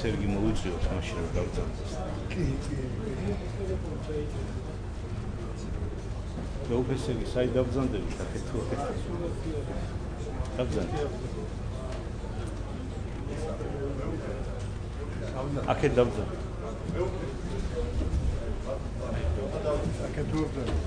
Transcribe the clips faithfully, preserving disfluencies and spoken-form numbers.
სერგი მოვიწვიოთ მაშინ რომ დავწეროთ. კი, კი. მეუფე სერგი საით დავბრძანდებით აქეთ თუ აქეთ. დავბრძანდეთ. აქეთ დავბრძანდეთ. აქეთ დავბრძანდეთ.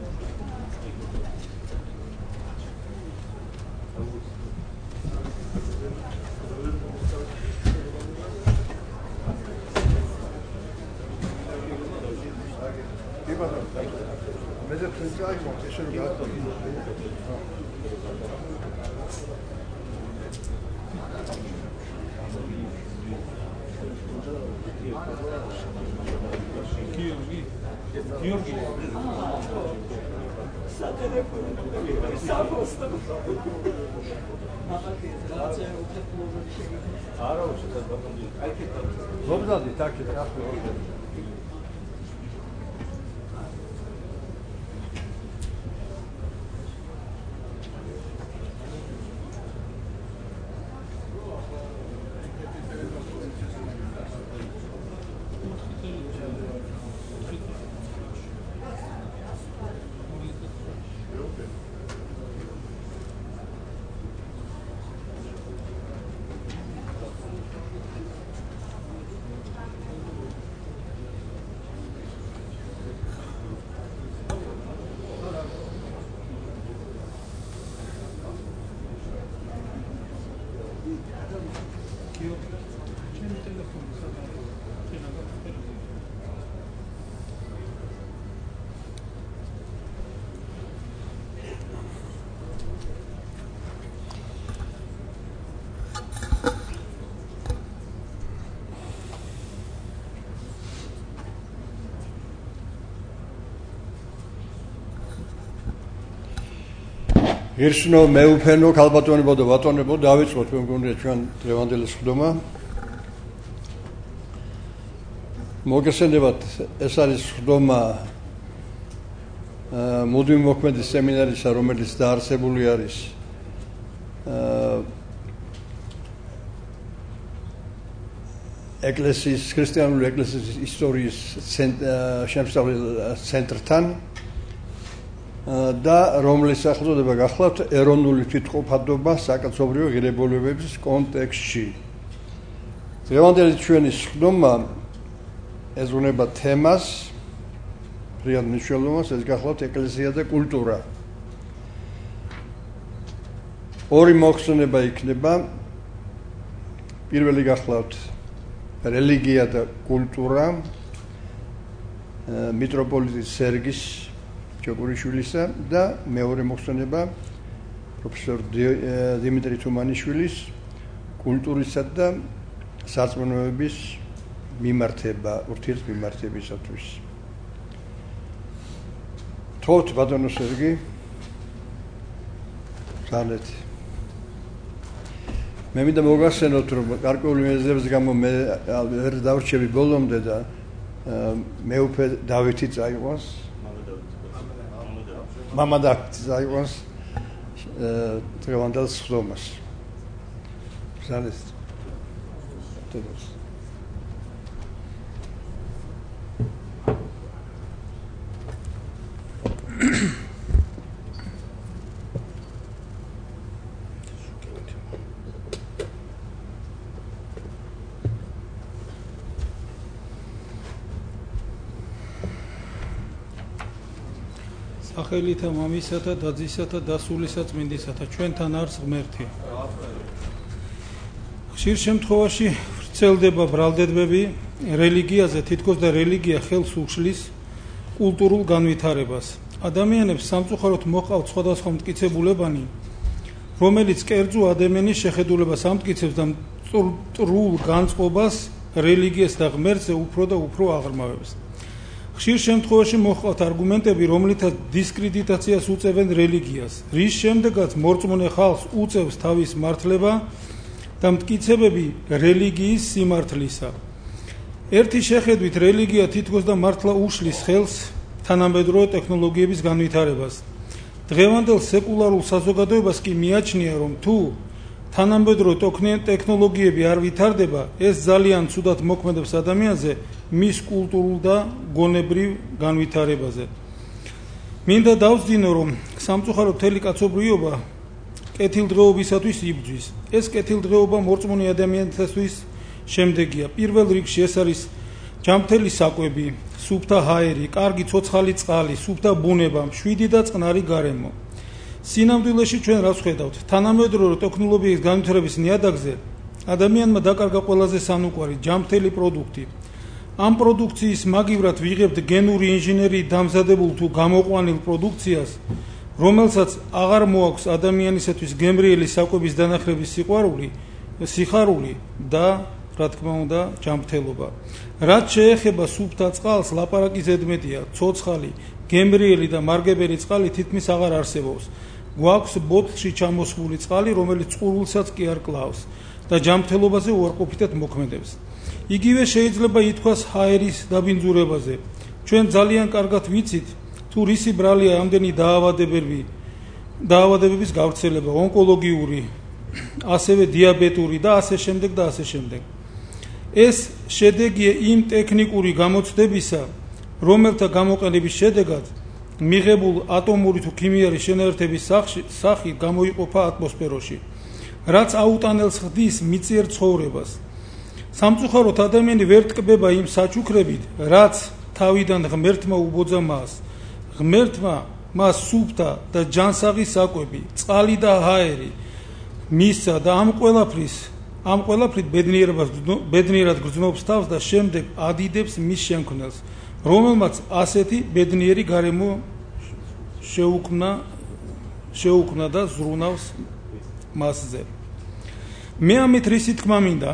Георгий. Hirshno მეუფენო ქალბატონებო და ბატონებო დავიწყოთ მე მგონია ჩვენ დღევანდელი სხდომა. მოგესალმებით, ეს არის სხდომა მოდვიმი მოქმედის სემინარისა, რომელიც დაარსებული არის ეკლესიის, ქრისტიანული ეკლესიის ისტორიის შემსწავლელ ცენტრთან და რომლის სახელწოდება გახლავთ ეროვნული თვითმყოფადობა საკაცობრიო ღირებულებების კონტექსტში. დღევანდელი ჩვენი სხდომა ეზღუნება თემას, ფრიად მნიშვნელობას, ეს გახლავთ ეკლესია და კულტურა. ორი მოხსენება იქნება. პირველი გახლავთ რელიგია და კულტურა მიტროპოლიტის სერგის ჯოგურიშვილისა და მეორე მოხსენება პროფესორ დიმიტრი თუმანიშვილის კულტურისა და სარწმუნოების მიმართება, ურთიერთმიმართებისათვის. თოთ ბატონო სერგი ზანეთ. მე მინდა მოგახსენოთ, რომ გარკვეული მიზეზების გამო მე ვერ დავრჩები ბოლომდე და მეუფე დავითი წაიყვანს. Mama David წაიყვანს დღევანდელ სხდომას. ზანეთ. თეთრს. სახელითა მამისათა და ძისათა და სულისა წმინდისათა ჩვენთან არს ღმერთი. ხშირ შემთხვევაში ვრცელდება ბრალდებები რელიგიაზე, თითქოს და რელიგია ხელს უშლის კულტურულ განვითარებას. ადამიანებს სამწუხაროდ მოყავთ სხვადასხვა მტკიცებულებანი, რომელიც კერძო ადამიანის შეხედულებას ამტკიცებს და მწრულ განწყობას რელიგიას და ღმერთზე უფრო და უფრო აღრმავებს. ხშირ შემთხვევაში მოჰყავთ არგუმენტები, რომლითაც დისკრედიტაციას უწევენ რელიგიას, რის შემდეგაც მორწმუნე ხალხს უწევს თავის მართლება და მტკიცებები რელიგიის სიმართლისა. ერთი შეხედვით რელიგია თითქოს და მართლა უშლის ხელს თანამედროვე ტექნოლოგიების განვითარებას. დღევანდელ სეკულარულ საზოგადოებას კი მიაჩნია, რომ თუ თანამედროვე ტექნოლოგიები არ ვითარდება, ეს ძალიან ცუდად მოქმედებს ადამიანზე, მის კულტურულ და გონებრივ განვითარებაზე. მინდა დავსდინო, რომ სამწუხაროდ მთელი კაცობრიობა კეთილდღეობისათვის იბრძვის. ეს კეთილდღეობა მორწმუნე ადამიანთათვის შემდეგია. პირველ რიგში ეს არის ჯანმრთელი საკვები, სუფთა ჰაერი, კარგი ცოცხალი წყალი, სუფთა ბუნება, მშვიდი და წყნარი გარემო. სინამდვილეში ჩვენ რას ხედავთ? თანამედროვე ტექნოლოგიების განვითარების ნიადაგზე ადამიანმა დაკარგა ყველაზე სანუკვარი ჯანმრთელი პროდუქტი. ამ პროდუქციის მაგივრად ვიღებთ გენური ინჟინერიით დამზადებულ თუ გამოყვანილ პროდუქციას, რომელსაც აღარ მოაქვს ადამიანისათვის გემრიელი საკვების დანახრების სიყვარული, სიხარული და რა თქმა უნდა ჯანმრთელობა. რაც შეეხება სუფთა წყალს, ლაპარაკი ზედმეტია, ცოცხალი, გემრიელი და მარგებელი წყალი თითქმის აღარ არსებობს. გვაქვს ბოთლში ჩამოსხმული წყალი, რომელიც წყურვილსაც კი არ კლავს და ჯანმრთელობაზე უარყოფითად მოქმედებს. იგივე შეიძლება ითქვას ჰაერის დაბინძურებაზე. ჩვენ ძალიან კარგად ვიცით, თუ რისი ბრალია ამდენი დაავადებები, დაავადებების გავრცელება, ონკოლოგიური, ასევე დიაბეტური და ასე შემდეგ და ასე შემდეგ. ეს შედეგია იმ ტექნიკური გამოცდებისა, რომელთა გამოყენების შედეგად მიღებულ ატომური თუ ქიმიური შენაერთების სახით გამოიყოფა ატმოსფეროში, რაც აუტანელს ხდის მიწიერ ცხოვრებას. სამწუხაროდ ადამიანი ვერ ტკბება იმ საჩუქრებით, რაც თავიდან ღმერთმა უბოძა მას. ღმერთმა მას სუფთა და ჯანსაღი საკვები, წყალი და ჰაერი მისცა და ამ ყველაფრის ამ ყველაფრით ბედნიერებას ბედნიერად გრძნობს თავს და შემდეგ ადიდებს მის შემქმნელს, რომელმაც ასეთი ბედნიერი გარემო შეუქმნა შეუქმნა და ზრუნავს მასზე. მე ამით რისი თქმა მინდა?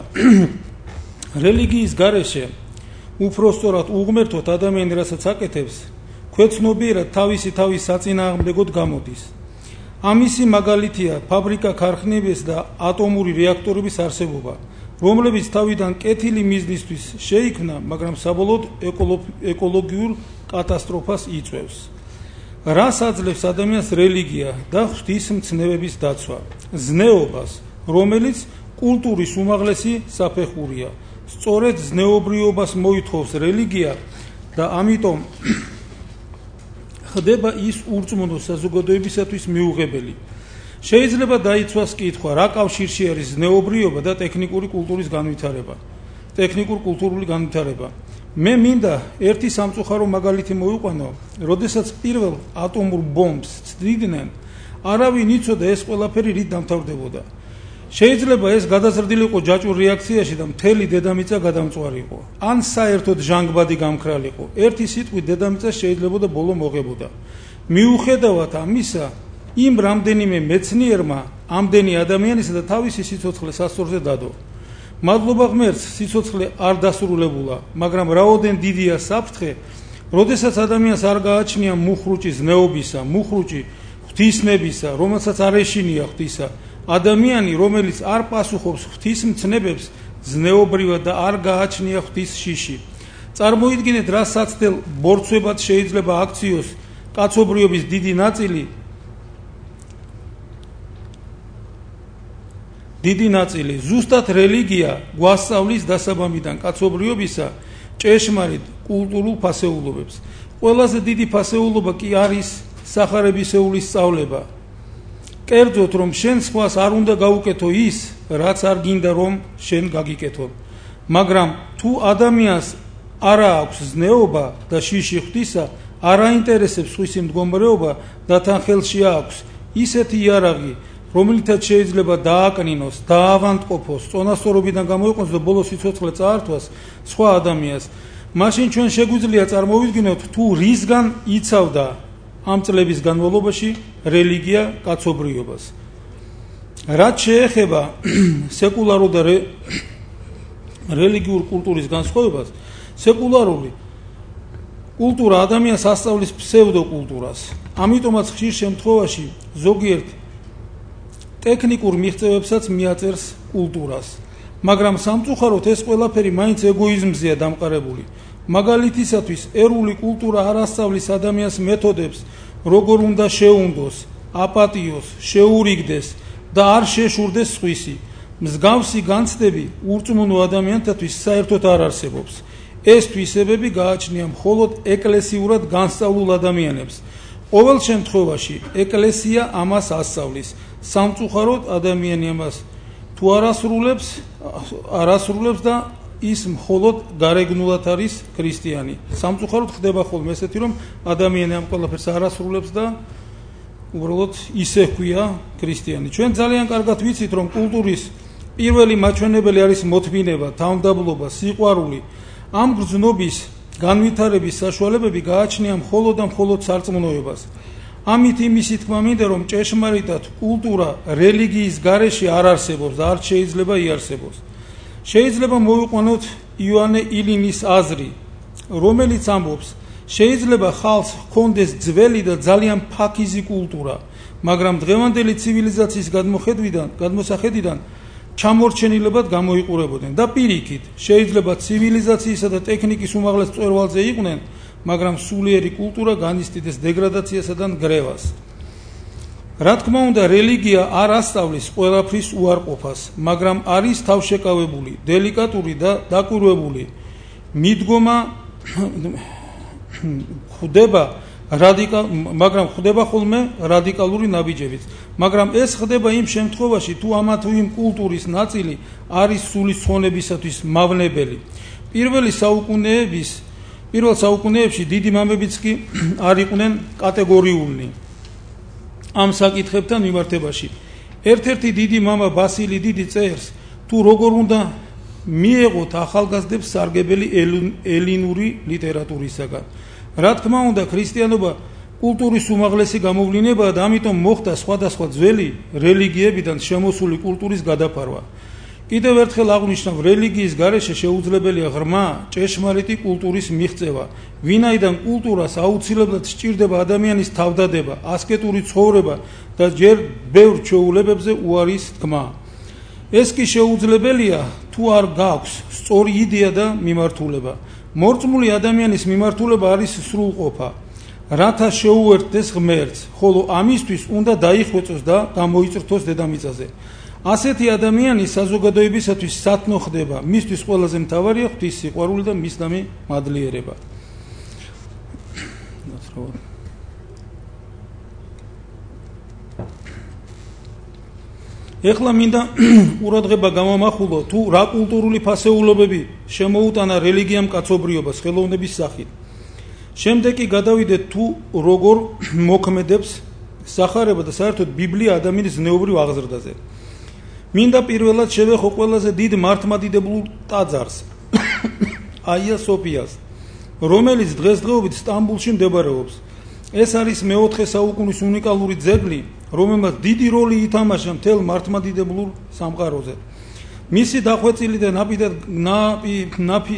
რელიგიის გარეშე უпростоრად უღმერთოთ ადამიანი რასაც აკეთებს, ქვეცნობიერად თავისი თავის საწინააღმდეგოდ გამოდის. ამისი მაგალითია ფაბრიკა ქარხნების და ატომური რეაქტორების არსებობა, რომლებიც თავიდან კეთილი მიზნისთვის შეიქმნა, მაგრამ საბოლოოდ ეკოლოგიურ კატასტროფას იწვევს. რას აძლევს ადამიანს რელიგია და ღვთისმცნებების დაცვა? ზნეობას, რომელიც კულტურის უმაღლესი საფეხურია. სწორედ ზნეობრიობას მოითხოვს რელიგია და ამიტომ ხდება ის ურწმუნო საზოგადოებისათვის მიუღებელი. შეიძლება დაიცვას კითხვა, რა კავშირში არის ზნეობრიობა და ტექნიკური კულტურის განვითარება. ტექნიკურ-კულტურული განვითარება. მე მინდა ერთი სამწუხარო მაგალითი მოვიყვანო, როდესაც პირველ ატომურ ბომბს ცდიდნენ, არავინ იცოდა ეს ყველაფერი რით დამთავრდებოდა. შეიძლება ეს გადაზრდილიყო ჯაჭვურ რეაქციაში და მთელი დედამიწა გადამწვარიყო, ან საერთოდ ჟანგბადი გამქრალიყო. ერთი სიტყვით დედამიწა შეიძლებოდა ბოლო მოღებოდა. მიუხედავად ამისა, იმ რამდენიმე მეცნიერმა ამდენი ადამიანისა და თავისი სიცოცხლე სასწორზე დადო. მადლობა ღმერთს, სიცოცხლე არ დასრულებულა, მაგრამ რაოდენ დიდია საფრთხე, როდესაც ადამიანს არ გააჩნია მუხრუჭი ზნეობისა, მუხრუჭი ღვთისნებისა, რომელსაც არ ეშინია ღვთისა. ადამიანი, რომელიც არ პასუხობს ღვთისმცნებებს, ზნეობრივად და არ გააჩნია ღვთის შიში. წარმოიდგინეთ, რა საცდელ ბორცვებად შეიძლება აქციოს კაცობრიობის დიდი ნაწილი, დიდი ნაწილი. ზუსტად რელიგია გვასწავლის დასაბამიდან კაცობრიობისა ჭეშმარიტ კულტურულ ფასეულობებს. ყველაზე დიდი ფასეულობა კი არის სახარებისეული სწავლება. კერძოდ, რომ შენ სხვას არ უნდა გაუკეთო ის, რაც არ გინდა რომ შენ გაგიკეთო. მაგრამ თუ ადამიანს არ აქვს ზნეობა და შიში ღვთისა, არ აინტერესებს სხვისი მდგომარეობა და თან ხელში აქვს ისეთი იარაღი, რომელთაც შეიძლება დააკნინოს, დაავადმყოფოს, წონასწორობიდან გამოიყვანოს და ბოლოს სიცოცხლე წაართვას სხვა ადამიანს. მაშინ ჩვენ შეგვიძლია წარმოვიდგინოთ, თუ რისგან იცავდა ამ წლების განმავლობაში რელიგია კაცობრიობას. რაც შეეხება სეკულარულ და რელიგიურ კულტურის განსხვავებას, სეკულარული კულტურა ადამიანს ასწავლის ფსევდოკულტურას. ამიტომაც ხშირ შემთხვევაში ზოგიერთ ტექნიკურ მიღწევებსაც მიაწერს კულტურას. მაგრამ სამწუხაროდ ეს ყველაფერი მაინც ეგოიზმზეა დამყარებული. მაგალითისათვის, ერული კულტურა არ ასწავლის ადამიანს მეთოდებს, როგორ უნდა შეუნდოს, აპატიოს, შეურიგდეს, და არ შეშურდეს სხვისი. მსგავსი განცდები ურწმუნო ადამიანთათვის საერთოდ არ არსებობს. ეს თვისებები გააჩნია მხოლოდ ეკლესიურად განსწავლულ ადამიანებს. ყოველ შემთხვევაში ეკლესია ამას ასწავლის. სამწუხაროდ ადამიანი ამას თუ არ ასრულებს, არ ასრულებს და ის მხოლოდ გარეგნულად არის ქრისტიანი. სამწუხაროდ ხდება ხოლმე ესეთი, რომ ადამიანი ამ ყველაფერს არ ასრულებს და უბრალოდ ისე ჰქვია ქრისტიანი. ჩვენ ძალიან კარგად ვიცით, რომ კულტურის პირველი მაჩვენებელი არის მოთმინება, თავმდაბლობა, სიყვარული. ამ გრძნობის განვითარების საშუალებები გააჩნია მხოლოდ და მხოლოდ სარწმუნოებას. ამით იმისი თქმა მინდა, რომ ჭეშმარიტად კულტურა რელიგიის გარეშე არ არსებობს და არ შეიძლება იარსებოს. შეიძლება მოვიყვანოთ იონე ილინის აზრი, რომელიც ამბობს, შეიძლება ხალხს ჰქონდეს ძველი და ძალიან ფაქიზი კულტურა, მაგრამ დღევანდელი ცივილიზაციის გადმოხედვიდან, გადმოსახედიდან ჩამორჩენილებად გამოიყურებოდნენ და პირიქით, შეიძლება ცივილიზაციისა და ტექნიკის უმაღლეს მწვერვალზე იყვნენ, მაგრამ სულიერი კულტურა განიცდიდეს დეგრადაციასა და ნგრევას. რა თქმა უნდა, რელიგია არ ასწავლის ყველაფრის უარყოფას, მაგრამ არის თავშეკავებული, დელიკატური და დაკვირვებული. მიდგომა ხდება რადიკალ, მაგრამ ხდება ხოლმე რადიკალური ნაბიჯებით. მაგრამ ეს ხდება იმ შემთხვევაში, თუ ამა თუ იმ კულტურის ნაწილი არის სულის ცხონებისათვის მავნებელი. პირველი საუკუნეების, პირველ საუკუნეებში დიდი მამებიც კი არ იყვნენ კატეგორიულნი ამ საკითხებთან მიმართებაში. ერთ-ერთი დიდი მამა ბასილი დიდი წერს, თუ როგორ უნდა მიეღოთ ახალგაზრდებს სარგებელი ელინური ლიტერატურისაგან. რა თქმა უნდა, ქრისტიანობა კულტურის უმაღლესი გამოვლინებაა და ამიტომ მოხდა სხვადასხვა ძველი რელიგიებიდან შემოსული კულტურის გადაფარვა. კიდევ ერთხელ აღვნიშნავ, რელიგიის გარეშე შეუძლებელია ღრმა, ჭეშმარიტი კულტურის მიღწევა, ვინაიდან კულტურას აუცილებლად სჭირდება ადამიანის თავდადება, ასკეტური ცხოვრება და ჯერ ბევრ ჩვეულებებზე უარის თქმა. ეს კი შეუძლებელია, თუ არ გაქვს სწორი იდეა და მიმართულება. მორწმული ადამიანის მიმართულება არის სრულყოფა, რათა შეუერთდეს ღმერთს, ხოლო ამისთვის უნდა დაიხვეწოს და გამოიწრთოს დედამიწაზე. ასეთი ადამიანი საზოგადოებისათვის სათნო ხდება, მისთვის ყველაზე მთავარია ღვთის სიყვარული და მისდამი მადლიერება. ეხლა მინდა ყურადღება გამომახულო, თუ რა კულტურული ფასეულობები შემოუტანა რელიგიამ კაცობრიობას ხელოვნების სახით. შემდეგ კი გადავიდეთ, თუ როგორ მოქმედებს სახარება და საერთოდ ბიბლია ადამიანის ზნეობრივ აღზრდაზე. მინდა პირველად შევეხო ყველაზე დიდ მართლმადიდებლურ ტაძარს, აია სოფიას, რომელიც დღესდღეობით სტამბულში მდებარეობს. ეს არის მეოთხე საუკუნის უნიკალური ძეგლი, რომელმაც დიდი როლი ითამაშა მთელ მართლმადიდებლურ სამყაროზე. მისი დახვეწილი და ნაპიდად ნაპი ნაფი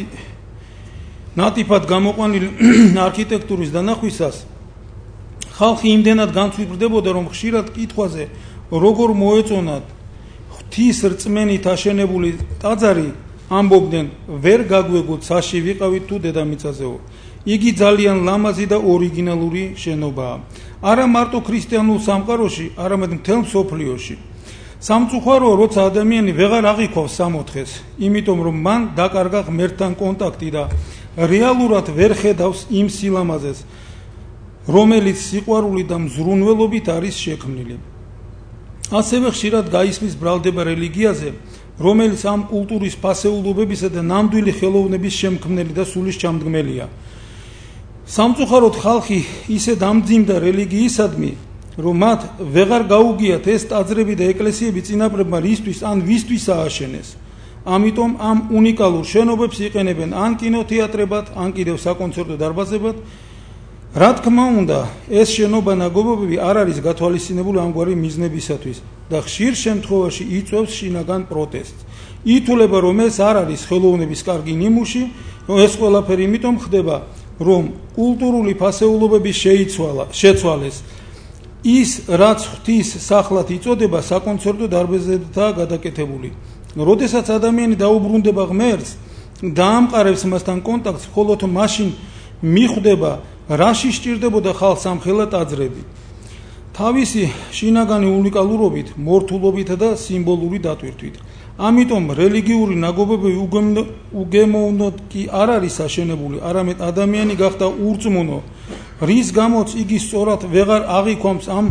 ნატიფად გამოყვანილი არქიტექტურის დანახვისას ხალხი იმდენად განცვიფრდებოდა, რომ ხშირად კითხვაზე, როგორ მოეწონათ ღვთის რწმენით აშენებული ტაძარი, ამბობდნენ, ვერ გაგვეგოთ საში ვიყავით თუ დედამიწაზეო. იგი ძალიან ლამაზი და ორიგინალური შენობაა. არა მარტო ქრისტიანულ სამყაროში, არამედ მთელ მსოფლიოში. სამწუხაროა, როცა ადამიანი ვეღარ აღიქვავს სამოთხეს, იმიტომ რომ მან დაკარგა ღმერთთან კონტაქტი და რეალურად ვერ ხედავს იმ სილამაზეს, რომელიც სიყვარული და მზრუნველობით არის შექმნილი. ასევე ხშირად გაისმის ბრალდება რელიგიაზე, რომელიც ამ კულტურის ფასეულობებისა და ნამდვილი ხელოვნების შემქმნელი და სულის ჩამდგმელია. სამწუხაროდ ხალხი ისე დამძიმდა რელიგიისადმი, რომ მათ ვეღარ გაუგიათ ეს ტაძრები და ეკლესიები წინაპრებმა რისთვის ან ვისთვის ააშენეს. ამიტომ ამ უნიკალურ შენობებს იყენებენ ან კინოთეატრებად, ან კიდევ საკონცერტო დარბაზებად. რა თქმა უნდა, ეს შენობა ნაგობობები არ არის გათვალისწინებული ამგვარი მიზნებისათვის და ხშირ შემთხვევაში იწვევს შინაგან პროტესტს. ითვლება, რომ ეს არ არის ხელოვნების კარგი ნიმუში, რომ ეს ყველაფერი იმიტომ ხდება, რომ კულტურული ფასეულობები შეიცვალა, შეცვალეს. ის, რაც ღვთის სახლად იწოდება, საკონცერტო დარბაზებადაა გადაკეთებული. როდესაც ადამიანი დაუბრუნდება ღმერთს, დაამყარებს მასთან კონტაქტს, მხოლოდ მაშინ მიხვდება, რაში სჭირდებოდა ხალხს ამ ხელა ტაძრები. თავისი შინაგანი უნიკალურობით, მორთულობით და სიმბოლური დატვირთვით. ამიტომ რელიგიური ნაგობები უგემოვნოდ კი არ არის აშენებული, არამედ ადამიანი გახდა ურწმუნო, რის გამოც იგი სწორად ვეღარ აღიქვამს ამ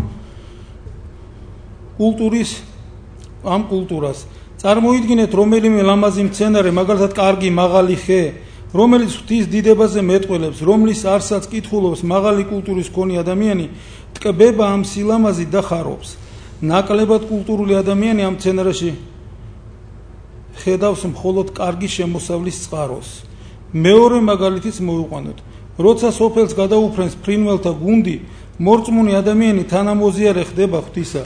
კულტურის ამ კულტურას. წარმოიდგინეთ რომელიმე ლამაზი მცენარე, მაგალითად კარგი მაღალი ხე, რომელიც ღვთის დიდებაზე მეტყველებს, რომლის არსած კითხულობს მაღალი კულტურის მქონე ადამიანი, ტკბება ამ სილამაზით და ხარობს. ნაკლებად კულტურული ადამიანი ამ მცენარეში ხედავს მხოლოდ კარგი შემოსავლის წყაროს. მეორე მაგალითიც მოვიყვანოთ. როცა სოფელს გადაუფრენს ფრინველთა გუნდი, მორწმუნე ადამიანი თანამოზიარე ხდება ღვთისა.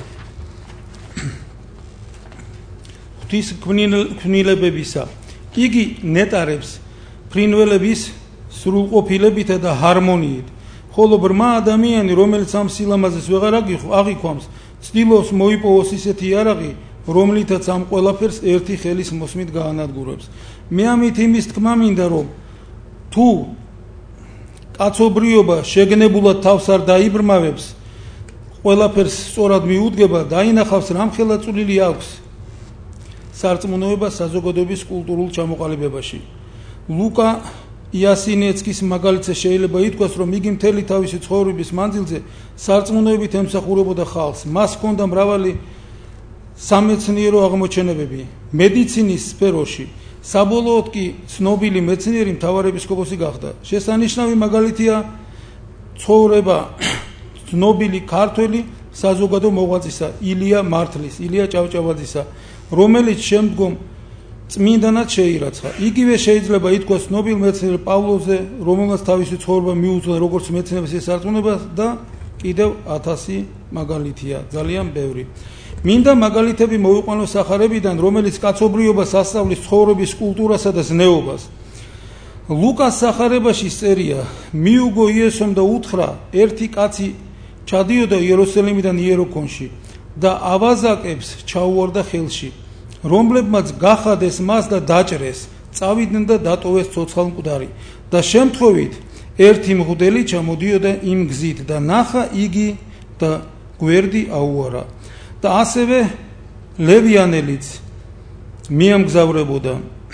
ღვთის ქმნილებებისა. იგი ნეტარებს ფრინველების სრულყოფილებითა და ჰარმონიით. ხოლო ბრმა ადამიანი, რომელიც ამ სილამაზეს ვეღარ აღიქვამს, ცდილობს მოიპოვოს ისეთი იარაღი, რომლითაც ამ ყველაფერს ერთი ხელის მოსმით გაანადგურებს. მე ამით იმის თქმა მინდა, რომ თუ კაცობრიობა შეგნებულად თავს არ დაიბრმავებს, ყველაფერს სწორად მიუდგება, დაინახავს რამხელა წვლილი აქვს სარწმუნოება საზოგადოების კულტურულ ჩამოყალიბებაში. ლუკა იასინეცკის მაგალითზე შეიძლება ითქვას, რომ იგი მთელი თავისი ცხოვრების მანძილზე სარწმუნოებით ემსახურებოდა ხალხს. მას ჰქონდა მრავალი სამეცნიერო აღმოჩენებები მედიცინის სფეროში. საბოლოოდ კი ცნობილი მეცნიერი მთავარეპისკოპოსი გახდა. შესანიშნავი მაგალითია ცხოვრება ცნობილი ქართველი საზოგადო მოღვაწისა ილია მართლის, ილია ჭავჭავაძისა, რომელიც შემდგომ წმინდანად შეირაცხა. იგივე შეიძლება ითქვას ცნობილ მეცნიერ პავლოზე, რომელმაც თავისი ცხოვრება მიუძღვნა როგორც მეცნიერების სარწმუნოება და კიდევ ათასი მაგალითია, ძალიან ბევრი. მინდა მაგალითები მოვიყვანო სახარებიდან, რომელიც კაცობრიობას ასწავლის ცხოვრების კულტურასა და ზნეობას. ლუკას სახარებაში წერია, მიუგო იესომ და უთხრა, ერთი კაცი ჩადიოდა იერუსალიმიდან იეროქონში და ავაზაკებს ჩაუვარდა ხელში, რომლებმაც გახადეს მას და დაჭრეს, წავიდნენ და დატოვეს ცოცხალ მკვდარი და შემთხვევით ერთი მღვდელი ჩამოდიოდა იმ გზით და ნახა იგი და გვერდი აუარა. და ასევე ლევიანელიც მიამგზავრებოდა.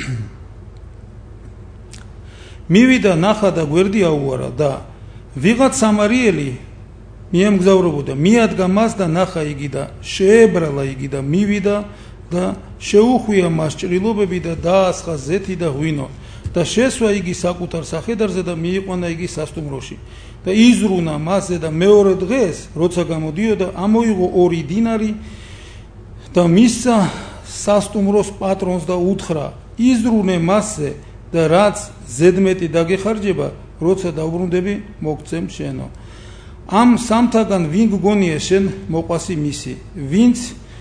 მივიდა ნახა და გვერდი აუარა და ვიღაც სამარიელი მიამგზავრებოდა, მიადგა მას და ნახა იგი და შეებრალა იგი და მივიდა და შეუხვია მას ჭრილობები და დაასხა ზეთი და ღვინო და შესვა იგი საკუთარ სახედარზე და მიიყვანა იგი სასტუმროში და იზრუნა მასზე და მეორე დღეს როცა გამოდიოდა ამოიღო ორი დინარი და მისცა სასტუმროს პატრონს და უთხრა იზრუნე მასზე და რაც ზედმეტი დაგეხარჯება როცა დაუბრუნდები მოგცემ შენო. ამ სამთაგან ვინ გგონია შენ მოყვასი მისი, ვინც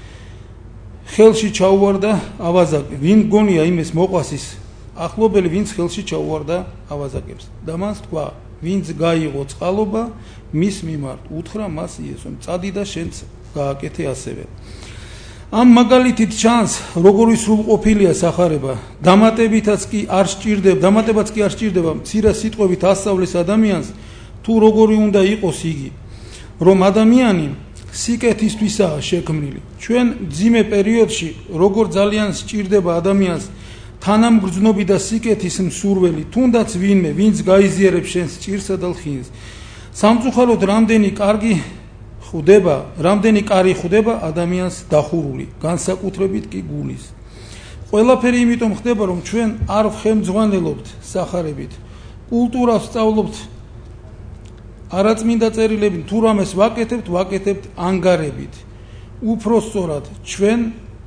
ხელში ჩაუვარდა ავაზაკი, ვინ გგონია იმის მოყვასის ახლობელი, ვინც ხელში ჩაუვარდა ავაზაკებს და მას თქვა, ვინც გაიღო წყალობა მის მიმართ, უთხრა მას იესომ, წადი და შენც გააკეთე ასევე. ამ მაგალითით ჩანს, როგორი სრულყოფილია სახარება, დამატებითაც კი არ სჭირდება, დამატებაც კი არ სჭირდება, მცირე სიტყვებით ასწავლის ადამიანს, თუ როგორი უნდა იყოს იგი, რომ ადამიანი სიკეთისთვისაა შექმნილი. ჩვენ ძიმე პერიოდში, როგორ ძალიან სჭირდება ადამიანს თანამგრძნობი და სიკეთის მსურველი, თუნდაც ვინმე, ვინც გაიზიარებს შენს ჭირსა და ლხინს. სამწუხაროდ რამდენი კარგი ხვდება, რამდენი კარი ხვდება ადამიანს დახურული, განსაკუთრებით კი გულის. ყველაფერი იმიტომ ხდება, რომ ჩვენ არ ვხემძღვანელობთ სახარებით, კულტურას ვსწავლობთ არაწმინდა წერილებით, თუ რამეს ვაკეთებთ, ვაკეთებთ ანგარებით. უფრო სწორად, ჩვენ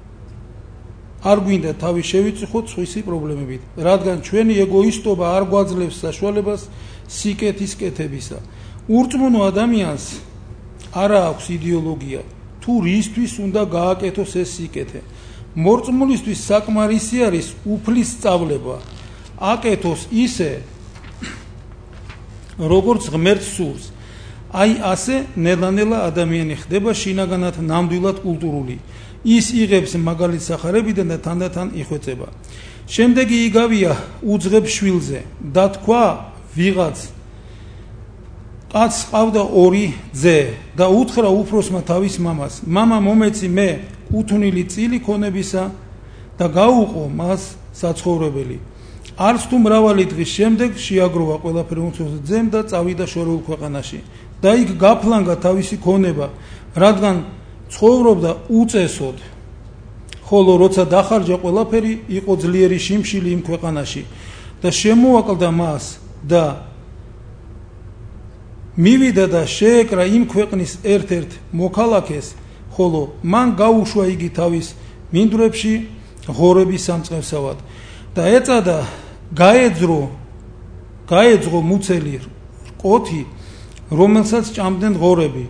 არ გვინდა თავი შევიწიხოთ სხვისი პრობლემებით, რადგან ჩვენი ეგოისტობა არ გვაძლევს საშუალებას სიკეთის კეთებისა. ურწმუნო ადამიანს არა აქვს იდეოლოგია, თუ რისთვის უნდა გააკეთოს ეს სიკეთე. მორწმუნისთვის საკმარისი არის უფლის სწავლება, აკეთოს ისე, როგორც ღმერთს სურს. აი ასე ნელა-ნელა ადამიანი ხდება შინაგანად ნამდვილად კულტურული. ის იღებს მაგალით სახარებიდან და თანდათან იხვეწება. შემდეგი იგავია უძღებ შვილზე და თქვა ვიღაც კაცს ყავდა ორი ძე და უთხრა უფროსმა თავის მამას: მამა, მომეცი მე უთვნილი წილი ქონებისა და გაუყო მას საცხოვრებელი. არც თუ მრავალი დღის შემდეგ შეაგროვა ყველაფერი უმცროს ძემ და წავიდა შორეულ ქვეყანაში და იქ გაფლანგა თავისი ქონება, რადგან ცხოვრობდა უწესოდ. ხოლო როცა დახარჯა ყველაფერი, იყო ძლიერი შიმშილი იმ ქვეყანაში და შემოაკლდა მას და მივიდა და შეეკრა იმ ქვეყნის ერთ-ერთ მოქალაქეს, ხოლო მან გაუშვა იგი თავის მინდვრებში ღორების სამწყევსავად და ეწადა გაეძრო გაეძღო მუცელი რკოთი, რომელსაც ჭამდნენ ღორები.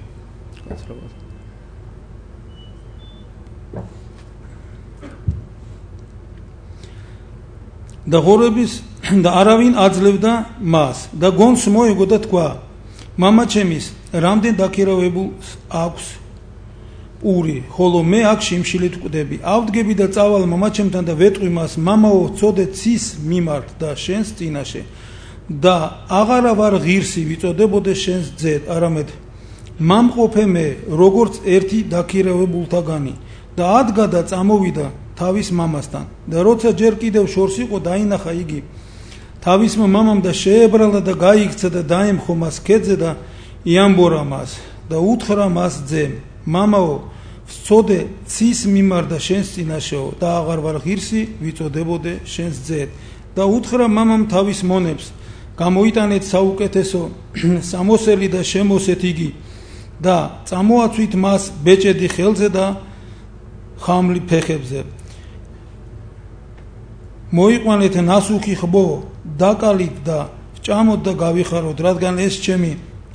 და ღორების და არავინ აძლევდა მას და გონს მოეგო და თქვა: მამა ჩემის, რამდენ დაქირავებულს აქვს პური, ხოლო მე აქ შიმშილით ვკვდები. ავდგები და წავალ მამაჩემთან და ვეტყვი მას: მამაო, წოდე ცის მიმართ და შენს წინაშე და აღარა ვარ ღირსი ვიწოდებოდე შენს ძედ, არამედ მამყოფე მე როგორც ერთი დაქირავებულთაგანი. და ადგა და წამოვიდა თავის მამასთან და როცა ჯერ კიდევ შორს იყო, დაინახა იგი თავისმა მამამ და შეებრალა და გაიქცა და დაემხო მას ქედზე და იამბორა მას და უთხრა მას ძემ: მამაო, ვწოდე ცის მიმართ და შენს წინაშეო და აღარ ვარ ღირსი ვიწოდებოდე შენს ძედ. და უთხრა მამამ თავის მონებს: გამოიტანეთ საუკეთესო სამოსელი და შემოსეთ იგი და წამოაცვით მას ბეჭედი ხელზე და ხამლი ფეხებზე. მოიყვანეთ ნასუქი ხბო, დაკალით და ვჭამოთ და გავიხაროთ, რადგან ეს ჩემი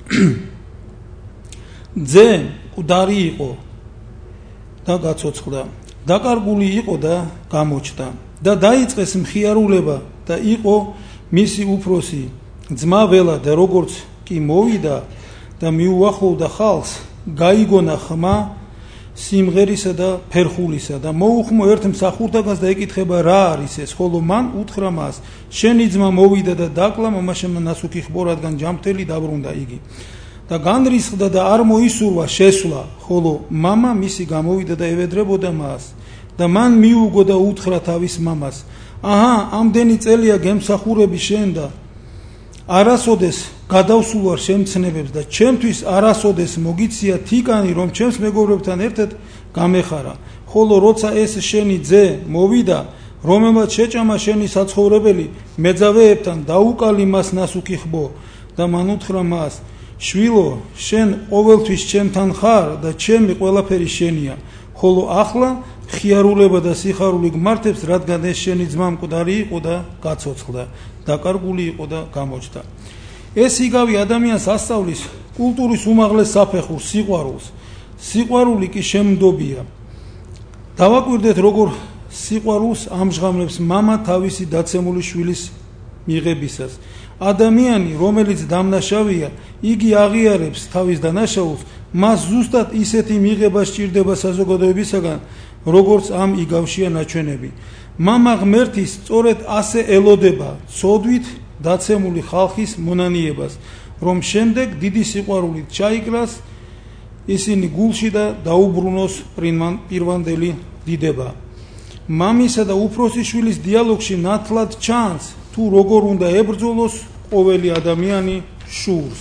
ძე მკვდარი იყო და გაცოცხლდა, დაკარგული იყო და გამოჩნდა და დაიწყეს მხიარულება და იყო მისი უფროსი ძმა ველა და როგორც კი მოვიდა და მიუახლოვდა ხალხს, გაიგონა ხმა სიმღერისა და ფერხულისა და მოუხმო ერთ მსახურთაგანს და ეკითხება რა არის ეს, ხოლო მან უთხრა მას: შენი ძმა მოვიდა და დაკლა მამაშენმა ნასუქი ხბო, რადგან ჯამთელი დაბრუნდა იგი და განრისხდა და არ მოისურვა შესვლა, ხოლო მამა მისი გამოვიდა და ევედრებოდა მას და მან მიუგო და უთხრა თავის მამას: აჰა, ამდენი წელია გემსახურები შენ და არასოდეს გადავსულ ვარ შემცნებებს და ჩემთვის არასოდეს მოგიცია თიკანი, რომ ჩემს მეგობრებთან ერთად გამეხარა, ხოლო როცა ეს შენი ძე მოვიდა, რომელმაც შეჭამა შენი საცხოვრებელი, მეძავეებთან დაუკალი მას ნასუქი ხბო და მან უთხრა მას: შვილო, შენ ყოველთვის ჩემთან ხარ და ჩემი ყველაფერი შენია, ხოლო ახლა ხიარულება და სიხარული გმართებს, რადგან ეს შენი ძმა მკვდარი იყო და გაცოცხლდა, დაკარგული იყო და გამოჩნდა. ეს იგავი ადამიანს ასწავლის კულტურის უმაღლეს საფეხურს, სიყვარულს. სიყვარული კი შემდობია. დავაკვირდეთ, როგორ სიყვარულს ამჟღავნებს მამა თავისი დაცემული შვილის მიღებისას. ადამიანი, რომელიც დამნაშავეა, იგი აღიარებს თავის დანაშაულს, მას ზუსტად ისეთი მიღება სჭირდება საზოგადოებისაგან, როგორც ამ იგავშია ნაჩვენები. მამა ღმერთის სწორედ ასე ელოდება ცოდვით დაცემული ხალხის მონანიებას, რომ შემდეგ დიდი სიყვარულით ჩაიკლას ისინი გულში და დაუბრუნოს პირვანდელი დიდება. მამისა და უფროსის შვილის დიალოგში ნათლად ჩანს, თუ როგორ უნდა ებრძოლოს ყოველი ადამიანი შურს.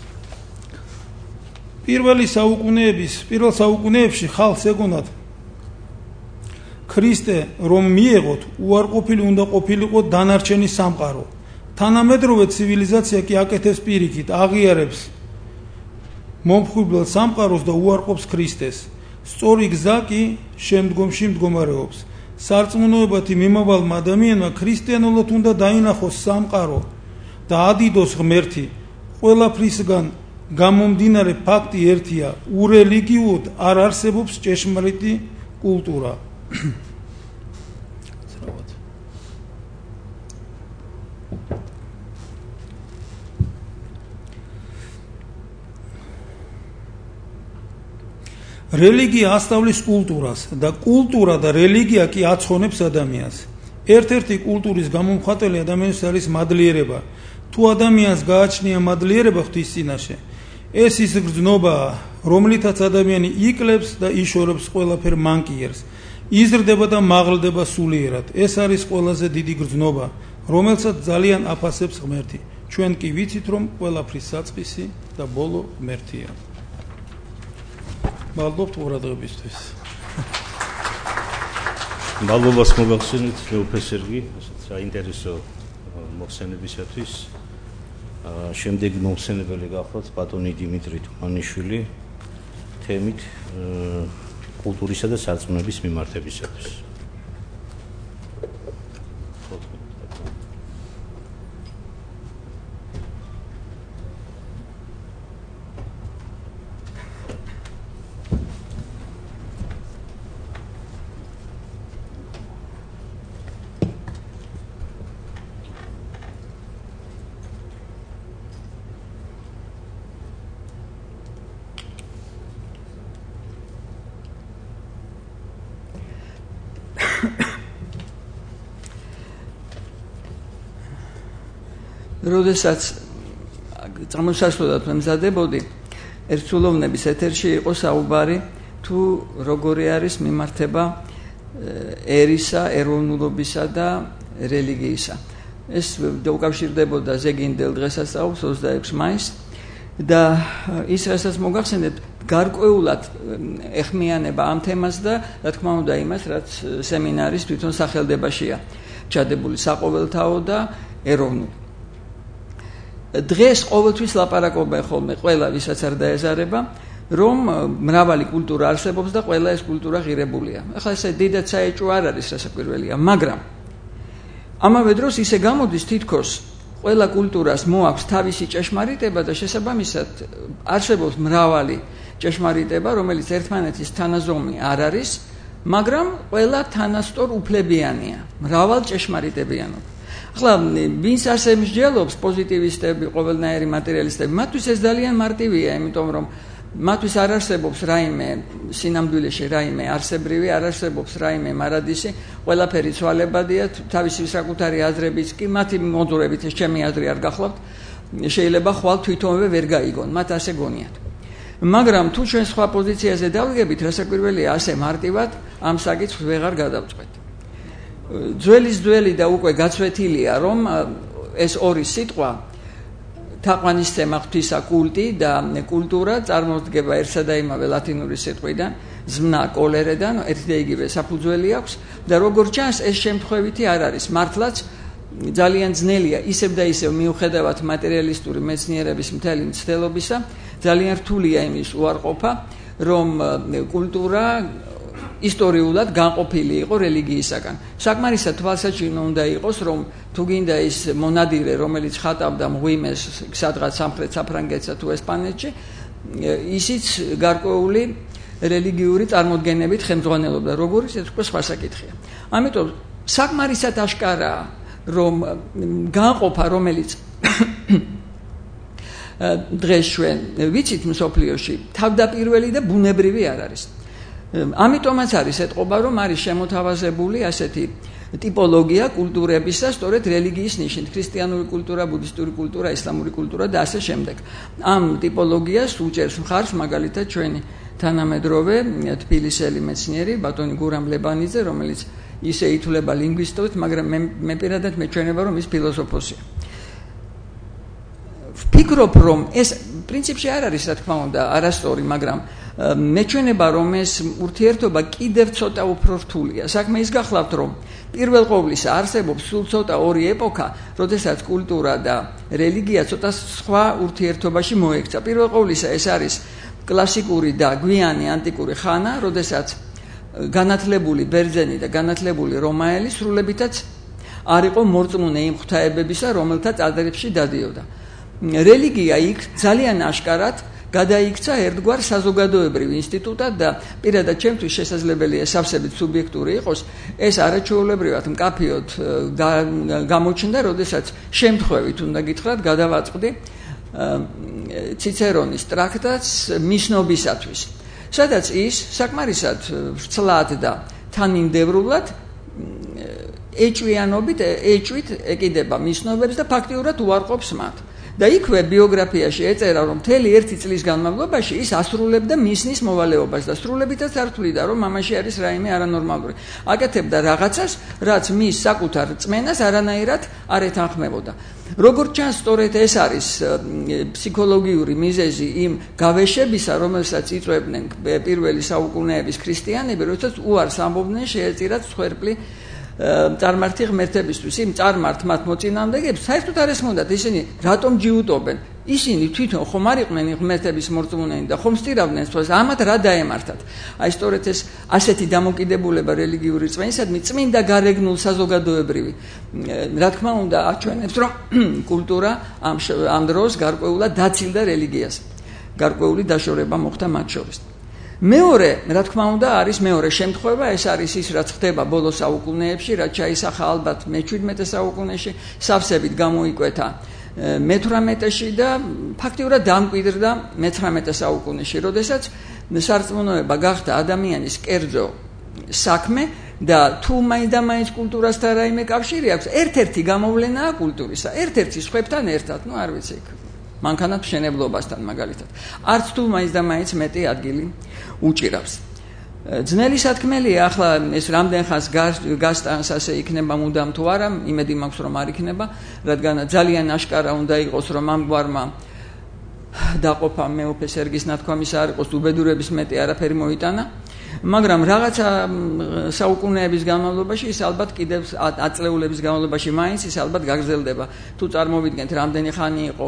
პირველი საუკუნეების, პირველ საუკუნეებში ხალხს ეგონათ ქრისტე რომ მიეღოთ, უარყოფილი უნდა ყოფილიყო დანარჩენი სამყარო. თანამედროვე ცივილიზაცია კი აკეთებს პირიქით, აღიარებს მომხიბლელ სამყაროს და უარყოფს ქრისტეს. სწორი გზა კი შემდგომში მდგომარეობს. სარწმუნოებათი მიმავალმა ადამიანმა ქრისტიანულად უნდა დაინახოს სამყარო და ადიდოს ღმერთი. ყველაფრისგან გამომდინარე ფაქტი ერთია: ურელიგიოდ არ არსებობს ჭეშმარიტი კულტურა. რელიგია ასწავლის კულტურას და კულტურა და რელიგია კი აცხონებს ადამიანს. ერთ-ერთი კულტურის გამომხატველი ადამიანის არის მადლიერება. თუ ადამიანს გააჩნია მადლიერება ღვთის წინაშე, ეს ის გრძნობა, რომლითაც ადამიანი იკლებს და იშორებს ყველაფერ მანკიერს, იზრდება და მაღლდება სულიერად. ეს არის ყველაზე დიდი გრძნობა, რომელსაც ძალიან აფასებს ღმერთი. ჩვენ კი ვიცით, რომ ყველაფრის საწყისი და ბოლო ღმერთია. მადლობთ ყურადღებისთვის. მადლობას მოგახსენეთ მეუფე სერგი, ასეთ საინტერესო მოხსენებისათვის. შემდეგ მომხსენებელი გახლავთ ბატონი დიმიტრი თუმანიშვილი თემით კულტურისა და სარწმუნოების მიმართებისათვის. როდესაც წამოსასვლელად მზადებოდი, ერთსულოვნების ეთერში იყო საუბარი თუ როგორი არის მიმართება ერისა, ეროვნულობისა და რელიგიისა. ეს უკავშირდებოდა ზეგინდელ დღესასწაულს ოცდაექვსი მაისს და ის რასაც მოგახსენებთ, გარკვეულად ეხმიანება ამ თემას და რა თქმა უნდა იმას, რაც სემინარის თვითონ სახელდებაშია ჩადებული საყოველთაო და ეროვნული. დღეს ყოველთვის ლაპარაკობენ ხოლმე ყველა, ვისაც არ დაეზარება, რომ მრავალი კულტურა არსებობს და ყველა ეს კულტურა ღირებულია. ახლა ესე დიდად საეჭვო არ არის რასაკვირველია, მაგრამ ამავე დროს ისე გამოდის თითქოს ყველა კულტურას მოაქვს თავისი ჭეშმარიტება და შესაბამისად არსებობს მრავალი ჭეშმარიტება, რომელიც ერთმანეთის თანაზომი არ არის, მაგრამ ყველა თანასწორ უფლებიანია, მრავალ ჭეშმარიტებიანობა. ახლა ვინც ასე მსჯელობს, პოზიტივისტები, ყოველნაირი მატერიალისტები, მათთვის ეს ძალიან მარტივია, იმიტომ რომ მათთვის არ არსებობს რაიმე სინამდვილეში რაიმე არსებრივი, არ არსებობს რაიმე მარადისი, ყველაფერი ცვალებადია, თავისი საკუთარი აზრებიც კი, მათი მოძურებით ეს ჩემი აზრი არ გახლავთ, შეიძლება ხვალ თვითონვე ვერ გაიგონ, მათ ასე გონიათ. მაგრამ თუ ჩვენ სხვა პოზიციაზე დავდგებით, რასაკვირველია, ასე მარტივად ამ საკითხს ვეღარ გადავწყვეტ. ძველის ძველი და უკვე გაცვეთილია, რომ ეს ორი სიტყვა თაყვანისცემა ღვთისა კულტი და კულტურა წარმოდგება ერთსა და იმავე ლათინური სიტყვიდან, ზმნა კოლერედან, ერთი და იგივე საფუძველი აქვს და როგორც ჩანს, ეს შემთხვევითი არ არის. მართლაც ძალიან ძნელია ისევ და ისევ მიუხედავად მატერიალისტური მეცნიერების მთელი მცდელობისა, ძალიან რთულია იმის უარყოფა, რომ კულტურა ისტორიულად განყოფილი იყო რელიგიისაგან. საკმარისად თვალსაჩინო უნდა იყოს, რომ თუ გინდა ის მონადირე, რომელიც ხატავდა მღვიმეს სადღაც სამხრეთ საფრანგეთსა თუ ესპანეთში, ისიც გარკვეული რელიგიური წარმოდგენებით ხელმძღვანელობდა, როგორც ეს უკვე სხვა საკითხია. ამიტომ საკმარისად აშკარაა, რომ განყოფა, რომელიც დღეს ჩვენ ვიცით მსოფლიოში, თავდაპირველი და ბუნებრივი არ არის. ამიტომაც არის ეთყობა, რომ არის შემოთავაზებული ასეთი ტიპოლოგია კულტურებისა, სწორედ რელიგიის ნიშნით, ქრისტიანული კულტურა, ბუდისტური კულტურა, ისლამური კულტურა და ასე შემდეგ. ამ ტიპოლოგიას უჭერს მხარს მაგალითად ჩვენი თანამედროვე თბილისელი მეცნიერი ბატონი გურამ ლებანიძე, რომელიც ისე ითვლება ლინგვისტად, მაგრამ მე მე პირადად მეჩვენება, რომ ის ფილოსოფოსია. ვფიქრობ, რომ ეს პრინციპში არ არის, რა თქმა უნდა, არასწორი, მაგრამ მეჩვენება, რომ ეს ურთიერთობა კიდევ ცოტა უფრო რთულია. საქმე ის გახლავთ, რომ პირველ ყოვლისა არსებობს სულ ცოტა ორი ეპოქა, როდესაც კულტურა და რელიგია ცოტა სხვა ურთიერთობაში მოექცა. პირველ ყოვლისა ეს არის კლასიკური და გვიანი ანტიკური ხანა, როდესაც განათლებული ბერძენი და განათლებული რომაელი სრულებითაც არ იყო მორწმუნე იმ ღვთაებებისა, რომელთა წარწერებში დადიოდა. რელიგია იქ ძალიან აშკარად გადაიქცა ერთგვარ საზოგადოებრივ ინსტიტუტად და პირადად ჩემთვის შესაძლებელია სავსებით სუბიექტური იყოს, ეს არაჩვეულებრივად მკაფიოდ გამოჩნდა, როდესაც შემთხვევით უნდა გითხრათ, გადავაწყდი ციცერონის ტრაქტატს მისნობისათვის, სადაც ის საკმარისად ვრცლად და თანმიმდევრულად ეჭვიანობით, ეჭვით ეკიდება მისნობებს და ფაქტიურად უარყოფს მათ. და იქვე ბიოგრაფიაში ეწერა, რომ მთელი ერთი წლის განმავლობაში ის ასრულებდა მისნის მოვალეობას და სრულებითაც არ თვლიდა, რომ მამაში არის რაიმე არანორმალური. აკეთებდა რაღაცას, რაც მის საკუთარ წმენას არანაირად არ ეთანხმებოდა. როგორც ჩანს, სწორედ ეს არის ფსიქოლოგიური მიზეზი იმ გავეშებისა, რომელსაც იწვევდნენ პირველი საუკუნეების ქრისტიანები, როდესაც უარს ამბობდნენ შეეწირათ მსხვერპლი წარმართი ღმერთებისთვის. იმ წარმართ მათ მოწინააღმდეგეებს საერთოდ არ ესმოდათ ისინი რატომ ჯიუტობენ. ისინი თვითონ ხომ არ იყვნენ ღმერთების მორწმუნეები და ხომ სტირავდნენ სხვას, ამათ რა დაემართათ. აი სწორედ ეს ასეთი დამოკიდებულება რელიგიური წმენისადმი წმინდა გარეგნულ საზოგადოებრივი, რა თქმა უნდა, აჩვენებს, რომ კულტურა ამ ამ დროს გარკვეულად დაცილდა რელიგიას. გარკვეული დაშორება მოხდა მათ შორის. მეორე, რა თქმა უნდა, არის მეორე შემთხვევა, ეს არის ის, რაც ხდება ბოლო საუკუნეებში, რაც ჩაისახა ალბათ მეჩვიდმეტე საუკუნეში, სავსებით გამოიკვეთა მეთვრამეტეში და ფაქტიურად დამკვიდრდა მეთვრამეტე საუკუნეში, როდესაც სარწმუნოება გახდა ადამიანის კერძო საქმე და თუ მაინდა-მაინც კულტურასთან რაიმე კავშირი აქვს, ერთ-ერთი გამოვლენაა კულტურისა, ერთ-ერთი სხვებთან ერთად, ну არ ვიცი, მანქანათ მშენებლობასთან მაგალითად. არც თუ მაინდა-მაინც მეტი ადგილი უჭირავს. ძნელი სათქმელია ახლა ეს რამდენ ხანს გასტანს ასე იქნება მუდამ თუ არა, იმედი მაქვს რომ არ იქნება, რადგან ძალიან აშკარა უნდა იყოს რომ ამგვარმა დაყოფა მეუფე სერგის ნათქვამის არ იყოს უბედურების მეტი არაფერი მოიტანა, მაგრამ რაღაცა საუკუნეების განმავლობაში ის ალბათ კიდევ ათწლეულების განმავლობაში მაინც ის ალბათ გაგრძელდება. თუ წარმოვიდგენთ რამდენი ხანი იყო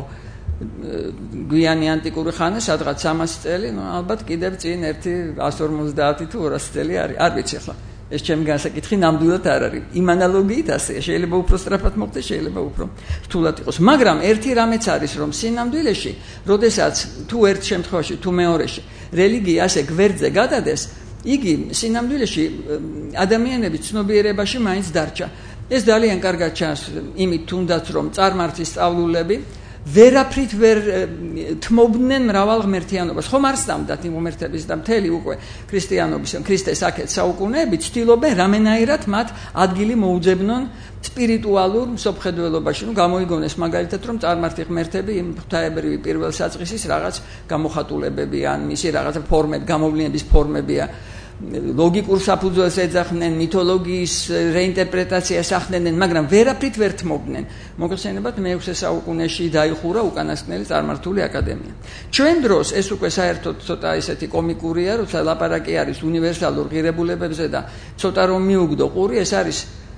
გვიანი ანტიკური ხანა, სადღაც სამასი წელი, ну ალბათ კიდევ წინ ერთი ათას ორმოცდაათი თუ ორასი წელი არის. არ ვიცი ახლა. ეს ჩემი განსაკითხი ნამდვილად არ არის. იმ ანალოგიით ასე შეიძლება უფრო სწრაფად მოხდეს, შეიძლება უფრო რთულად იყოს. მაგრამ ერთი რამეც არის, რომ სინამდვილეში, როდესაც თუ ერთ შემთხვევაში, თუ მეორეში რელიგია ასე გვერდზე გადადეს, იგი სინამდვილეში ადამიანების ცნობიერებაში მაინც დარჩა. ეს ძალიან კარგად ჩანს იმით თუნდაც რომ წარმართის სწავლულები ვერაფრით ვერ თმობდნენ მრავალ ღმერთიანობას. ხომ არ სწამდათ იმ ღმერთების და მთელი უკვე ქრისტიანობის, ქრისტეს აქეთ საუკუნეებით ცდილობენ რამენაირად მათ ადგილი მოუძებნონ სპირიტუალურ მსოფლმხედველობაში. ნუ გამოიგონეს მაგალითად, რომ წარმართი ღმერთები იმ ღვთაებრივი პირველ საწყისის რაღაც გამოხატულებები ან მისი რაღაც ფორმები, გამოვლენების ფორმებია. ლოგიკურ საფუძველს ეძახდნენ, მითოლოგიის რეინტერპრეტაციას ახდენენ, მაგრამ ვერაფრით ვერ თმობდნენ. მოგეხსენებათ მეექვსე საუკუნეში დაიხურა უკანასკნელი წარმართული აკადემია. ჩვენ დროს ეს უკვე საერთოდ ცოტა ესეთი კომიკურია, როცა ლაპარაკი არის უნივერსალურ ღირებულებებზე და ცოტა რომ მიუგდო ყური, ეს არის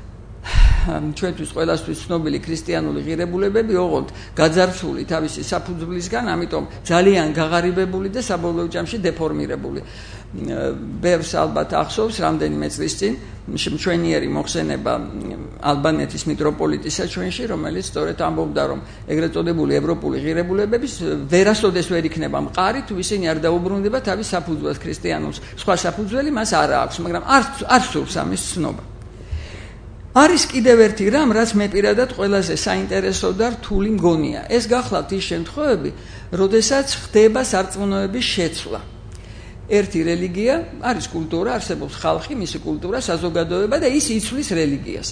ჩვენთვის ყველასთვის ცნობილი ქრისტიანული ღირებულებები, ოღონდ გაძარცვული თავისი საფუძვლისგან, ამიტომ ძალიან გაღარიბებული და საბოლოო ჯამში დეფორმირებული. ბევრს ალბათ ახსოვს რამდენიმე წლის წინ მშვენიერი მოხსენება ალბანეთის მიტროპოლიტისა ჩვენში, რომელიც სწორედ ამბობდა, რომ ეგრეთ წოდებული ევროპული ღირებულებების ვერასოდეს ვერ იქნება მყარი, თუ ისინი არ დაუბრუნდება თავის საფუძველს ქრისტიანულს. სხვა საფუძველი მას არ აქვს, მაგრამ არ არ სურს ამის ცნობა. არის კიდევ ერთი რამ, რაც მე პირადად ყველაზე საინტერესო და რთული მგონია. ეს გახლავთ ის შემთხვევები, როდესაც ხდება სარწმუნოების შეცვლა. ერთი რელიგია არის კულტურა, არსებობს ხალხი, მისი კულტურა, საზოგადოება და ის იცვლის რელიგიას.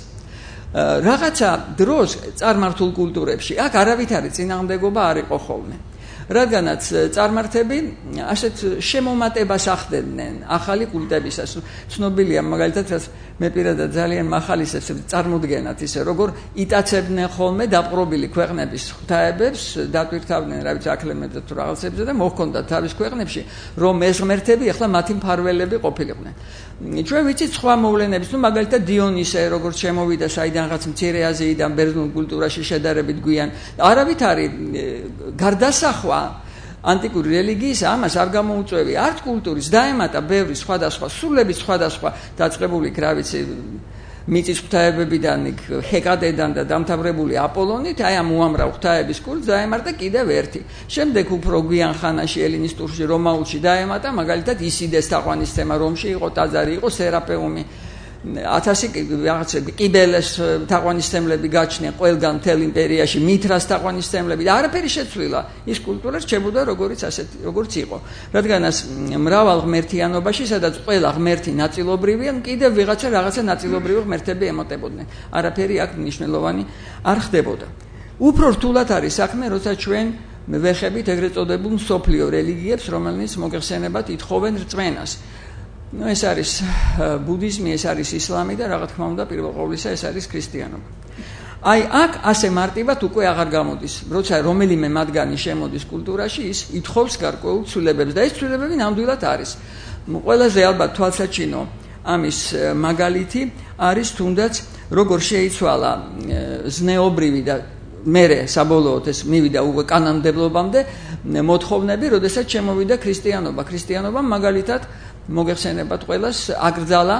რაღაცა დროს წარმართულ კულტურებში აქ არავითარი წინააღმდეგობა არ იყო ხოლმე. რადგანაც წარმართები ასეთ შემომატებას ახდენდნენ ახალი კულტებისას. ცნობილია მაგალითად, რაც მე პირადად ძალიან მახალისებს წარმოდგენათ ისე, როგორ იტაცებდნენ ხოლმე დაპყრობილი ქვეყნების ღვთაებებს, დატვირთავდნენ, რა ვიცი, აკლემებზე თუ რაღაცებზე და მოჰქონდათ თავის ქვეყნებში, რომ ეს ღმერთები ახლა მათი მფარველები ყოფილიყვნენ. ჩვენ ვიცით სხვა მოვლენების, ну მაგალითად დიონისე, როგორც შემოვიდა საიდანღაც მცირე აზიიდან ბერძნულ კულტურაში შედარებით გვიან, არავით არის გარდასახვა ანტიკური რელიგიის ამას არ გამოუწვევია. არც კულტურის დაემატა ბევრი სხვადასხვა სულების სხვადასხვა დაწყებული, რა ვიცი, მიწის ღვთაებებიდან, ჰეკატედან და დამთავრებული აპოლონით, აი ამ უამრავ ღვთაების კულტს დაემართა კიდევ ერთი. შემდეგ უფრო გვიან ხანაში ელინისტურში, რომაულში დაემატა, მაგალითად ისიდეს თაყვანისცემა რომში იყო, ტაძარი იყო, სერაპეუმი. ათასი რაღაც კიბელეს თაყვანისცემლები გაჩნდნენ ყველგან მთელ იმპერიაში, მითრას თაყვანისცემლები და არაფერი შეცვლილა. ის კულტურა რჩებოდა როგორც ასეთი, როგორც იყო. რადგანაც მრავალ ღმერთიანობაში, სადაც ყველა ღმერთი ნაწილობრივია, კიდევ ვიღაცა რაღაცა ნაწილობრივი ღმერთები ემატებოდნენ. არაფერი აქ მნიშვნელოვანი არ ხდებოდა. უფრო რთულად არის საქმე, როცა ჩვენ ვეხებით ეგრეთ წოდებულ მსოფლიო რელიგიებს, რომელიც მოგეხსენებათ ითხოვენ რწმენას. ნუ ეს არის ბუდიზმი, ეს არის ისლამი და რა თქმა უნდა პირველ ყოვლისა ეს არის ქრისტიანობა. აი აქ ასე მარტივად უკვე აღარ გამოდის, როცა რომელიმე მათგანი შემოდის კულტურაში, ის ითხოვს გარკვეულ ცვლილებებს და ეს ცვლილებები ნამდვილად არის. ყველაზე ალბათ თვალსაჩინო ამის მაგალითი არის თუნდაც როგორ შეიცვალა ზნეობრივი და მერე საბოლოოდ ეს მივიდა უკვე კანონმდებლობამდე მოთხოვნები, როდესაც შემოვიდა ქრისტიანობა. ქრისტიანობამ მაგალითად მოგეხსენებათ ყველას აკრძალა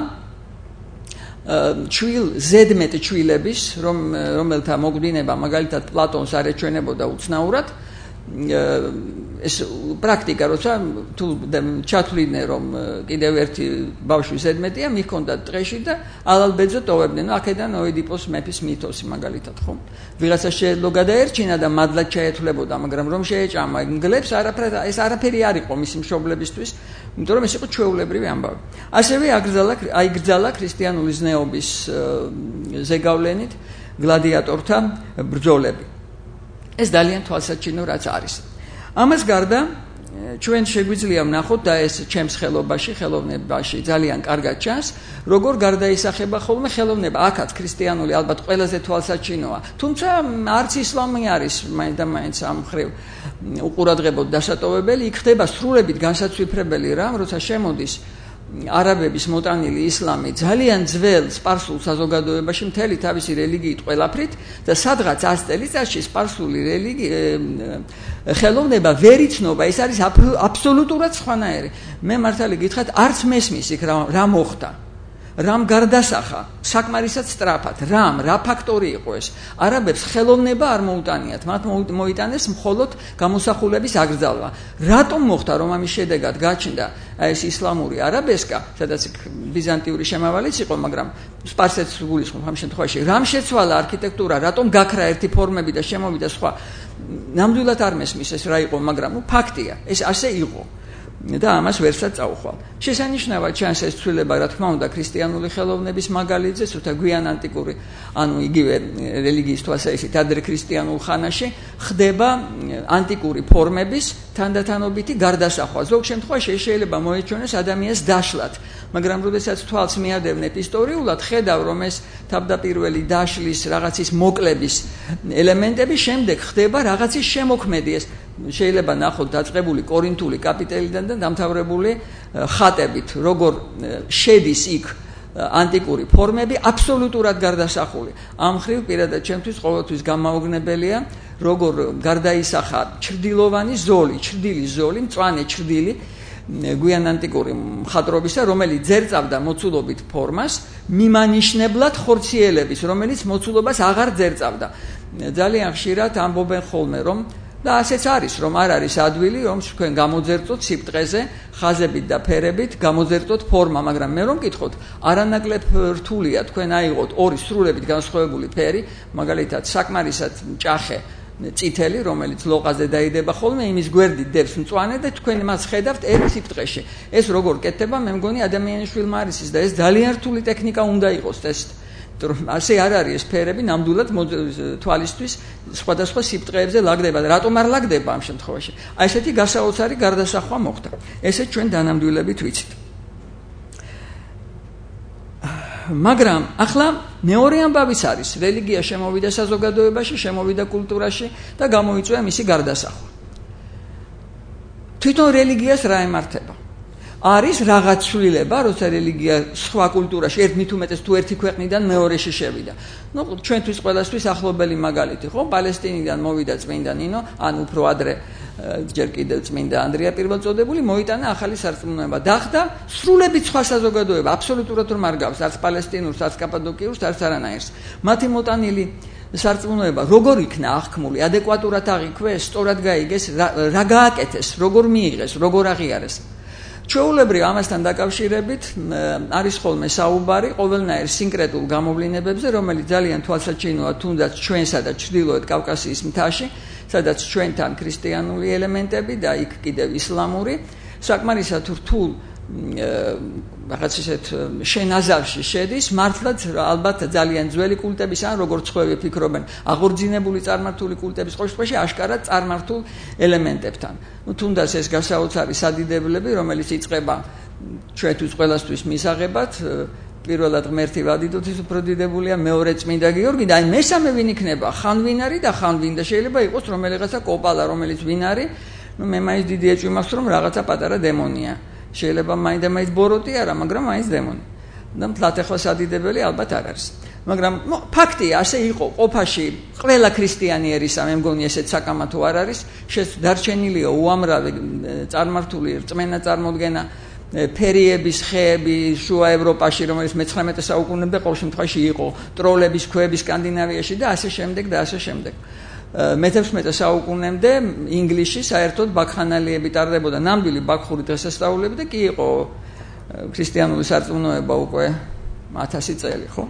ჩვილ ზედმეტ ჩვილების, რომ რომელთა მოგვდინება მაგალითად პლატონს არ ეჩვენებოდა უცნაურად, ეს პრაქტიკა როცა თუ ჩათვლიდნენ რომ კიდევ ერთი ბავშვი ზედმეტია, მიჰქონდათ ტყეში და ალალბეძო ტოვებდნენ. აქედან ოედიპოს მეფის მითოსი მაგალითად, ხო? ვიღაცა შეეძლო გადაერჩინა და მადლად ჩაეთვლებოდა, მაგრამ რომ შეეჭამა ინგლებს, არაფერი ეს არაფერი არ იყო მისი მშობლებისთვის, იმიტომ რომ ეს იყო ჩვეულებრივი ამბავი. ასევე აკრძალა აიგრძალა ქრისტიანული ზნეობის ზეგავლენით გლადიატორთა ბრძოლები. ეს ძალიან თვალსაჩინო რაც არის. ამას გარდა ჩვენ შეგვიძლია ვნახოთ და ეს ჩემს ხელობაში, ხელოვნებაში ძალიან კარგად ჩანს, როგორ გარდაისახება ხოლმე ხელოვნება. აქაც ქრისტიანული ალბათ ყველაზე თვალსაჩინოა. თუმცა არც ისლამი არის მაინც და მაინც ამ ხრივ უყურადღებოდ დასატოვებელი, იქ ხდება სრულებით განსაცვიფრებელი რამ, როცა შემოდის არაბების მოტანილი ისლამი ძალიან ძველ სპარსულ საზოგადოებაში მთელი თავისი რელიგიით ყველაფრით და სადღაც ას წელიწადში სპარსული რელიგია ხელოვნება ვერ იცნობა, ეს არის აბსოლუტურად სხვანაირი. მე მართალი გითხრათ, არც მესმის იქ რა მოხდა, რამ გარდასახა, საკმარისად სწრაფად, რამ, რა ფაქტორი იყო ეს. არაბებს ხელოვნება არ მოუტანიათ, მათ მოიტანეს მხოლოდ გამოსახულების აკრძალვა. რატომ მოხდა, რომ ამის შედეგად გაჩნდა ეს ისლამური არაბესკა, სადაც ბიზანტიური შემავალიც იყო, მაგრამ სპარსეთს გულისხმობ ამ შემთხვევაში, რამ შეცვალა არქიტექტურა, რატომ გაქრა ერთი ფორმები და შემოვიდა სხვა. ნამდვილად არ მესმის ეს რა იყო, მაგრამ ნუ ფაქტია, ეს ასე იყო. და ამას ვერცად წაუხვალ. შესანიშნავად ჩანს ეს ცვლილება, რა თქმა უნდა, ქრისტიანული ხელოვნების მაგალითზე, თუმცა გვიან ანტიკური, ანუ იგივე რელიგიის თვალსაზრისით ადრე ქრისტიანულ ხანაში ხდება ანტიკური ფორმების თანდათანობითი გარდასახვა. ზოგ შემთხვევაში შეიძლება მოეჩვენოს ადამიანს დაშლად, მაგრამ როდესაც თვალს მიადევნეთ ისტორიულად, ხედავ რომ ეს თავდაპირველი დაშლის, რაღაცის მოკლების ელემენტები შემდეგ ხდება რაღაცის შემოქმედი. ეს შეიძლება ნახოთ დაწყებული კორინთული კაპიტელიდან და დამთავრებული ხატებით, როგორ შედის იქ ანტიკური ფორმები აბსოლუტურად გარდასახული. ამ ხრივ პირადად ჩემთვის ყოველთვის გამაოგნებელია, როგორ გარდაისახა ჩრდილოვანი ზოლი, ჩრდილი ზოლი, მწვანე ჩრდილი გვიან ანტიკური მხატვრობისა, რომელიც ძერწავდა მოცულობით ფორმას, მიმანიშნებლად ხორციელების, რომელიც მოცულობას აღარ ძერწავდა. ძალიან ხშირად ამბობენ ხოლმე, რომ და ასეც არის, რომ არ არის ადვილი, რომ თქვენ გამოძერწოთ სიბრტყეზე, ხაზებით და ფერებით, გამოძერწოთ ფორმა, მაგრამ მე რომ მკითხოთ, არანაკლებ რთულია თქვენ აიღოთ ორი სრულებით განსხვავებული ფერი, მაგალითად საკმარისად ჭახე წითელი, რომელიც ლოყაზე დაიდება ხოლმე, იმის გვერდით დევს მწვანე და თქვენ მას ხედავთ ერთ სიბრტყეში. ეს როგორ კეთდება, მე მგონი ადამიანის შვილმა არის ის და ეს ძალიან რთული ტექნიკა უნდა იყოს ტესტ. ასე არ არის ეს ფერები ნამდვილად თვალისთვის სხვადასხვა სიბრტყეებზე ლაგდება და რატომ არ ლაგდება ამ შემთხვევაში? აი ესეთი გასაოცარი გარდასახვა მოხდა. ესე ჩვენ დანამდვილებით ვიცით. მაგრამ ახლა მეორე ამბავიც არის, რელიგია შემოვიდა საზოგადოებაში, შემოვიდა კულტურაში და გამოიწვია მისი გარდასახვა. თვითონ რელიგიას რა ემართება? არის რაღაც ცვლილება, როცა რელიგია სხვა კულტურაში ერთ მით უმეტეს თუ ერთი ქვეყნიდან მეორეში შევიდა. ნუ ჩვენთვის ყველასთვის ახლობელი მაგალითი, ხო? პალესტინიდან მოვიდა წმინდა ნინო, ან უფრო ადრე ჯერ კიდევ წმინდა ანდრია პირველწოდებული, მოიტანა ახალი სარწმუნოება. დახდა სრულებით სხვა საზოგადოება, აბსოლუტურად რომ არ გავს, არც პალესტინურს, არც კაპადოკიურს, არც არანაირს. მათი მოტანილი სარწმუნოება როგორ იქნა აღქმული, ადეკვატურად აღიქვეს, სწორად გაიგეს, რა გააკეთეს, როგორ მიიღეს, როგორ აღიარეს. ჩვეულებრივ ამასთან დაკავშირებით არის ხოლმე საუბარი ყოველნაირ სინკრეტულ გამოვლინებებზე, რომელიც ძალიან თვალსაჩინოა თუნდაც ჩვენსა და ჩრდილოეთ კავკასიის მთაში, სადაც ჩვენთან ქრისტიანული ელემენტები და იქ კიდევ ისლამური, საკმარისად რთულ რაღაც ისეთ შენაზავში შედის, მართლაც ალბათ ძალიან ძველი კულტების ან როგორც ხვევი ფიქრობენ, აღორძინებული წარმართული კულტების ყოველში აშკარად წარმართულ ელემენტებთან. ნუ თუნდაც ეს გასაოცარი სადიდებლები, რომელიც იწყება ჩვენთვის ყველასთვის მისაღებად, პირველად ღმერთი ვადიდოთის უფრო დიდებულია, მეორე წმინდა გიორგი და აი მესამე ვინ იქნება? ხან ვინ არის და ხან ვინ და შეიძლება იყოს რომელიღაცა კოპალა, რომელიც ვინ არის? ნუ მე მაინც დიდი ეჭვი მაქვს, რომ რაღაცა პატარა დემონია. შეიძლება მაინც და მაინც ბოროტი არა, მაგრამ მაინც დემონი. და მთლად ახლა სადიდებელი ალბათ არ არის. მაგრამ ფაქტია, ასე იყო ყოფაში ყველა ქრისტიანი ერისა, მე მგონი ესეც საკამათო არ არის, დარჩენილია უამრავი წარმართული რწმენა წარმოდგენა ფერიების ხეები შუა ევროპაში, რომელიც მეცხრამეტე საუკუნემდე ყოველ შემთხვევაში იყო, ტროლების ქვები სკანდინავიაში და ასე შემდეგ და ასე შემდეგ. მეთექვსმეტე საუკუნემდე ინგლისში საერთოდ ბაქხანალიები ტარდებოდა, ნამდვილი ბაქხური დღესასწაულები და კი იყო ქრისტიანული სარწმუნოება უკვე ათასი წელი, ხო?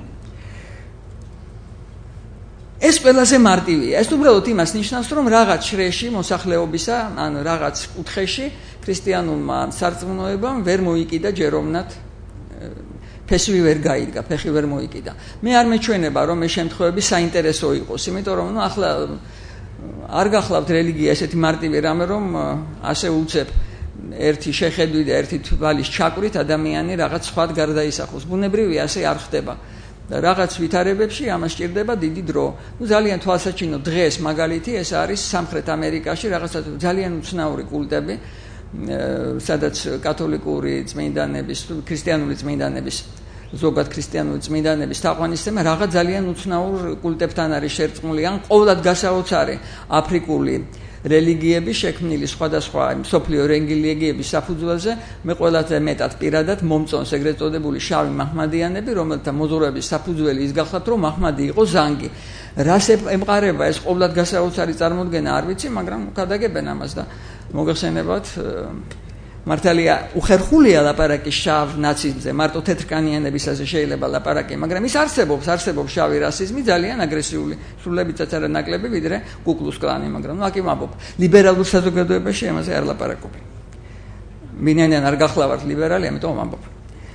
ეს ყველაზე მარტივია. ეს უბრალოდ იმას ნიშნავს, რომ რაღაც შრეში მოსახლეობისა, ან რაღაც კუთხეში ქრისტიანულმა სარწმუნოებამ ვერ მოიკიდა ჯეროვნად ფესვი ვერ გაიდგა, ფეხი ვერ მოიკიდა. მე არ მეჩვენება, რომ ეს შემთხვევები საინტერესო იყოს, იმიტომ რომ ნუ ახლა არ გახლავთ რელიგია ესეთი მარტივი რამე, რომ ასე უცებ ერთი შეხედვით და ერთი თვალის ჩაკვრით ადამიანი რაღაც სხვად გარდაისახოს. ბუნებრივია, ასე არ ხდება. და რაღაც ვითარებებში ამას სჭირდება დიდი დრო. ნუ ძალიან თვალსაჩინო დღეს მაგალითი ეს არის სამხრეთ ამერიკაში რაღაცა ძალიან უცნაური კულტები, სადაც კათოლიკური წმინდანების, ქრისტიანული წმინდანების, ზოგად ქრისტიანული წმინდანების თაყვანისცემა რაღაც ძალიან უცნაურ კულტებთან არის შერწყმული, ან ყოვლად გასაოცარი აფრიკული რელიგიები შექმნილი სხვადასხვა მსოფლიო რელიგიების საფუძველზე, მე ყველაზე მეტად პირადად მომწონს ეგრეთ წოდებული შავი მაჰმადიანები, რომელთა მოზღურების საფუძველი ის გახლავთ, რომ მაჰმადი იყო ზანგი. რას ემყარება ეს ყოვლად გასაოცარი წარმოდგენა არ ვიცი, მაგრამ გადაგებენ ამას და მოგეხსენებათ მართალია უხერხულია ლაპარაკი შავ ნაციზმზე, მარტო თეთრკანიანებისაზე შეიძლება ლაპარაკი, მაგრამ ის არსებობს, არსებობს შავი რასიზმი, ძალიან აგრესიული, სრულებითაც არა ნაკლები, ვიდრე კუკლუს კლანი, მაგრამ ნუ აკი ვამბობ, ლიბერალურ საზოგადოებაში ამაზე არ ლაპარაკობ. ვინაიდან არ გახლავართ ლიბერალი, ამიტომ ვამბობ.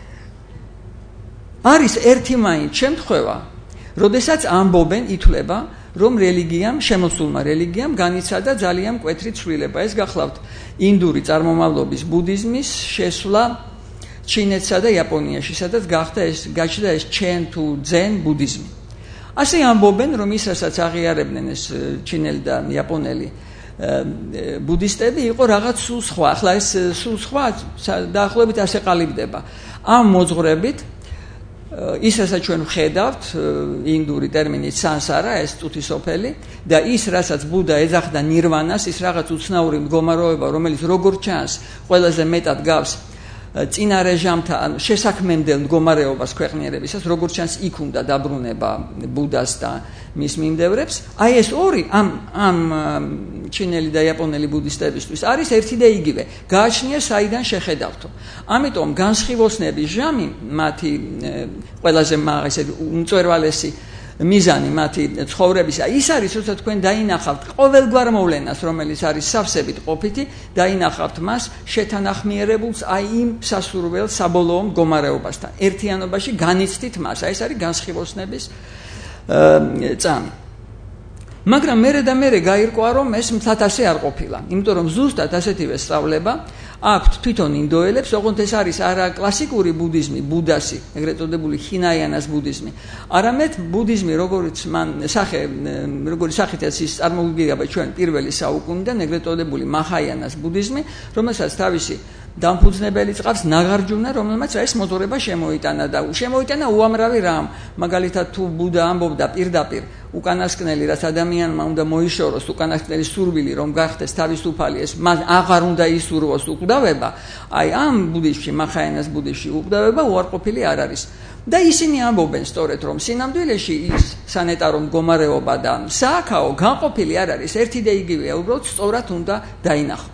არის ერთი მაინც შემთხვევა, როდესაც ამბობენ, ითვლება, რომ რელიგიამ, შემოსულმა რელიგიამ განიცადა ძალიან მკვეთრი ცვლილება. ეს გახლავთ ინდური წარმომავლობის ბუდიზმის შესვლა ჩინეთსა და იაპონიაში, სადაც გახდა ეს გაჩნდა ეს ჩენ თუ ძენ ბუდიზმი. ასე ამბობენ, რომ ის რასაც აღიარებდნენ ეს ჩინელი და იაპონელი ბუდისტები იყო რაღაც სულ სხვა. ახლა ეს სულ სხვა დაახლოებით ასე ყალიბდება. ამ მოძღვრებით ის რასაც ჩვენ ვხედავთ ინდური ტერმინით სანსარა, ეს წუთისოფელი და ის რასაც ბუდა ეძახდა ნირვანას, ის რაღაც უცნაური მდგომარეობა, რომელიც როგორ ჩანს ყველაზე მეტად გავს წინა რეჟიმთან შესაქმემდელ მდგომარეობას ქვეყნიერებისას, როგორც ჩანს იქ უნდა დაბრუნება ბუდას და მის მიმდევრებს. აი ეს ორი ამ ამ ჩინელი და იაპონელი ბუდისტებისთვის არის ერთი და იგივე. გააჩნია საიდან შეხედავთო. ამიტომ განსხივოსნების ჟამი მათი ყველაზე მაგასე უმწვერვალესი მიზანი მათი ცხოვრებისა ის არის, როცა თქვენ დაინახავთ ყოველგვარ მოვლენას, რომელიც არის სავსებით ყოფითი, დაინახავთ მას შეთანახმიერებულს აი იმ სასურველ საბოლოო მდგომარეობასთან. ერთიანობაში განიცდით მას. აი ეს არის განსხივოსნების წამი. მაგრამ მერე და მერე გაირკვა, რომ ეს მთლად ასე არ ყოფილა. იმიტომ რომ ზუსტად ასეთივე სწავლება აქვთ თვითონ ინდოელებს, ოღონდ ეს არის არა კლასიკური ბუდიზმი, ბუდასი, ეგრეთ წოდებული ჰინაიანას ბუდიზმი, არამედ ბუდიზმი, როგორც მან სახე, როგორც სახითაც ის წარმოგვიდგება ჩვენ პირველი საუკუნიდან, ეგრეთ წოდებული მაჰაიანას ბუდიზმი, რომელსაც თავისი დამფუძნებელი წავს ნაგარჯუნა, რომელმაც ეს მოძღვრება შემოიტანა და შემოიტანა უამრავი რამ. მაგალითად თუ ბუდა ამბობდა პირდაპირ უკანასკნელი, რაც ადამიანმა უნდა მოიშოროს, უკანასკნელი სურვილი რომ გახდეს თავისუფალი, ეს მას აღარ უნდა ისურვოს უკვდავება. აი ამ ბუდიზმში, მაჰაიანას ბუდიზმში უკვდავება უარყოფილი არ არის. და ისინი ამბობენ სწორედ, რომ სინამდვილეში ის სანეტარო მდგომარეობა და სააქაო განყოფილი არ არის, ერთი და იგივეა, უბრალოდ სწორად უნდა დაინახო.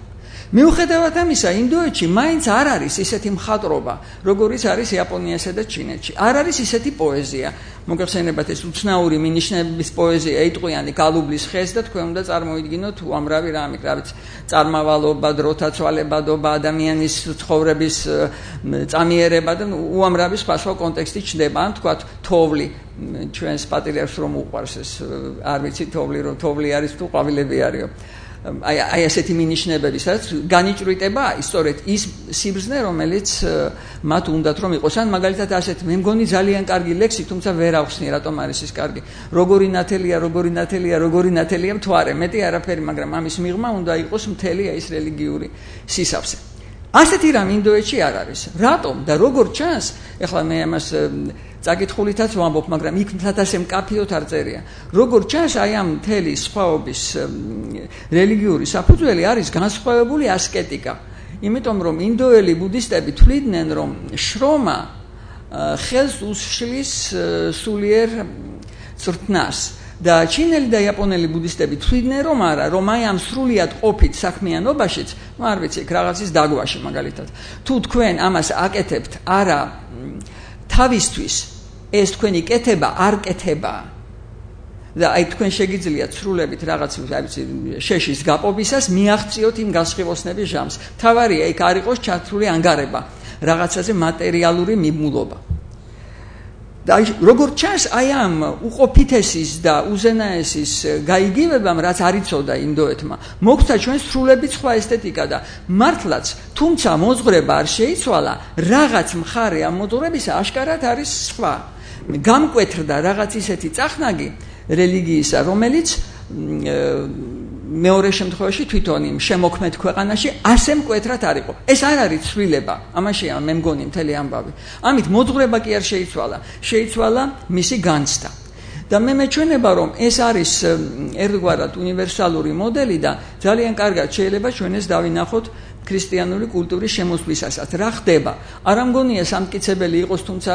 მიუხედავად ამისა, ინდოეთში მაინც არ არის ისეთი მხატვრობა, როგორიც არის იაპონიასა და ჩინეთში. არ არის ისეთი პოეზია. მოგეხსენებათ ეს უცნაური მინიშნების პოეზია, იტყვიანი გალუბლის ხეს და თქვენ უნდა წარმოიდგინოთ უამრავი რამე, რაც წარმავალობა, დროთა ცვალებადობა, ადამიანის ცხოვრების წამიერება და უამრავი სხვა კონტექსტი ჩნდება. ან თქვათ თოვლი, ჩვენს პატრიარქს რომ უყვარს ეს არ ვიცი თოვლი რომ თოვლი არის თუ ყვავილები არისო. აი აი ასეთი მინიშნებები, სადაც განიჭრიტება სწორედ ის სიბრძნე, რომელიც მათ უნდათ რომ იყოს. ან მაგალითად ასეთ მე მგონი ძალიან კარგი ლექსი, თუმცა ვერ ახსნი რატომ არის ის კარგი. როგორი ნათელია, როგორი ნათელია, როგორი ნათელია მთვარე, მეტი არაფერი, მაგრამ ამის მიღმა უნდა იყოს მთელი ის რელიგიური სისავსე. ასეთი რამ ინდოეთში არ არის. რატომ და როგორ ჩანს? ეხლა მე ამას წაკითხულითაც ვამბობ, მაგრამ იქ მთათასე მკაფიოდ არ წერია. როგორ ჩანს, აი ამ მთელი სხვაობის რელიგიური საფუძველი არის განსხვავებული ასკეტიკა. იმიტომ რომ ინდოელი ბუდისტები თვლიდნენ, რომ შრომა ხელს უშლის სულიერ წრთნას. და ჩინელი და იაპონელი ბუდისტები თვლიდნენ, რომ არა, რომ აი ამ სრულიად ყოფით საქმიანობაშიც, ну არ ვიცი, რაღაცის დაგვაში მაგალითად. თუ თქვენ ამას აკეთებთ, არა თავისთვის, ეს თქვენი კეთება არ კეთება. და აი თქვენ შეგიძლიათ სრულებით რაღაც, აი ვიცი, შეშის გაპობისას მიაღწიოთ იმ გასხივოსნების ჟამს. თავარია იქ არ იყოს ჩართული ანგარება, რაღაცაზე მატერიალური მიმულობა. და როგორ ჩანს აი ამ უყოფითესის და უზენაესის გაიგივებამ, რაც არ იცოდა ინდოეთმა, მოგვცა ჩვენ სრულებით სხვა ესთეტიკა და მართლაც, თუმცა მოძღვრება არ შეიცვალა, რაღაც მხარე ამ მოძღვრებისა აშკარად არის სხვა. გამკვეთრდა რაღაც ისეთი წახნაგი რელიგიისა, რომელიც მეორე შემთხვევაში თვითონ იმ შემოქმედ ქვეყანაში ასე მკვეთრად არ იყო. ეს არ არის ცვლილება, ამაშია მე მგონი მთელი ამბავი. ამით მოძღვრება კი არ შეიცვალა, შეიცვალა მისი განცდა. და მე მეჩვენება, რომ ეს არის ერთგვარად უნივერსალური მოდელი და ძალიან კარგად შეიძლება ჩვენ ეს დავინახოთ ქრისტიანული კულტურის შემოსვლისასაც. რა ხდება? არ ამგონია სამტკიცებელი იყოს, თუმცა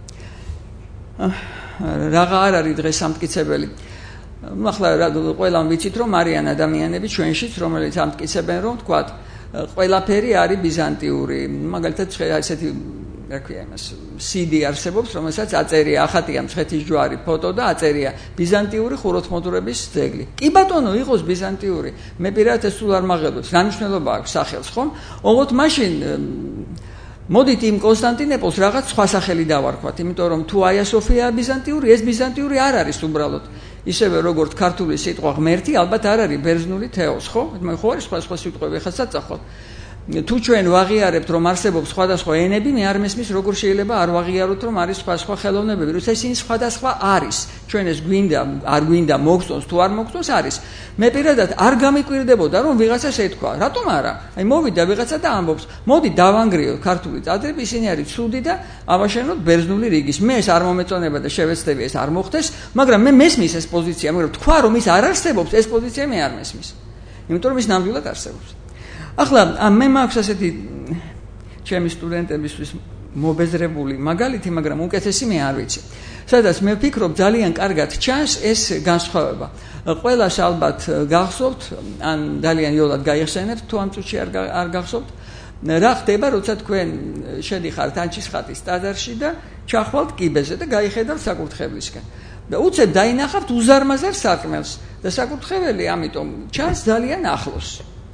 რაღა არ არის დღეს სამტკიცებელი. ახლა ყველამ ვიცით, რომ არიან ადამიანები ჩვენშიც, რომელიც ამტკიცებენ, რომ თქვათ, ყველაფერი არის ბიზანტიური. მაგალითად, ესეთი, რა ქვია იმას, სიდი არსებობს, რომელსაც აწერია ახატია მცხეთის ჯვარი ფოტო და აწერია ბიზანტიური ხუროთმოძღვრების ძეგლი. კი ბატონო, იყოს ბიზანტიური. მე პირადად ეს სულ არ მაღელვებს. რა მნიშვნელობა აქვს სახელს, ხომ? ოღონდ მაშინ მოდით იმ კონსტანტინოპოლს რაღაც სხვა სახელი დავარქვათ, იმიტომ რომ თუ აია სოფია ბიზანტიური, ეს ბიზანტიური არ არის უბრალოდ. ისევე როგორც ქართული სიტყვა ღმერთი, ალბათ არ არის ბერძნული თეოს, ხო? მე ხო არის სხვა სხვა სიტყვები, ხა საწახოთ. თუ ჩვენ ვაღიარებთ, რომ არსებობს სხვადასხვა ენები, მე არ მესმის, როგორ შეიძლება არ ვაღიაროთ, რომ არის სხვა სხვა ხელოვნებები, როცა ისინი სხვადასხვა არის. ჩვენ ეს გვინდა, არ გვინდა მოგწონს თუ არ მოგწონს არის. მე პირადად არ გამიკვირდებოდა, რომ ვიღაცას ეთქვა. რატომ არა? აი მოვიდა ვიღაცა და ამბობს, მოდი დავანგრიოთ ქართული წადრები, ისინი არის ცუდი და ავაშენოთ ბერძნული რიგის. მე ეს არ მომეწონება და შევეცდები ეს არ მოხდეს, მაგრამ მე მესმის ეს პოზიცია, მაგრამ თქვა რომ ის არ არსებობს, ეს პოზიცია მე არ მესმის. იმიტომ რომ ის ნამდვილად არსებობს. ახლა მე მაქვს ასეთი ჩემი სტუდენტებისთვის მობეზრებული მაგალითი, მაგრამ უკეთესი მე არ ვიცი. სადაც მე ვფიქრობ ძალიან კარგად ჩანს ეს განსხვავება. ყველას ალბათ გახსოვთ, ან ძალიან იოლად გაიხსენებთ, თუ ამ წუთში არ არ გახსოვთ, რა ხდება, როცა თქვენ შედიხართ ანჩისხატის ტაძარში და ჩახვალთ კიბეზე და გაიხედავთ საკურთხევლისკენ. და უცებ დაინახავთ უზარმაზარ სარკმელს და საკურთხეველი ამიტომ ჩანს ძალიან ახლოს.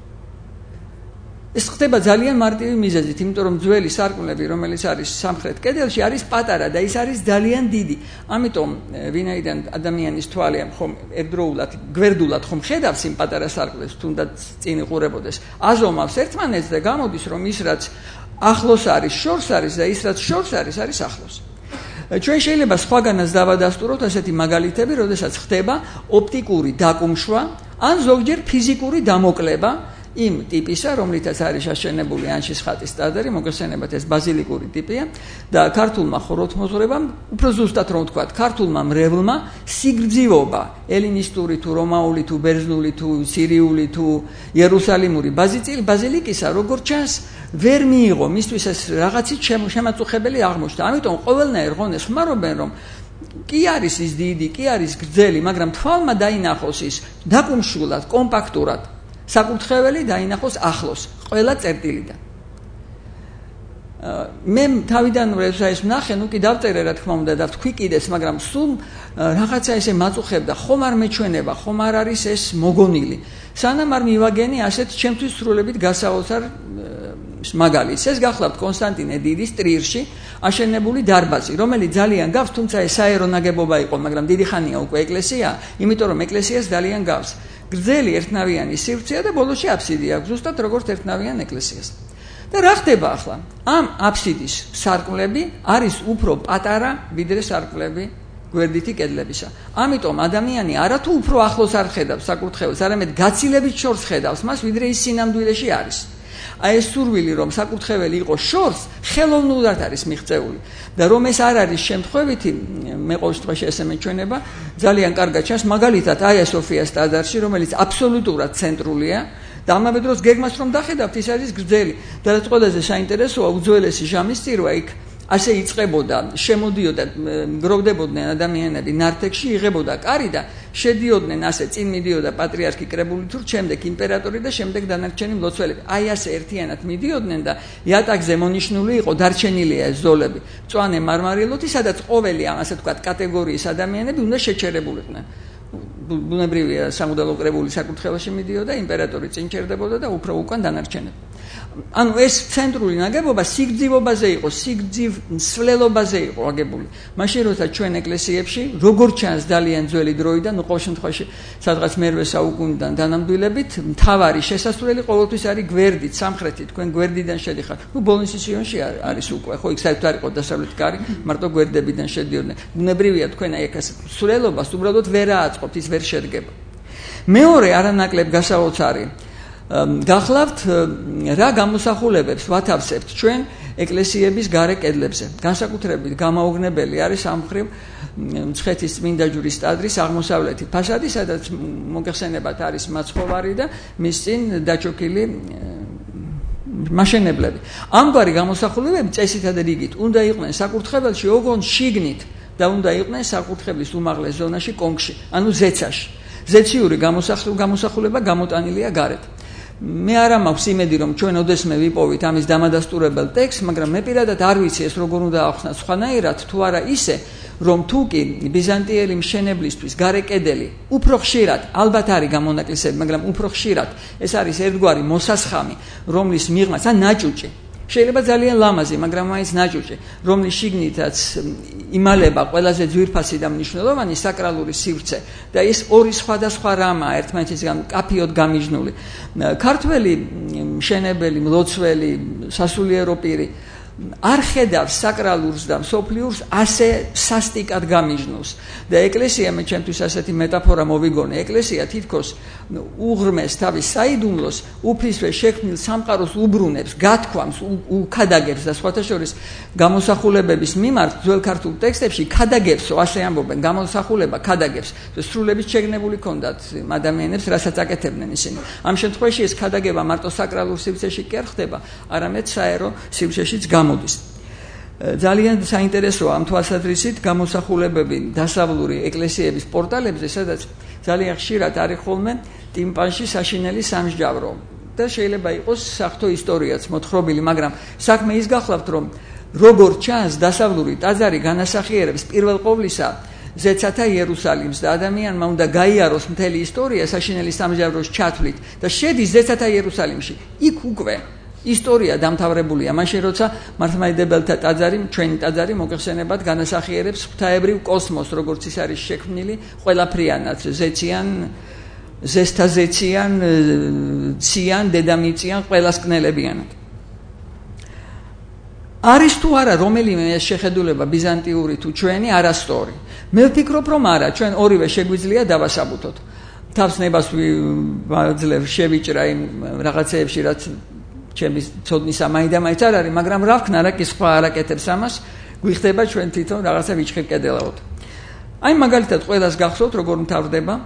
ეს ხდება ძალიან მარტივი მიზეზით, იმიტომ რომ ძველი სარკმლები, რომელიც არის სამხრეთ კედელში, არის პატარა და ის არის ძალიან დიდი. ამიტომ ვინაიდან ადამიანის თვალი ხომ ერთდროულად, გვერდულად ხომ ხედავს იმ პატარა სარკმლებს, თუნდაც წინ იყურებოდეს, აზომავს ერთმანეთს და გამოდის, რომ ის რაც ახლოს არის, შორს არის და ის რაც შორს არის, არის ახლოს. ჩვენ შეიძლება სხვაგანაც დავადასტუროთ ასეთი მაგალითები, როდესაც ხდება ოპტიკური დაკუმშვა, ან ზოგჯერ ფიზიკური დამოკლება იმ ტიპისა, რომლითაც არის აშენებული ანჩისხატის ტაძარი, მოგეხსენებათ ეს ბაზილიკური ტიპია და ქართულმა ხუროთმოძღვრებამ, უფრო ზუსტად რომ ვთქვათ, ქართულმა მრევლმა სიგრძივობა, ელინისტური თუ რომაული თუ ბერძნული თუ სირიული თუ იერუსალიმური ბაზილიკისა, როგორ ჩანს, ვერ მიიღო, მისთვის ეს რაღაცით შემაწუხებელი აღმოჩნდა. ამიტომ ყოველნაირ ღონეს ხმარობენ, რომ კი არის ის დიდი, კი არის გრძელი, მაგრამ თვალმა დაინახოს ის დაკუმშულად, კომპაქტურად. საკურთხეველი დაინახოს ახლოს. ყველა წერტილიდან. მე თავიდან როცა ეს ვნახე, ნუ კი დავწერე რა თქმა უნდა და ვთქვი კიდეც, მაგრამ სულ რაღაცა ესე მაწუხებდა, ხომ არ მეჩვენება, ხომ არ არის ეს მოგონილი. სანამ არ მივაგენი ასეთ ჩემთვის სრულებით გასაოცარ მაგალითს. ეს გახლავთ კონსტანტინე დიდის ტრირში აშენებული დარბაზი, რომელიც ძალიან გავს, თუმცა ეს საერო ნაგებობა იყო, მაგრამ დიდი ხანია უკვე ეკლესია, იმიტომ რომ ეკლესიას ძალიან გავს. გრძელი ერთნავიანი სივრცეა და ბოლოში აფსიდი აქვს, ზუსტად როგორც ერთნავიან ეკლესიას. და რა ხდება ახლა? ამ აფსიდის სარკმლები არის უფრო პატარა ვიდრე სარკმლები გვერდითი კედლებისა. ამიტომ ადამიანი არათუ უფრო ახლოს არ ხედავს საკურთხეველს, არამედ გაცილებით შორს ხედავს მას, ვიდრე ის სინამდვილეში არის. აი ეს სურვილი რომ საკურთხეველი იყოს შორს, ხელოვნურად არის მიღწეული და რომ ეს არ არის შემთხვევითი, მე ყოველ შემთხვევაში ესე მეჩვენება, ძალიან კარგად ჩანს მაგალითად აია სოფიას ტაძარში, რომელიც აბსოლუტურად ცენტრულია და ამავე დროს გეგმას რომ დახედავთ, ის არის გრძელი და რაც ყველაზე საინტერესოა, უძველესი ჟამის წირვა იქ ასე იწყებოდა, შემოდიოდა, გროვდებოდნენ ადამიანები ნართექში, იღებოდა კარი და შედიოდნენ ასე, წინ მიდიოდა პატრიარქი კრებულითურ, შემდეგ იმპერატორი და შემდეგ დანარჩენი მლოცველები. აი ასე ერთიანად მიდიოდნენ და იატაკზე მონიშნული იყო, დარჩენილია ეს ზოლები, მწვანე მარმარილოთი, სადაც ყოველი ამ ასე ვთქვათ კატეგორიის ადამიანები უნდა შეჩერებულიყვნენ. ბუნებრივია სამუდამო კრებული საკურთხეველში მიდიოდა, იმპერატორი წინ ჩერდებოდა და უფრო უკან დანარჩენები. ანუ ეს ცენტრული ნაგებობა სიგრძივობაზე იყო, სიგრძივ მსვლელობაზე იყო აგებული. მაშინ როცა ჩვენ ეკლესიებში, როგორ ჩანს ძალიან ძველი დროიდან, ყოველ შემთხვევაში სადღაც მერვე საუკუნიდან დანამდვილებით, მთავარი შესასვლელი ყოველთვის არის გვერდით, სამხრეთით, თქვენ გვერდიდან შედიხართ. ნუ ბოლნისის სიონში არის უკვე, ხო, იქ საერთოდ არ იყო დასავლეთი კარი, მარტო გვერდებიდან შედიოდნენ. ბუნებრივია თქვენ აი ეს მსვლელობას უბრალოდ ვერ ააწყობთ, ის ვერ შედგება. მეორე არანაკლებ გასაოცარი გახლავთ რა გამოსახულებებს ვათავსებთ ჩვენ ეკლესიების გარე კედლებზე. განსაკუთრებით გამაოგნებელი არის ამ მხრივ მცხეთის წმინდა ჯვრის ტაძრის აღმოსავლეთი ფასადი, სადაც მოგეხსენებათ არის მაცხოვარი და მის წინ დაჩოქილი მაშენებლები. ამგვარი გამოსახულებები წესითა და რიგით უნდა იყვნენ საკურთხეველში, ოღონდ შიგნით და უნდა იყვნენ საკურთხევლის უმაღლეს ზონაში, კონქში, ანუ ზეცაში. ზეციური გამოსახულება გამოტანილია გარეთ. მე არ მაქვს იმედი რომ ჩვენ ოდესმე ვიპოვით ამის დამადასტურებელ ტექსტს, მაგრამ მე პირადად არ ვიცი ეს როგორ უნდა ახსნათ სხვანაირად, თუ არა ისე, რომ თუ კი ბიზანტიელი მშენებლისთვის გარე კედელი უფრო ხშირად, ალბათ არის გამონაკლისები, მაგრამ უფრო ხშირად ეს არის ერთგვარი მოსასხამი, რომლის მიღმაც ან ნაჭუჭი. შეიძლება ძალიან ლამაზი, მაგრამ მაინც ნაჭუჭი, რომლის შიგნითაც იმალება ყველაზე ძვირფასი და მნიშვნელოვანი საკრალური სივრცე და ეს ორი სხვადასხვა რამაა ერთმანეთისგან კაფიოდ გამიჯნული. ქართველი მშენებელი, მლოცველი, სასულიერო პირი არ ხედავს საკრალურს და მსოფლიურს ასე სასტიკად გამიჯნულს და ეკლესია მე ჩემთვის ასეთი მეტაფორა მოვიგონე, ეკლესია თითქოს უღრმეს თავის საიდუმლოს უფრისვე შექმნილ სამყაროს უბრუნებს, გათქვამს, უქადაგებს და სხვათა შორის გამოსახულებების მიმართ ძველ ქართულ ტექსტებში ქადაგებსო ასე ამბობენ, გამოსახულება ქადაგებს, სრულებით შეგნებული ჰქონდათ ადამიანებს, რასაც აკეთებდნენ ისინი. ამ შემთხვევაში ეს ქადაგება მარტო საკრალურ სივრცეში კი არ ხდება, არამედ საერო სივრცეშიც გამოდის. ძალიან საინტერესოა ამ თვალსაზრისით გამოსახულებები დასავლური ეკლესიების პორტალებზე, სადაც ძალიან ხშირად არის ხოლმე ტიმპანში საშინელი სამსჯავრო და შეიძლება იყოს საღვთო ისტორიაც მოთხრობილი, მაგრამ საქმე ის გახლავთ, რომ როგორ ჩანს დასავლური ტაძარი განასახიერებს პირველ ყოვლისა ზეცათა იერუსალიმს და ადამიანმა უნდა გაიაროს მთელი ისტორია საშინელი სამსჯავროს ჩათვლით და შედის ზეცათა იერუსალიმში. იქ უკვე ისტორია დამთავრებულია, მაშინ როცა მართლმადიდებელთა ტაძარი, ჩვენი ტაძარი მოგეხსენებათ განასახიერებს ღვთაებრივ კოსმოსს, როგორც ის არის შექმნილი, ყველაფრიანად, ზეციან, ზესთაზეციან, ციან, დედამიწიან, ყველასკნელებიანად. არის თუ არა რომელიმე ეს შეხედულება ბიზანტიური თუ ჩვენი არასწორი. მე ვფიქრობ, რომ არა, ჩვენ ორივე შეგვიძლია დავასაბუთოთ. თავს ნებას ვაძლევ, შევიჭრა იმ რაღაცეებში, რაც ჩემი ცოდნისა მაინდა-მაინც არ არის, მაგრამ რა ვქნა, რა კი სხვა არ აკეთებს ამას, გვიხდება ჩვენ თვითონ რაღაცა ვიჭხილ კედელაოდ. აი მაგალითად ყველას გახსოვთ როგორ მთავრდება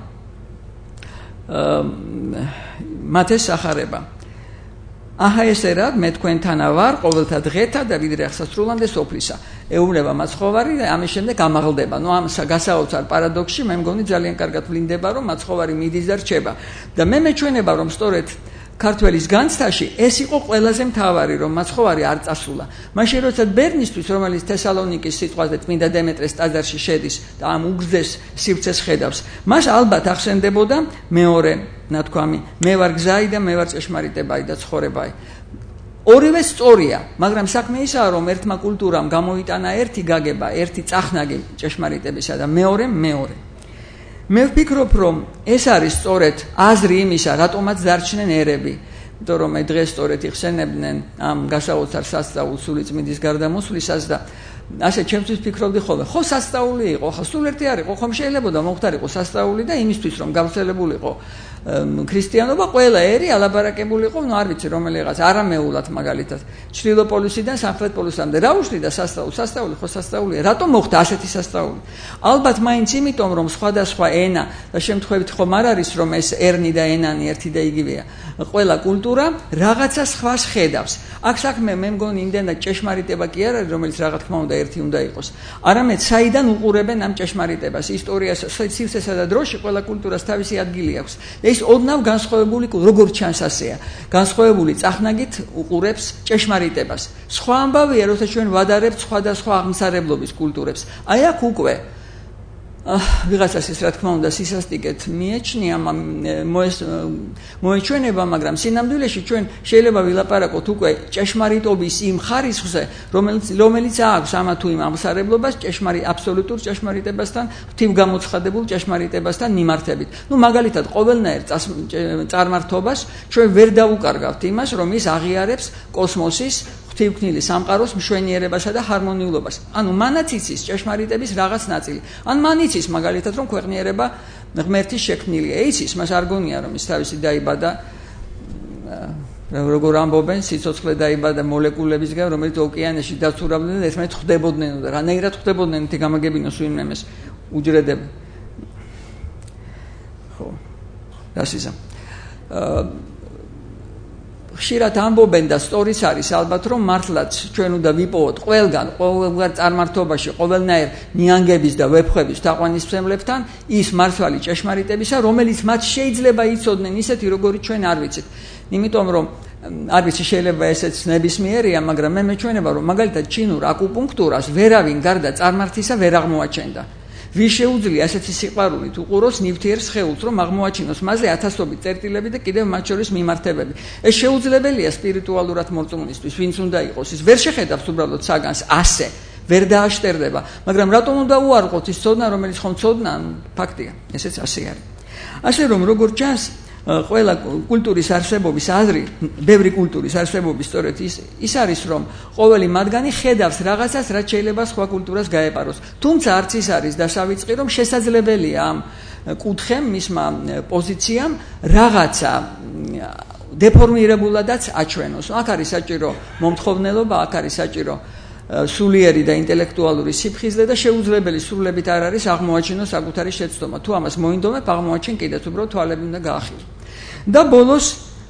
მათეს სახარება. აჰა ესე რა, მე თქვენთანა ვარ ყოველთა დღეთა და ვიდრე ახსასრულამდე სოფლისა. ეუბნება მაცხოვარი და ამის შემდეგ ამაღლდება. ნუ ამ გასაოცარ პარადოქსში მე მგონი ძალიან კარგად ვლინდება, რომ მაცხოვარი მიდის და რჩება. და მე მეჩვენება, რომ სწორედ ქართველის განცდაში ეს იყო ყველაზე მთავარი, რომ მაცხოვარი არ წასულა. მაშინ როცა ბერნისტვის, რომელიც თესალონიკის სიტყვაზე წმინდა დემეტრეს ტაძარში შედის და ამ უგრძეს სივრცეს ხედავს, მას ალბათ ახსენდებოდა მეორე ნათქვამი, მე ვარ გზაი და მე ვარ ჭეშმარიტებაი და ცხოვრებაი. ორივე სწორია, მაგრამ საქმე ისაა, რომ ერთმა კულტურამ გამოიტანა ერთი გაგება, ერთი წახნაგი ჭეშმარიტებისა და მეორე მეორე. მე ვფიქრობ, რომ ეს არის სწორედ აზრი იმისა, რატომაც დარჩნენ ერები, იმიტომ რომ დღეს სწორედ იხსენებდნენ ამ გასაოცარ სასწაულს სულიწმინდის გარდამოსვლისას და ასე ჩემთვის ფიქრობდი ხოლმე, ხო სასწაული იყო, ხო სულ ერთი არ იყო, ხომ შეიძლებოდა მოხდარიყო სასწაული და იმისთვის რომ გავრცელებულიყო ქრისტიანობა ყველა ერი ალაბარაკებულიყო, ნუ არ ვიცი რომელიღაც არამეულად მაგალითად ჩრდილო პოლუსიდან სამხრეთ პოლუსამდე რა უშლიდა სასწაული, სასწაული ხო სასწაულია, რატომ მოხდა ასეთი სასწაული? ალბათ მაინც იმიტომ რომ სხვადასხვა ენა და შემთხვევით ხომ არ არის რომ ეს ერნი და ენანი ერთი და იგივეა. ყველა კულტურა რაღაცა სხვას ხედავს. აქ საქმე მე მგონი იმდენად ჭეშმარიტება კი არ არის, რომელიც რა თქმა უნდა ერთი უნდა იყოს. არამედ საიდან უყურებენ ამ ჭეშმარიტებას? ისტორიას, სივრცესა და დროში ყველა კულტურას თავისი ადგილი აქვს. ეს ოდნავ განსხვავებული, როგორც ჩანს ასეა, განსხვავებული წახნაგით უყურებს ჭეშმარიტებას. სხვა ამბავია, როცა ჩვენ ვადარებთ სხვადასხვა აღმსარებლობის კულტურებს. აი აქ უკვე ვიღაცას ის რა თქმა უნდა სისასტიკეთ მიეჩნია მოეჩვენება, მაგრამ სინამდვილეში ჩვენ შეიძლება ვილაპარაკოთ უკვე ჭეშმარიტობის იმ ხარისხზე, რომელიც რომელიც აქვს ამა თუ იმ აღმსარებლობას ჭეშმარიტ აბსოლუტურ ჭეშმარიტებასთან, ღვთივგამოცხადებულ ჭეშმარიტებასთან მიმართებით. ნუ მაგალითად ყოველნაირ წარმართობას ჩვენ ვერ დავუკარგავთ იმას, რომ ის აღიარებს კოსმოსის ღვთივქნილი სამყაროს მშვენიერებასა და ჰარმონიულობას. ანუ მანაც იცის ჭეშმარიტების რაღაც ნაწილი. ან მან იცის მაგალითად რომ ქვეყნიერება ღმერთის შექმნილია. იცის, მას არ გონია რომ ის თავისი დაიბადა როგორ ამბობენ, სიცოცხლე დაიბადა მოლეკულებისგან, რომელიც ოკეანეში დაცურავდნენ და ერთმანეთს ხვდებოდნენ და რანაირად ხვდებოდნენ თი გამაგებინოს ვინმემეს უჯრედები. ხო. დასიზა. ხშირად ამბობენ და სწორიც არის ალბათ რომ მართლაც ჩვენ უნდა ვიპოვოთ ყველგან ყოველგვარ წარმართობაში ყოველნაირ ნიანგების და ვეფხვების თაყვანისმცემლებთან ის მართალი ჭეშმარიტებისა, რომელიც მათ შეიძლება იცოდნენ ისეთი როგორიც ჩვენ არ ვიცით. იმიტომ რომ არ ვიცი შეიძლება ესეც ნებისმიერია, მაგრამ მე მეჩვენება რომ მაგალითად ჩინურ აკუპუნქტურას ვერავინ გარდა წარმართისა ვერ აღმოაჩენდა. ვის შეუძლია ასეთი სიყვარულით უყუროს ნივთიერ სხეულს, რომ აღმოაჩინოს მასზე ათასობით წერტილები და კიდევ მათ შორის მიმართებები. ეს შეუძლებელია სპირიტუალურად მორწმუნისთვის, ვინც უნდა იყოს, ის ვერ შეხედავს უბრალოდ საგანს ასე, ვერ დააშტერდება, მაგრამ რატომ უნდა უარყოთ ის ცოდნა, რომელიც ხომ ცოდნა, ფაქტია, ესეც ასე არის. ასე რომ როგორ ჩანს, ყველა კულტურის არსებობის აზრი, ბევრი კულტურის არსებობის სწორედ ის ის არის, რომ ყოველი მათგანი ხედავს რაღაცას, რაც შეიძლება სხვა კულტურას გაეპაროს. თუმცა არც ის არის დასავიწყი, რომ შესაძლებელია ამ კუთხემ, მისმა პოზიციამ რაღაცა დეფორმირებულადაც აჩვენოს. აქ არის საჭირო მომთხოვნელობა, აქ არის საჭირო სულიერი და ინტელექტუალური სიფხიზლე და შეუძლებელი სრულებით არ არის აღმოაჩინოს საკუთარი შეცდომა. თუ ამას მოინდომებ, აღმოაჩენ კიდეც უბრალოდ თვალები უნდა გაახილო. და ბოლოს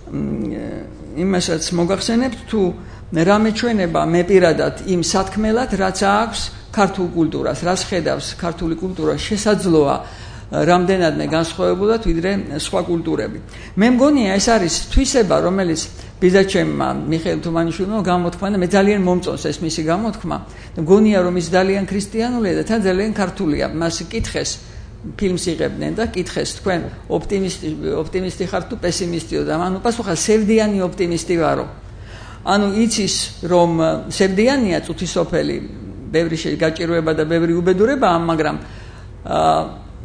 იმასაც მოგახსენებთ, თუ რამე ჩვენება მე პირადად იმ სათქმელად, რაც აქვს ქართულ კულტურას, რას ხედავს ქართული კულტურა შესაძლოა რამდენადმე განსხვავებულად ვიდრე სხვა კულტურები. მე მგონია ეს არის თვისება, რომელიც ბიზაჩემმა მიხეილ თუმანიშვილმა გამოთქმა და მე ძალიან მომწონს ეს მისი გამოთქმა. მგონია რომ ის ძალიან ქრისტიანულია და თან ძალიან ქართულია. მას კითხეს ფილმს იღებდნენ და კითხეს თქვენ ოპტიმისტი ოპტიმისტი ხართ თუ პესიმისტიო და მან უპასუხა სევდიანი ოპტიმისტი ვარო. ანუ იცის რომ სევდიანია წუთისოფელი, ბევრი გაჭირვება და ბევრი უბედურება, მაგრამ აა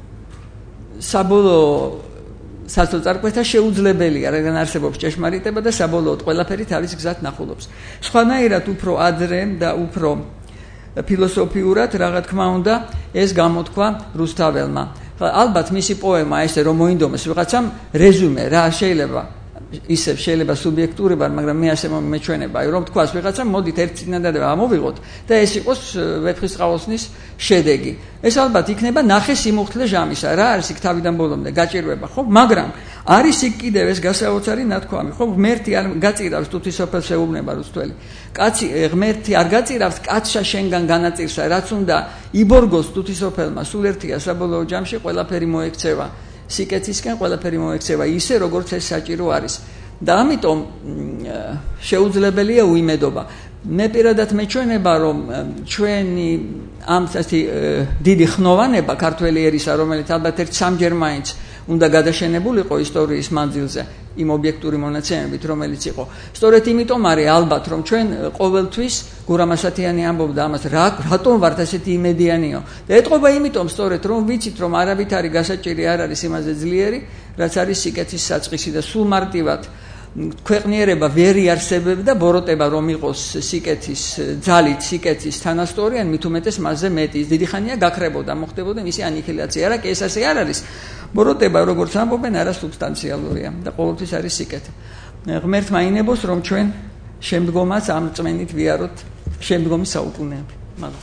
საბოლოო საწოლწარკვეთა შეუძლებელია, რადგან არსებობს ჭეშმარიტება და საბოლოოდ ყველაფერი თავის გზად ნახულობს. სხვანაირად უფრო ადრე და უფრო ფილოსოფიურად, რა თქმა უნდა, ეს გამოთქვა რუსთაველმა. ალბათ მისი პოემა ესე რომ მოინდომეს ვიღაცამ რეზუმე რა შეიძლება ისევ შეიძლება სუბიექტური ვარ, მაგრამ მე ასე მეჩვენება, რომ თქვას ვიღაცამ მოდით ერთ წინადადება ამოვიღოთ და ეს იყოს ვეფხისტყაოსნის შედეგი. ეს ალბათ იქნება ნახე სიმუხთლე ჟამისა, რა არის იქ თავიდან ბოლომდე გაჭირვება, ხო? მაგრამ არის იქ კიდევ ეს გასაოცარი ნათქვამი, ხო? ღმერთი არ გაწირავს თუთისოფელს ეუბნება რუსთველი. კაცი ღმერთი არ გაწირავს კაცსა შენგან განაწირსა, რაც უნდა იბორგოს თუთისოფელმა, სულ ერთია საბოლოო ჯამში ყველაფერი მოექცევა. სიკეთისკენ ყველაფერი მოექცევა ისე, როგორც ეს საჭირო არის. და ამიტომ შეუძლებელია უიმედობა. მე პირადად მეჩვენება, რომ ჩვენი ამ ასეთი დიდი ხნოვანება ქართველი ერისა, რომელიც ალბათ ერთ სამჯერ მაინც უნდა გადაშენებულიყო ისტორიის მანძილზე იმ ობიექტური მონაცემებით, რომელიც იყო. სწორედ იმიტომ არის ალბათ, რომ ჩვენ ყოველთვის გურამ ასათიანი ამბობდა ამას, რატომ ვართ ასეთი იმედიანიო? და ეტყობა იმიტომ, სწორედ რომ ვიცით, რომ არავითარი გასაჭირი არ არის იმაზე ძლიერი, რაც არის სიკეთის საწყისი და სულ მარტივად ქვეყნიერება ვერ იარსებებდა ბოროტება რომ იყოს სიკეთის ძალით სიკეთის თანასწორი ან მით უმეტეს მასზე მეტი დიდი ხანია გაქრებოდა მოხდებოდა მისი ანიჰილაცია არა კი ეს ასე არ არის ბოროტება როგორც ამბობენ არა სუბსტანციალურია და ყოველთვის არის სიკეთე ღმერთმა ინებოს რომ ჩვენ შემდგომაც ამ წმენით ვიაროთ შემდგომი საუკუნეები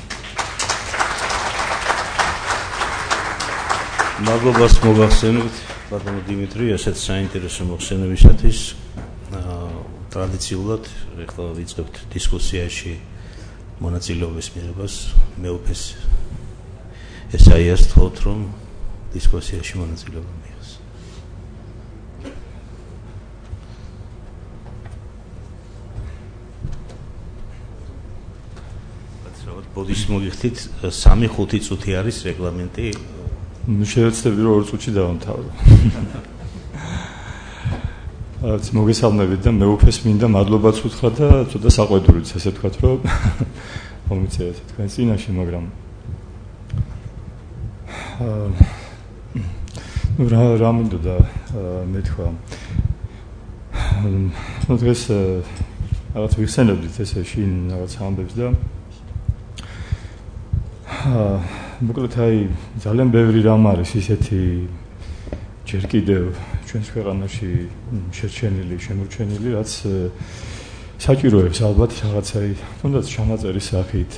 მადლობას მოგახსენებთ ბატონო დიმიტრი ესეც საინტერესო მოხსენებისათვის ტრადიციულად ეხლა ვიწყებთ დისკუსიაში მონაწილეობის მიღებას მეუფეს ესაიას თხოვთ რომ დისკუსიაში მონაწილეობა მიიღოს ბაცრავად ბოდის მოგიხდით სამი ხუთი წუთი არის რეგლამენტი შევეცდები რომ ორ წუთში დავამთავრო. არც მოგესალმებით და მეუფეს მინდა მადლობაც უთხრა და ცოტა საყვედურიც ესე ვთქვათ რომ მომიწევთ თქვენ წინაშე მაგრამ აა რა რა მინდოდა მეთქვა ნუ დღეს რაღაც ვიხსენებდით ესე შინ რაღაც ამბებს და აა მოკლედ აი ძალიან ბევრი რამ არის ისეთი ჯერ კიდევ ჩვენს ქვეყანაში შერჩენილი, შემორჩენილი, რაც საჭიროებს ალბათ რაღაცაი თუნდაც ჩანაწერის სახით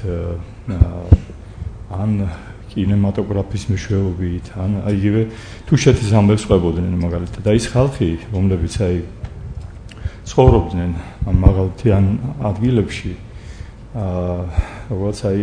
ან კინემატოგრაფის მეშვეობით, ან აი იგივე თუშეთის ამბებს ყვებოდნენ მაგალითად. და ის ხალხი, რომლებიც აი ცხოვრობდნენ ამ მაღალმთიან ადგილებში, აა როგორც აი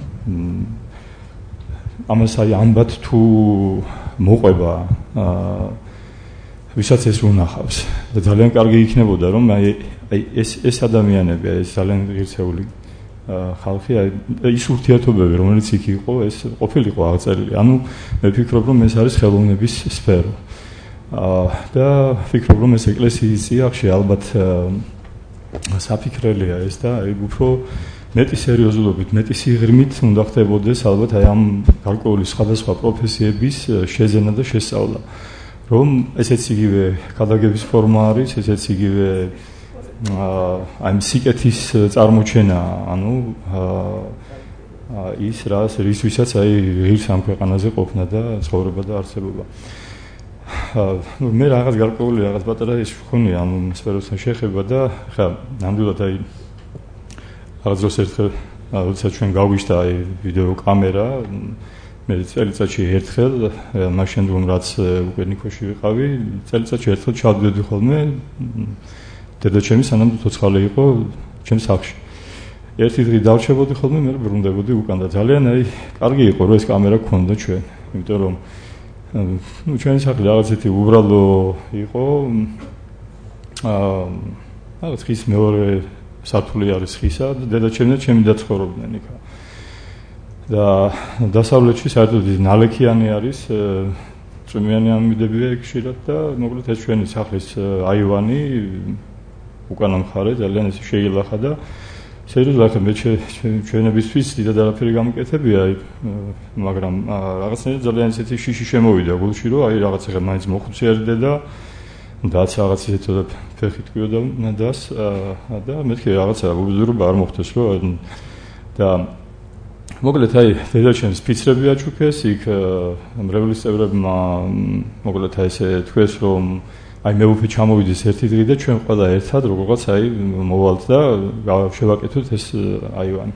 ამას აი ამბად თუ მოყვება აა ვისაც ეს უნახავს და ძალიან კარგი იქნებოდა რომ აი აი ეს ეს ადამიანები ეს ძალიან ღირსეული ხალხი აი ის ურთიერთობები რომელიც იქ იყო ეს ყოფილიყო აღწერილი ანუ მე ვფიქრობ რომ ეს არის ხელოვნების სფერო აა და ვფიქრობ რომ ეს ეკლესიის წიაღში ალბათ საფიქრელია ეს და აი უფრო მეტი სერიოზულობით, მეტი სიღრმით უნდა ხდებოდეს ალბათ აი ამ გარკვეული სხვადასხვა პროფესიების შეძენა და შესწავლა. რომ ესეც იგივე ქადაგების ფორმა არის, ესეც იგივე აი სიკეთის წარმოჩენა, ანუ ის რას რისთვისაც აი ღირს ამ ქვეყანაზე ყოფნა და ცხოვრება და არსებობა. ნუ მე რაღაც გარკვეული რაღაც პატარა ის ვქონია ამ სფეროსთან შეხება და ხა ნამდვილად აი რაღაც დროს ერთხელ როდესაც ჩვენ გავიშთა აი ვიდეო კამერა მე წელიწადში ერთხელ მას შემდგომ რაც უკვე ნიქოში ვიყავი წელიწადში ერთხელ ჩავდიოდი ხოლმე დედაჩემი სანამ ცოცხალი იყო ჩემს სახლში ერთი დღე დავრჩებოდი ხოლმე მე ბრუნდებოდი უკან და ძალიან აი კარგი იყო რომ ეს კამერა გქონდა ჩვენ იმიტომ რომ ნუ ჩვენი სახლი რაღაც ისეთი უბრალო იყო აა რაღაც ხის მეორე სართული არის ხისა და დედაჩემი და ჩემი და ცხოვრობდნენ იქ. და დასავლეთში საერთოდ ნალექიანი არის, წვიმიანი ამბებია იქ ხშირად და მოკლედ ეს ჩვენი სახლის აივანი უკანა მხარე ძალიან ესე შეილახა და სერიოზულად მე ჩვენებისთვის დიდად არაფერი გამოკეთებია, მაგრამ რაღაცნაირად ძალიან ესეთი შიში შემოვიდა გულში რომ აი რაღაც ახლა მაინც მოხუციერდე და დაც რაღაც ისე ცოტა ფეხით კვიოდა დას და მეთქი რაღაცა უბედურება არ მოხდეს რომ და მოკლედ აი დედაჩემს ფიცრები აჩუქეს იქ მრევლის წევრებმა მოკლედ აი ესე თქვეს რომ აი მეუფე ჩამოვიდეს ერთი დღე და ჩვენ ყველა ერთად როგორღაც აი მოვალთ და შევაკეთოთ ეს აივანი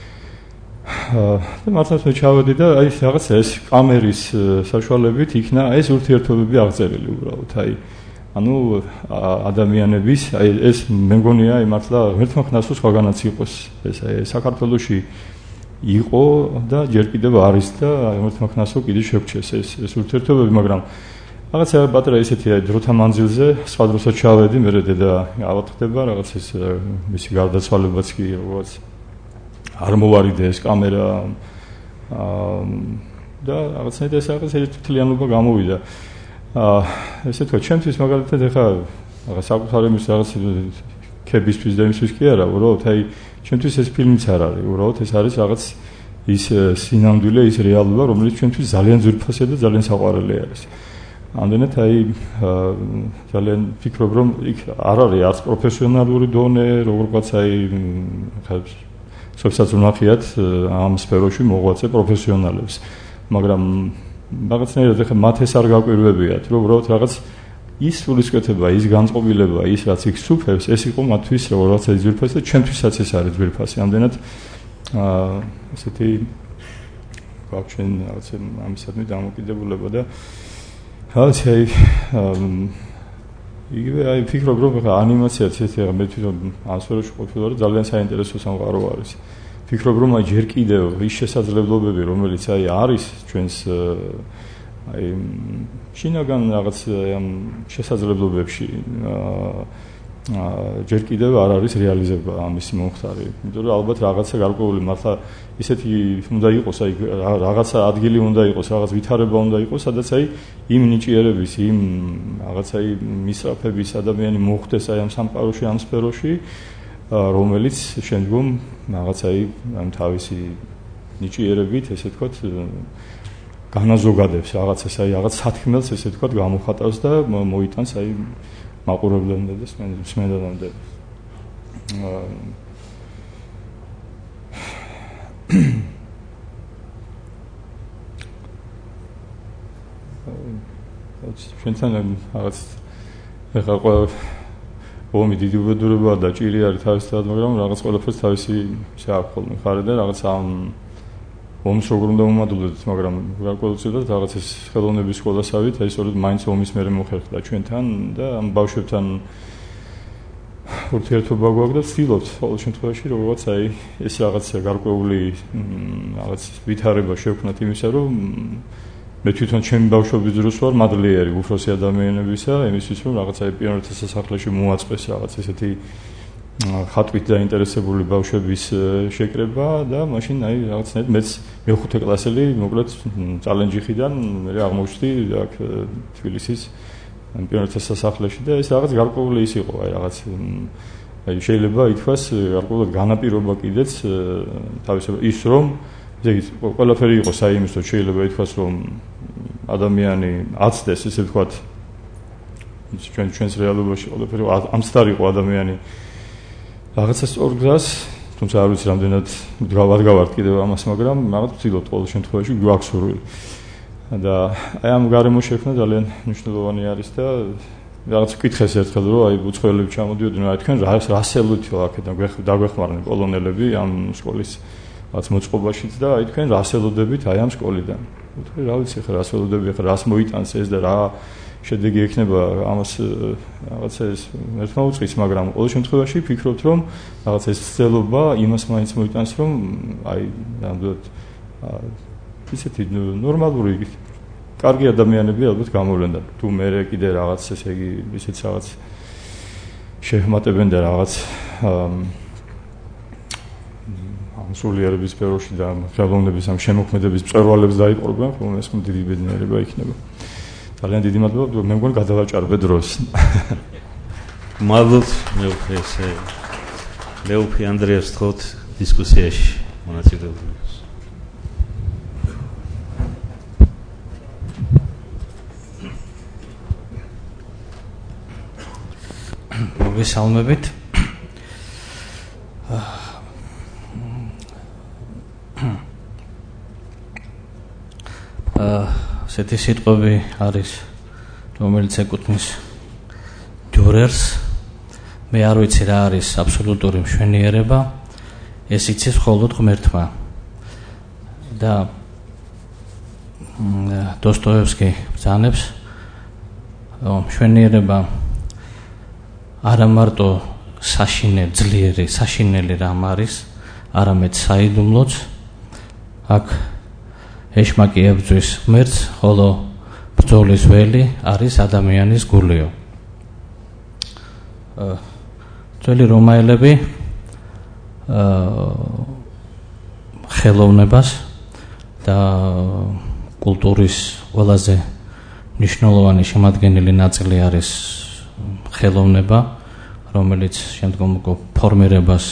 და მართლაც მე ჩავედი და აი რაღაცა ეს კამერის საშუალებით იქნა ეს ურთიერთობები აღწერილი უბრალოდ აი ანუ ადამიანების აი ეს მე მგონია აი მართლა ღმერთმა ხნასო სხვაგანაც იყოს ეს აი საქართველოში იყო და ჯერ კიდევ არის და ღმერთმა ხნასო კიდე შევქჩეს ეს ეს ურთიერთობები მაგრამ რაღაცა პატრა ისეთია დროთა მანძილზე, სხვა დროსაც ჩავედი, მე დედა ავატხდება, რაღაც ის მისი გარდაცვალებაც კი როგორც არ მოვარიდეს კამერა და რაღაცნაირად ეს რაღაც ერთთლიანობა გამოვიდა. აა ესე თქვა, ჩემთვის მაგალითად ეხა რაღაც საკუთარი მის რაღაც ქებისთვის და იმისთვის კი არა, უბრალოდ აი ჩემთვის ეს ფილმიც არ არის, უბრალოდ ეს არის რაღაც ის სინამდვილე, ის რეალობა, რომელიც ჩვენთვის ძალიან ძვირფასია და ძალიან საყვარელი არის. ამდენად აი ძალიან ფიქრობ, რომ იქ არ არის არც პროფესიონალური დონე, როგორღაც აი სოციალურ ნახიათ ამ სფეროში მოღვაწე პროფესიონალებს, მაგრამ რაღაცნაირად ეხლა მათ ეს არ გაკვირვებიათ, რომ უბრალოდ რაღაც ის სულისკვეთება, ის განწყობილება, ის რაც იქ სუფევს, ეს იყო მათთვის რაღაცა ძვირფასი და ჩემთვისაც ეს არის ძვირფასი. ამდენად აა ესეთი გვაქვს ჩვენ რაღაცა ამისადმი დამოკიდებულება და რაღაც აი იგივე აი ფიქრობ, რომ ანიმაციაც ესე მე თვითონ ამ სფეროში ყოფილვარ, ძალიან საინტერესო სამყარო არის. ფიქრობ, რომ აი ჯერ კიდევ ის შესაძლებლობები, რომელიც აი არის ჩვენს აი შინაგან რაღაც ამ შესაძლებლობებში ჯერ კიდევ არ არის რეალიზება ამისი მომხდარი. იმიტომ რომ ალბათ რაღაცა გარკვეული მართლა ისეთი უნდა იყოს, აი რაღაცა ადგილი უნდა იყოს, რაღაც ვითარება უნდა იყოს, სადაც აი იმ ნიჭიერების, იმ რაღაცა აი მისწრაფების ადამიანი მოხდეს აი ამ სამყაროში, ამ სფეროში, რომელიც შემდგომ რაღაცა აი ამ თავისი ნიჭიერებით, ესე ვთქვათ, განაზოგადებს რაღაცას, აი რაღაც სათქმელს, ესე ვთქვათ, გამოხატავს და მოიტანს აი მაყურებლამდე და სმენდამდე. ჩვენთან რაღაც ეხლა ყველა ომი დიდი უბედურებაა და ჭირი არის თავისთავად, მაგრამ რაღაც ყველაფერს თავისი შეაქვს ხოლმე ხარი და რაღაც ამ ომს როგორ უნდა მომადულოთ, მაგრამ გარკვეულწილად რაღაც ეს ხელოვნების სკოლასავით, აი სწორედ მაინც ომის მერე მოხერხდა ჩვენთან და ამ ბავშვებთან ურთიერთობა გვაქვს და ვცდილობთ ყოველ შემთხვევაში როგორაც აი ეს რაღაც გარკვეული რაღაც ვითარება შევქნათ იმისა, რომ მე თვითონ ჩემი ბავშვობის დროს ვარ მადლიერი უფროსი ადამიანებისა, იმისთვის რომ რაღაც აი პიონერთა სასახლეში მოაწყეს რაღაც ესეთი ხატვით დაინტერესებული ბავშვების შეკრება და მაშინ აი რაღაცნაირად მეც მეხუთე კლასელი მოკლედ წალენჯიხიდან მე აღმოჩნდი აქ თბილისის პიონერთა სასახლეში და ეს რაღაც გარკვეული ის იყო აი რაღაც აი შეიძლება ითქვას გარკვეულად განაპირობა კიდეც თავისუფლად ის რომ ეს ყველაფერი იყო საიმისთვის შეიძლება ითქვას რომ ადამიანი აცდეს ესე ვთქვათ ჩვენ ჩვენს რეალობაში ყველაფერი ამცდარ იყო ადამიანი რაღაცა სწორ გზას, თუმცა არ ვიცი რამდენად გავადგავართ კიდევ ამას, მაგრამ რაღაც ვცდილობთ ყოველ შემთხვევაში გვაქვს სურვილი. და აი ამ გარემო შექმნა ძალიან მნიშვნელოვანი არის და რაღაც ვკითხეს ერთხელ რომ აი უცხოელები ჩამოდიოდნენ, აი თქვენ რა რასელით აქედან დაგვეხმარნენ პოლონელები ამ სკოლის რაც მოწყობაშიც და აი თქვენ რასელოდებით აი ამ სკოლიდან. ვთქვი რა ვიცი ხა რასელოდები ხა რას მოიტანს ეს და რა შედეგი ექნება ამას რაღაცა ეს ერთმა უწყის, მაგრამ ყოველ შემთხვევაში ფიქრობთ რომ რაღაც ეს ცდელობა იმას მაინც მოიტანს რომ აი ნამდვილად ისეთი ნორმალური კარგი ადამიანები ალბათ გამოვლენ და თუ მე კიდე რაღაც ესე იგი ისეთ რაღაც შეჰმატებენ და რაღაც ამ სულიერების სფეროში და ხელოვნების ამ შემოქმედების მწვერვალებს დაიპყრობენ, ხოლმე ეს დიდი ბედნიერება იქნება. ძალიან დიდი მადლობა, მე მგონი გადავაჭარბე დროს. მადლობთ მეუღლე ესე ლეოფი ანდრეას თხოვთ დისკუსიაში მონაწილეობას. მოგესალმებით. აა ესეთი სიტყვები არის, რომელიც ეკუთვნის დიურერს. მე არ ვიცი რა არის აბსოლუტური მშვენიერება, ეს იცის მხოლოდ ღმერთმა. და დოსტოევსკი ბრძანებს, რომ მშვენიერება არა მარტო საშინელი, ძლიერი, საშინელი რამ არის, არამედ საიდუმლოც. აქ ეშმაკი ებრძვის ღმერთს, ხოლო ბრძოლის ველი არის ადამიანის გულიო. ძველი რომაელები ხელოვნებას და კულტურის ყველაზე მნიშვნელოვანი შემადგენელი ნაწილი არის ხელოვნება, რომელიც შემდგომ ფორმირებას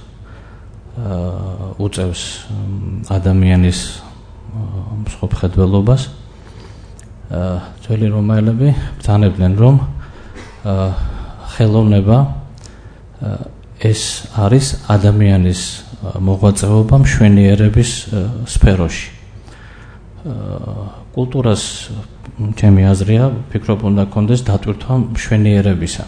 უწევს ადამიანის მსხვერპლობას. ძველი რომაელები ბრძანებდნენ, რომ ხელოვნება ეს არის ადამიანის მოღვაწეობა მშვენიერების სფეროში. კულტურას ჩემი აზრია, ვფიქრობ, უნდა კონდეს დატვირთვა მშვენიერებისა.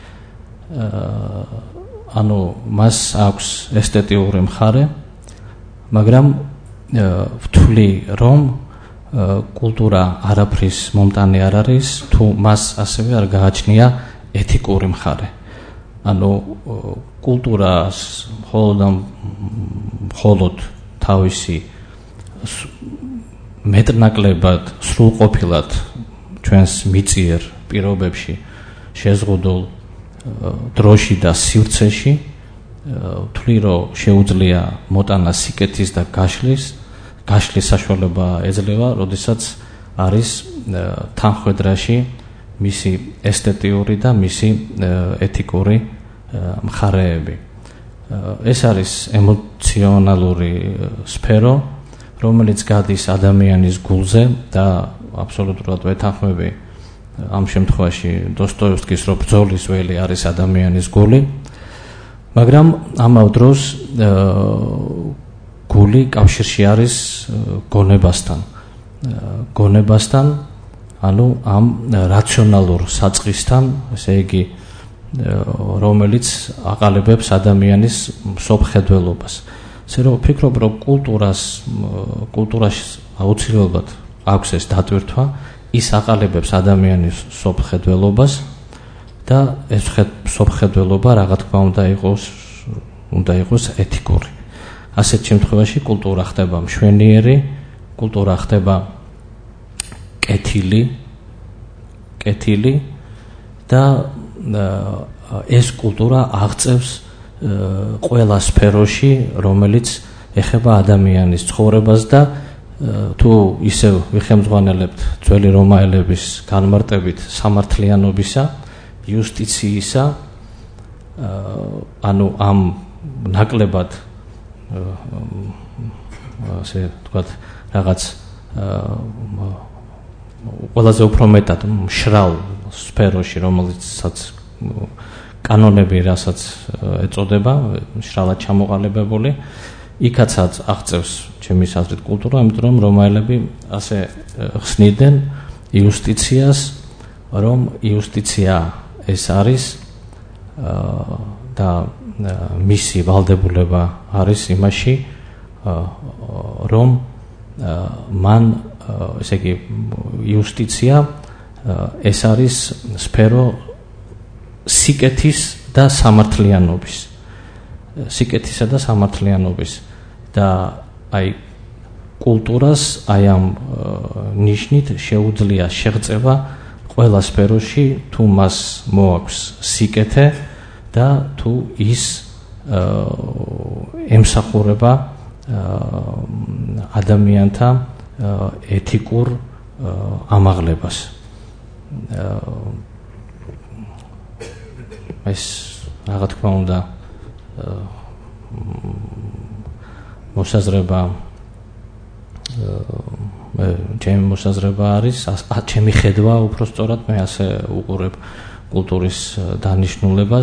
ანუ მას აქვს ესთეტიური მხარე, მაგრამ ვთვლი, რომ კულტურა არაფრის მომტანი არ არის, თუ მას ასევე არ გააჩნია ეთიკური მხარე. ანუ კულტურას მხოლოდ მხოლოდ თავისი მეტნაკლებად სრულყოფილად ჩვენს მიწიერ პირობებში შეზღუდულ დროში და სივრცეში ვთვლი, რომ შეუძლია მოტანა სიკეთის და გაშლის გაშლის საშუალება ეძლევა, როდესაც არის თანხმედრაში მისი ესთეტიური და მისი ეთიკური მხარეები. ეს არის ემოციონალური სფერო, რომელიც გადის ადამიანის გულზე და აბსოლუტურად ვეთანხმები ამ შემთხვევაში დოსტოევსკის, რომ ბრძოლის ველი არის ადამიანის გული, მაგრამ ამავე დროს გული კავშირში არის გონებასთან. გონებასთან, ანუ ამ რაციონალურ საწყისთან, ესე იგი, რომელიც აყალიბებს ადამიანის მსოფლმხედველობას. ესე რომ ვფიქრობ, რომ კულტურას კულტურაში აუცილებლად აქვს ეს დატვირთვა, ის აყალიბებს ადამიანის მსოფლმხედველობას და ეს მსოფლმხედველობა რა თქმა უნდა იყოს უნდა იყოს ეთიკური. ასეთ შემთხვევაში კულტურა ხდება მშვენიერი, კულტურა ხდება კეთილი, კეთილი და ეს კულტურა აღწევს ყველა სფეროში, რომელიც ეხება ადამიანის ცხოვრებას და თუ ისევ ვიხემძღვანელებთ ძველი რომაელების განმარტებით სამართლიანობისა, იუსტიციისა, ანუ ამ ნაკლებად ასე ვთქვათ, რაღაც ყველაზე უფრო მეტად მშრალ სფეროში, რომელიცაც კანონები რასაც ეწოდება, მშრალად ჩამოყალიბებული, იქაცაც აღწევს ჩემი აზრით კულტურა, იმიტომ რომ რომაელები ასე ხსნიდნენ იუსტიციას, რომ იუსტიცია ეს არის და მისი ვალდებულება არის იმაში, რომ მან, ესე იგი, იუსტიცია ეს არის სფერო სიკეთის და სამართლიანობის. სიკეთისა და სამართლიანობის და აი კულტურას აი ამ ნიშნით შეუძლია შეღწევა ყველა სფეროში, თუ მას მოაქვს სიკეთე და თუ ის ემსახურება ადამიანთა ეთიკურ ამაღლებას. ეს რა თქმა უნდა მოსაზრება ჩემი მოსაზრება არის, ჩემი ხედვა უფრო სწორად, მე ასე უყურებ კულტურის დანიშნულებას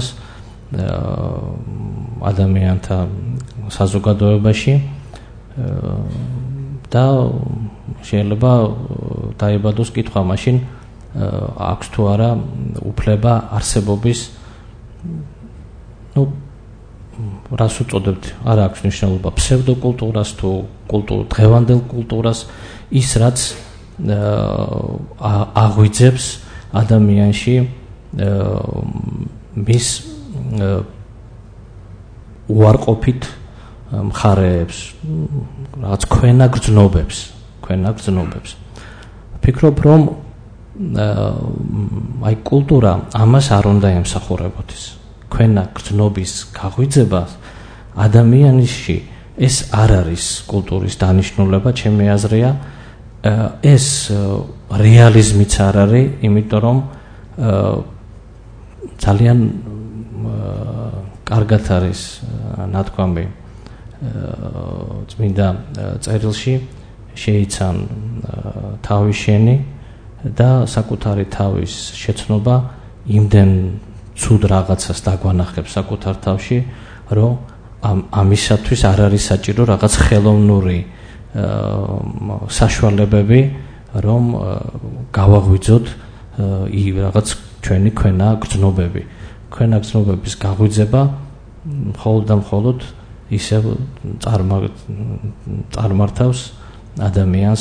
ადამიანთა საზოგადოებაში და შეიძლება დაიბადოს კითხვა მაშინ აქვს თუ არა უფლება არსებობის, ну, რას უწოდებთ, არ აქვს მნიშვნელობა ფსევდოკულტურას თუ კულტურ დღევანდელ კულტურას, ის რაც აღვიძებს ადამიანში მის უარყოფით მხარეებს, რაღაც ქვენა გრძნობებს, ქვენა გრძნობებს. ვფიქრობ, რომ აი კულტურა ამას არ უნდა ემსახურებოდეს. Ქვენა გრძნობის გაღვიძებას ადამიანში ეს არ არის კულტურის დანიშნულება, ჩემი აზრია, ეს რეალიზმიც არ არის, იმიტომ რომ ძალიან კარგად არის ნათქვამი წმინდა წერილში, შეიცან თავის შენი და საკუთარი თავის შეცნობა იმდენ ცუდ რაღაცას დაგვანახებს საკუთარ თავში, რომ ამისათვის არ არის საჭირო რაღაც ხელოვნური საშუალებები, რომ გავაღვიძოთ რაღაც ჩვენი ქვენა გრძნობები. Ქვენა გრძნობების გაღვიძება მხოლოდ და მხოლოდ ისევ წარმართავს ადამიანს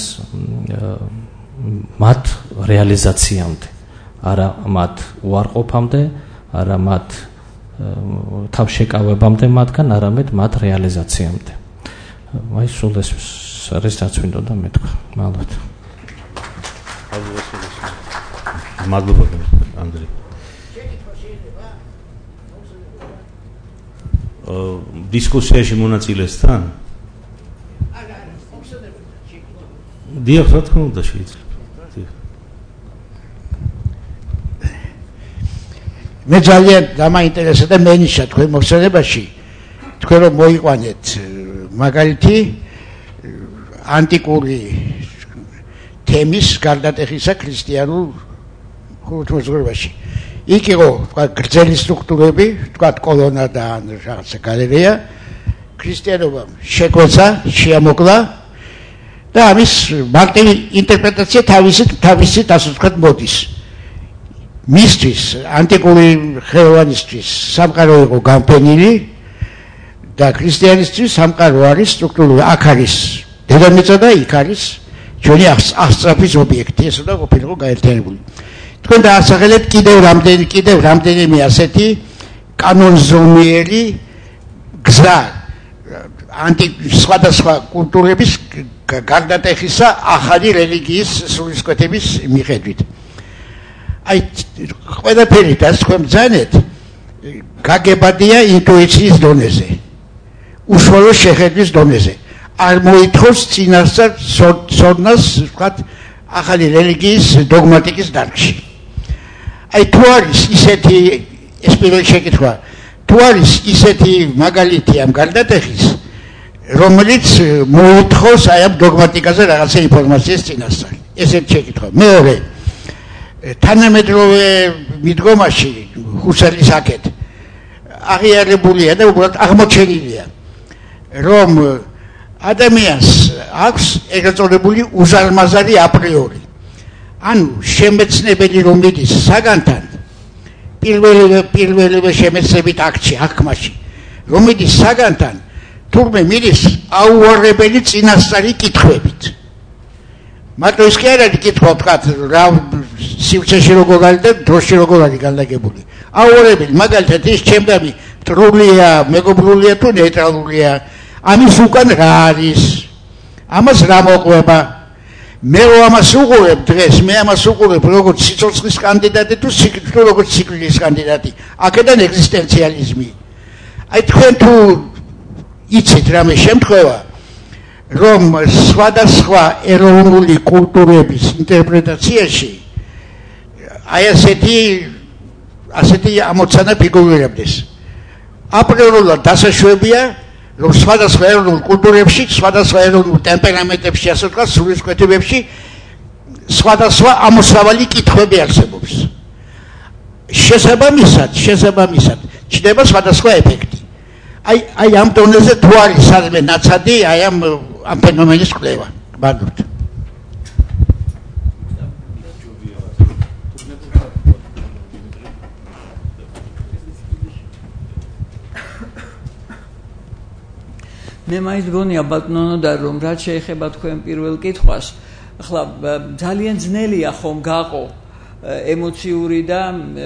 მათ რეალიზაციამდე, არა მათ უარყოფამდე, არა მათ თავშეკავებამდე მათგან, არამედ მათ რეალიზაციამდე. აი სულ ეს არის რაც მინდოდა მეთქვა. მადლობთ. მადლობა ანდრე. დისკუსიაში მონაწილესთან? არა, არა, მოხსენებოდა. დიახ, რა თქმა უნდა შეიძლება. მე ძალიან დამაინტერესდა მე ნიშა თქვენ მოხსენებაში, თქვენ რომ მოიყვანეთ მაგალითი ანტიკური თემის გარდატეხისა ქრისტიანულ ხუროთმოძღვრებაში. იქ იყო გრძელი სტრუქტურები, თქვა კოლონა და რაღაცა გალერეა, ქრისტიანობამ შეგვეცა, შეამოკლა და ამის მარტივი ინტერპრეტაცია თავისით თავისით ასე ვთქვათ მოდის. მისთვის ანტიკური ხელოვანისთვის სამყარო იყო გამფენილი და ქრისტიანისთვის სამყარო არის სტრუქტურული, აქ არის დედამიწა და იქ არის ჩვენი აღსწრაფის ობიექტი, ეს უნდა ყოფილიყო გაერთიანებული. თქვენ დაასახელებთ კიდევ რამდენი კიდევ რამდენიმე ასეთი კანონზომიერი გზა ანტი სხვადასხვა კულტურების გარდატეხისა ახალი რელიგიის სულისკვეთების მიხედვით. აი ყველაფერი რაც თქვენ ბრძანეთ გაგებადია ინტუიციის დონეზე, უშუალო შეხედვის დონეზე. არ მოითხოვს წინასწარ ცოდნას ვთქვათ ახალი რელიგიის დოგმატიკის დარგში. აი თუ არის ისეთი ეს პირველი შეკითხვა, თუ არის ისეთი მაგალითი ამ გარდატეხის, რომელიც მოითხოვს აი ამ დოგმატიკაზე რაღაცა ინფორმაციის წინასწარ. ეს ერთი შეკითხვა. მეორე, თანამედროვე მიდგომაში ჰუსერლის აკეთ აღიარებულია და უბრალოდ აღმოჩენილია, რომ ადამიანს აქვს ეგრეთ წოდებული უზარმაზარი აპრიორი. ანუ შემეცნებელი რომ მიდის საგანთან, პირველივე პირველივე შემეცნებით აქტში, აღქმაში, რომ მიდის საგანთან, თურმე მიდის აუარებელი წინასწარი კითხვებით. მარტო ის კი არ არის კითხვა, ვთქვათ, რა სივრცეში როგორ არის და დროში როგორ არის განლაგებული. აუარებელი, მაგალითად ის ჩემდამი მტრულია, მეგობრულია თუ ნეიტრალურია, ამის უკან რა არის? ამას რა მოყვება? მე რო ამას უყურებ დღეს, მე ამას უყურებ როგორც სიცოცხლის კანდიდატი თუ თუ როგორც სიკვდილის კანდიდატი. აქედან ეგზისტენციალიზმი. აი თქვენ თუ იცით რამე შემთხვევა, რომ სხვადასხვა ეროვნული კულტურების ინტერპრეტაციაში აი ასეთი ასეთი ამოცანა ფიგურირებდეს. აპრიორულად დასაშვებია, რომ სხვადასხვა ეროვნულ კულტურებში, სხვადასხვა ეროვნულ ტემპერამენტებში, ასე ვთქვათ, სულისკვეთებებში სხვადასხვა ამოსავალი კითხვები არსებობს. შესაბამისად, შესაბამისად ჩნდება სხვადასხვა ეფექტი. აი აი ამ დონეზე თუ არის სადმე ნაცადი აი ამ ამ ფენომენის კვლევა. მადლობთ. მე მაინც გონია ბატონო და რომ რაც შეეხება თქვენ პირველ კითხვას, ახლა ძალიან ძნელია ხომ გაყო ემოციური და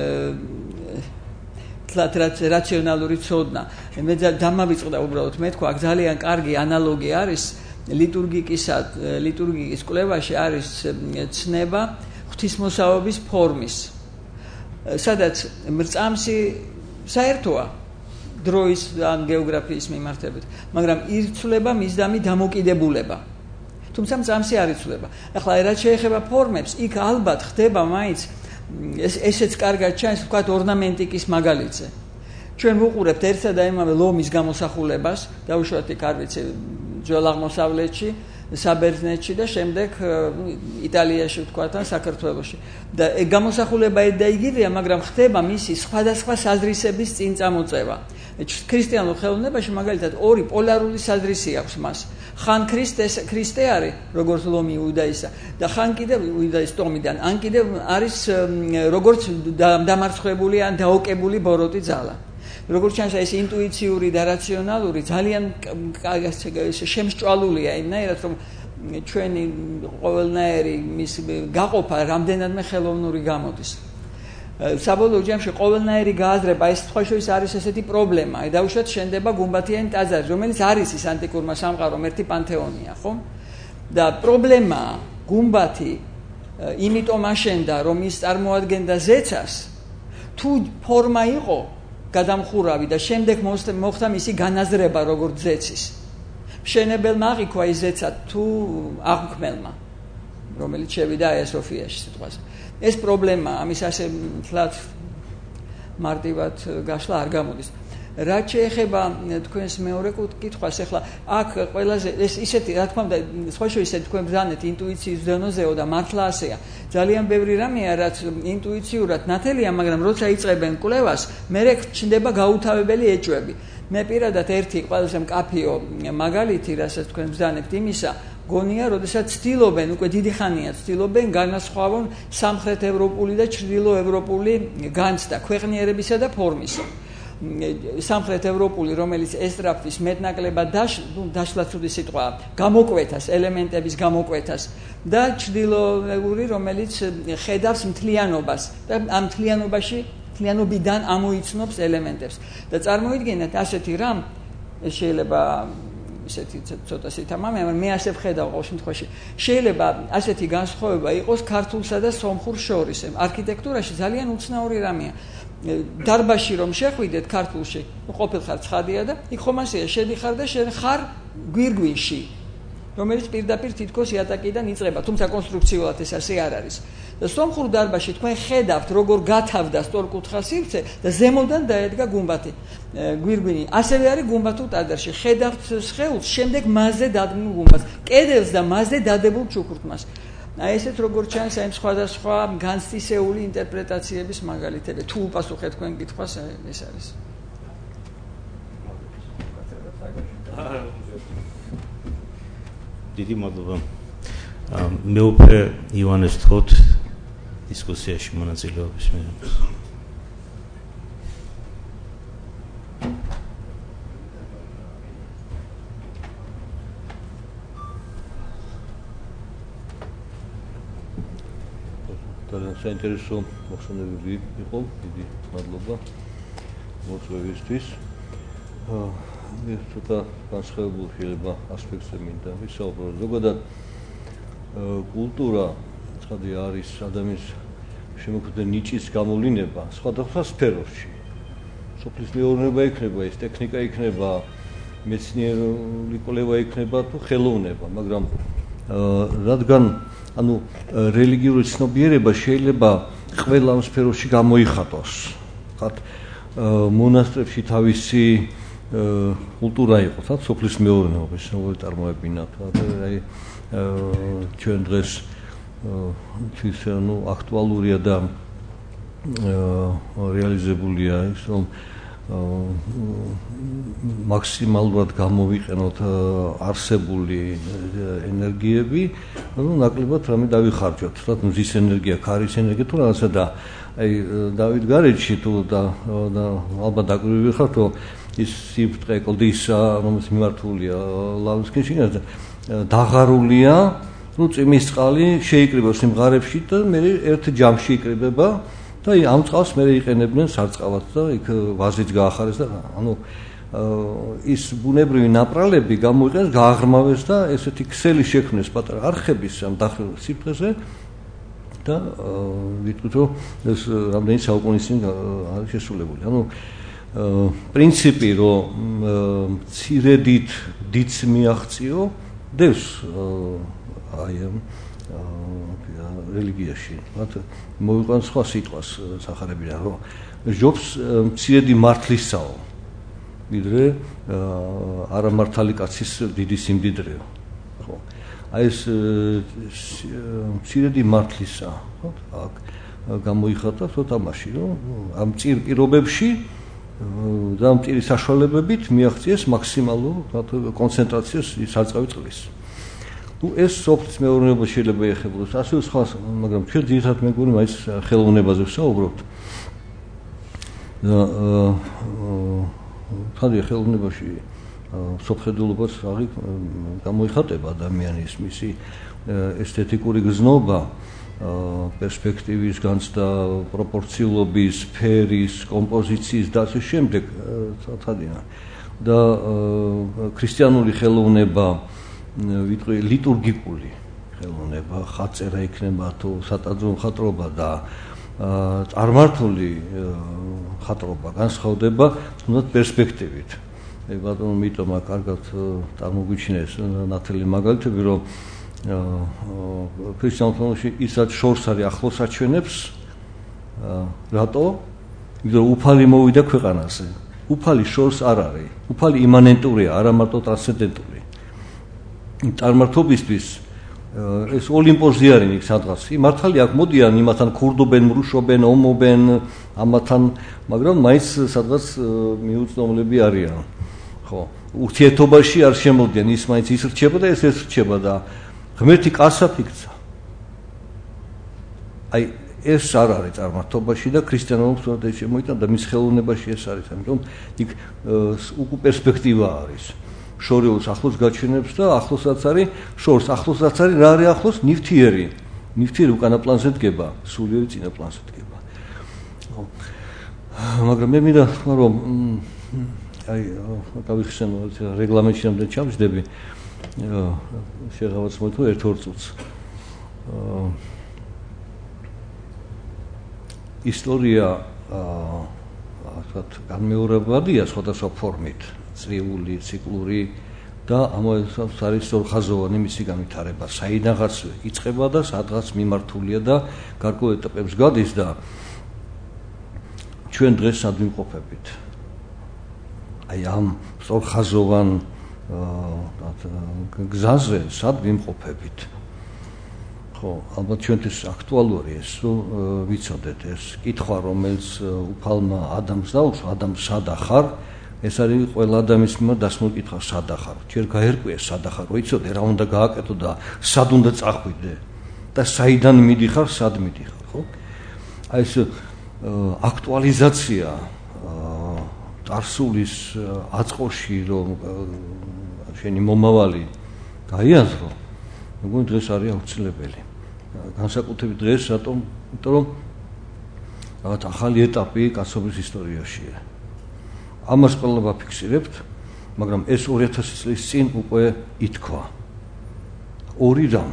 თლათ რაციონალური ცოდნა. მე დამავიწყდა უბრალოდ მეთქვა, აქ ძალიან კარგი ანალოგია არის ლიტურგიკისა ლიტურგიკის კვლევაში არის ცნება, ღვთისმოსავობის ფორმის, სადაც მრწამსი საერთოა დროის ან გეოგრაფიის მიმართებით, მაგრამ ირცვლება მისდამი დამოკიდებულება. თუმცა მწამსი არ იცვლება. ახლა რაც შეეხება ფორმებს, იქ ალბათ ხდება მაინც ეს ესეც კარგად ჩანს, ვთქვათ, ორნამენტიკის მაგალითზე. ჩვენ ვუყურებთ ერთსა და იმავე ლომის გამოსახულებას, დაუშვათ იქ არ ვიცი, ძველ აღმოსავლეთში, საბერძნეთში და შემდეგ იტალიაში ვთქვათ ან საქართველოში. და ეგ გამოსახულება და იგივეა, მაგრამ ხდება მისი სხვადასხვა საზრისების წინ წამოწევა. ქრისტიანულ ხელოვნებაში მაგალითად ორი პოლარული საზრისი აქვს მას. ხან ქრისტეს ქრისტე არის, როგორც ლომი იუდაისა და ხან კიდევ იუდაის ტომიდან, ან კიდევ არის როგორც დამარცხებული ან დაოკებული ბოროტი ძალა. როგორც ჩანს, ეს ინტუიციური და რაციონალური ძალიან შემსჭვალულია იმნაირად, რომ ჩვენი ყოველნაირი მის გაყოფა რამდენადმე ხელოვნური გამოდის. საბოლოო ჯამში ყოველნაირი გააზრება ეს სხვა შორის არის ესეთი პრობლემა. დაუშვათ შენდება გუმბათიანი ტაძარი, რომელიც არის ის ანტიკურმა სამყარომ ერთი პანთეონია, ხო? და პრობლემა გუმბათი იმიტომ აშენდა, რომ ის წარმოადგენდა ზეცას, თუ ფორმა იყო გადამხურავი და შემდეგ მოხდა მისი განაზრება როგორც ზეცის. მშენებელმა აღიქვა ის ზეცა თუ აღმქმელმა, რომელიც შევიდა აია სოფიაში სიტყვაზე. ეს პრობლემა ამის ასე თლათ მარტივად გაშლა არ გამოდის. რაც შეეხება თქვენს მეორე კითხვას, ახლა აქ ყველაზე ეს ისეთი, რა თქმა უნდა, სხვა შორის თქვენ ბრძანეთ ინტუიციის ზონოზეო და მართლა ასეა. ძალიან ბევრი რამეა, რაც ინტუიციურად ნათელია, მაგრამ როცა იწყებენ კვლევას, მერე ჩნდება გაუთავებელი ეჭვები. მე პირადად ერთი ყველაზე მკაფიო მაგალითი, რასაც თქვენ ბრძანებთ იმისა, გონია, როდესაც ცდილობენ, უკვე დიდი ხანია ცდილობენ განასხვავონ სამხრეთ ევროპული და ჩრდილო ევროპული განცდა ქვეყნიერებისა და ფორმისა. სამხრეთ ევროპული, რომელიც ესწრაფვის მეტნაკლებად დაშლა ცუდი სიტყვაა, გამოკვეთას, ელემენტების გამოკვეთას და ჩრდილოეული, რომელიც ხედავს მთლიანობას და ამ მთლიანობაში, მთლიანობიდან ამოიცნობს ელემენტებს. და წარმოიდგინეთ ასეთი რამ, ეს შეიძლება ისეთი ცოტა სიტამა, მაგრამ მე ასე ვხედავ ყოველ შემთხვევაში. შეიძლება ასეთი განსხვავება იყოს ქართულსა და სომხურ შორის. არქიტექტურაში ძალიან უცნაური რამეა. დარბაზში რომ შეხვიდეთ ქართულში, ყოფილხარ ცხადია და იქ ხომ ასეა, შედიხარ და შენ ხარ გვირგვინში, რომელიც პირდაპირ თითქოს იატაკიდან იწყება, თუმცა კონსტრუქციულად ეს ასე არ არის. და სომხურ დარბაზში თქვენ ხედავთ, როგორ გათავდა სწორკუთხა სივრცე და ზემოდან დაედგა გუმბათი, გვირგვინი. ასევე არის გუმბათურ ტაძარში, ხედავთ სხეულს, შემდეგ მასზე დადგმულ გუმბათს, კედელს და მასზე დადებულ ჩუქურთმას. აი ესეთ როგორ ჩანს აი სხვადასხვა განცდისეული ინტერპრეტაციების მაგალითები. თუ უპასუხეთ თქვენ კითხვას, ეს არის. დიდი მადლობა. მეუფე ივანეს თხოვთ დისკუსიაში მონაწილეობის მიღებას. საინტერესო მოხსენებები იყო, დიდი მადლობა მოწვევისთვის. მე ცოტა განსხვავებულ შეიძლება ასპექტზე მინდა ვისაუბრო. ზოგადად კულტურა ცხადი არის ადამიანის შემოქმედი ნიჭის გამოვლინება სხვადასხვა სფეროში. სოფლის მეურნეობა იქნება, ეს ტექნიკა იქნება, მეცნიერული კვლევა იქნება თუ ხელოვნება, მაგრამ რადგან ანუ რელიგიური ცნობიერება შეიძლება ყველა ამ სფეროში გამოიხატოს. ხათ მონასტრებში თავისი კულტურა იყო, თათ სოფლის მეურნეობის, როგორ წარმოებინათ, აი ჩვენ დღეს ის ანუ აქტუალურია და რეალიზებულია ის, რომ მაქსიმალურად გამოვიყენოთ არსებული ენერგიები, ანუ ნაკლებად რამე დავიხარჯოთ, თქო, მზის ენერგია, ქარის ენერგია თუ რაღაცა და აი დავით გარეჯში თუ და ალბათ დაკვირვები ხართ, რომ ის სიფრთხე კლდისა, რომელიც მიმართულია ლავისკენში, დაღარულია, ну წიმის წყალი შეიკრიბება სიმღარებში და მე ერთ ჯამში იკრიბება და ამ წყალს მე იყენებდნენ სარწყავად და იქ ვაზით გაახარეს და ანუ ის ბუნებრივი ნაპრალები გამოიყენეს, გააღრმავეს და ესეთი ქსელი შექმნეს პატარა არხების ამ დახრილ სიფრთხეზე და ვიტყვით რომ ეს რამდენი საუკუნის წინ არის შესრულებული. ანუ პრინციპი რომ მცირედით დიდს მიაღწიო დევს აი ამ რელიგიაში. მათ მოიყვანს სხვა სიტყვას სახარებიდან რომ ჯობს მცირედი მართლისაო ვიდრე არამართალი კაცის დიდი სიმდიდრეო. ხო აი ეს მცირედი მართლისა ხო აქ გამოიხატა თამაში რომ ამ წირ პირობებში და ამ წირის საშუალებებით მიაღწიეს მაქსიმალურ კონცენტრაციას სარწყავი წყლის. ну ეს სოფლის მეურნეობა შეიძლება ეხებოდეს ასევე სხვა, მაგრამ ჩვენ ძირითადად მეგონი მაინც ხელოვნებაზე ვსაუბრობთ. და ხალხი ხელოვნებაში სოფხედულობას აღი გამოიხატება ადამიანის მისი ესთეტიკური გზნობა, პერსპექტივის განცდა, პროპორციულობის, სფერის, კომპოზიციის და ასე შემდეგ თადია. და ქრისტიანული ხელოვნება ვიტყვი ლიტურგიკული ხელოვნება, ხაწერა იქნება თუ სატაძრო მხატვრობა და წარმართული მხატვრობა განსხვავდება თუნდაც პერსპექტივით. მე ბატონო მიტომა კარგად წარმოგვიჩინეს ნათელი მაგალითები, რომ ქრისტიანობაში ისაც შორს არის ახლოს აჩვენებს. რატო? იმიტომ რომ უფალი მოვიდა ქვეყანაზე. უფალი შორს არ არის. უფალი იმანენტურია, არა მარტო ტრანსცენდენტური. წარმართობისთვის ეს ოლიმპოზი არის იქ სადღაც. მართალი აქ მოდიან, იმათთან ქურდობენ, მრუშობენ, ომობენ, ამათთან, მაგრამ მაინც სადღაც მიუწვდომლები არიან. ხო, ურთიერთობაში არ შემოდიან, ის მაინც ის რჩება და ეს ეს რჩება და ღმერთი კაცად იქცა. აი ეს არ არის წარმართობაში და ქრისტიანობა სწორედ ეს შემოიტანა და მის ხელოვნებაში ეს არის, ამიტომ იქ უკუ პერსპექტივა არის. შორეულს ახლოს გაჩვენებს და ახლოსაც არის შორს, ახლოსაც არის რა არის ახლოს? ნივთიერი. ნივთიერი უკანა პლანზე დგება, სულიერი წინა პლანზე დგება. ხო. მაგრამ მე მინდა თქვა რომ აი გავიხსენო რეგლამენტში რამდენი ჩავსდები. შეღავაც მოთო ერთ-ორ წუთს. ისტორია ასეთ განმეორებადია სხვადასხვა ფორმით, წრიული, ციკლური და ამავე დროს არის სწორხაზოვანი მისი განვითარება. საიდანღაც იწყება და სადღაც მიმართულია და გარკვეულ ეტაპებს გადის და ჩვენ დღეს სად ვიმყოფებით. აი ამ სწორხაზოვან გზაზე სად ვიმყოფებით. ხო, ალბათ ჩვენთვის აქტუალური ეს, რომ ვიცოდეთ ეს კითხვა, რომელიც უფალმა ადამს დაუშვა, ადამ სადა ხარ? ეს არის ყველა ადამიანის მიმართ დასმული კითხვა, სადა ხარ? ჯერ გაერკვია სადა ხარ, ვიცოდე რა უნდა გააკეთო და სად უნდა წახვიდე და საიდან მიდიხარ, სად მიდიხარ, ხო? აი ეს აქტუალიზაცია წარსულის აწყოში, რომ შენი მომავალი გაიაზრო, მეგონი დღეს არის აუცილებელი. განსაკუთრებით დღეს, რატომ? იმიტომ რომ რაღაც ახალი ეტაპი კაცობის ისტორიაშია. ამას ყველა ვაფიქსირებთ, მაგრამ ეს ორი ათასი წლის წინ უკვე ითქვა. ორი რამ.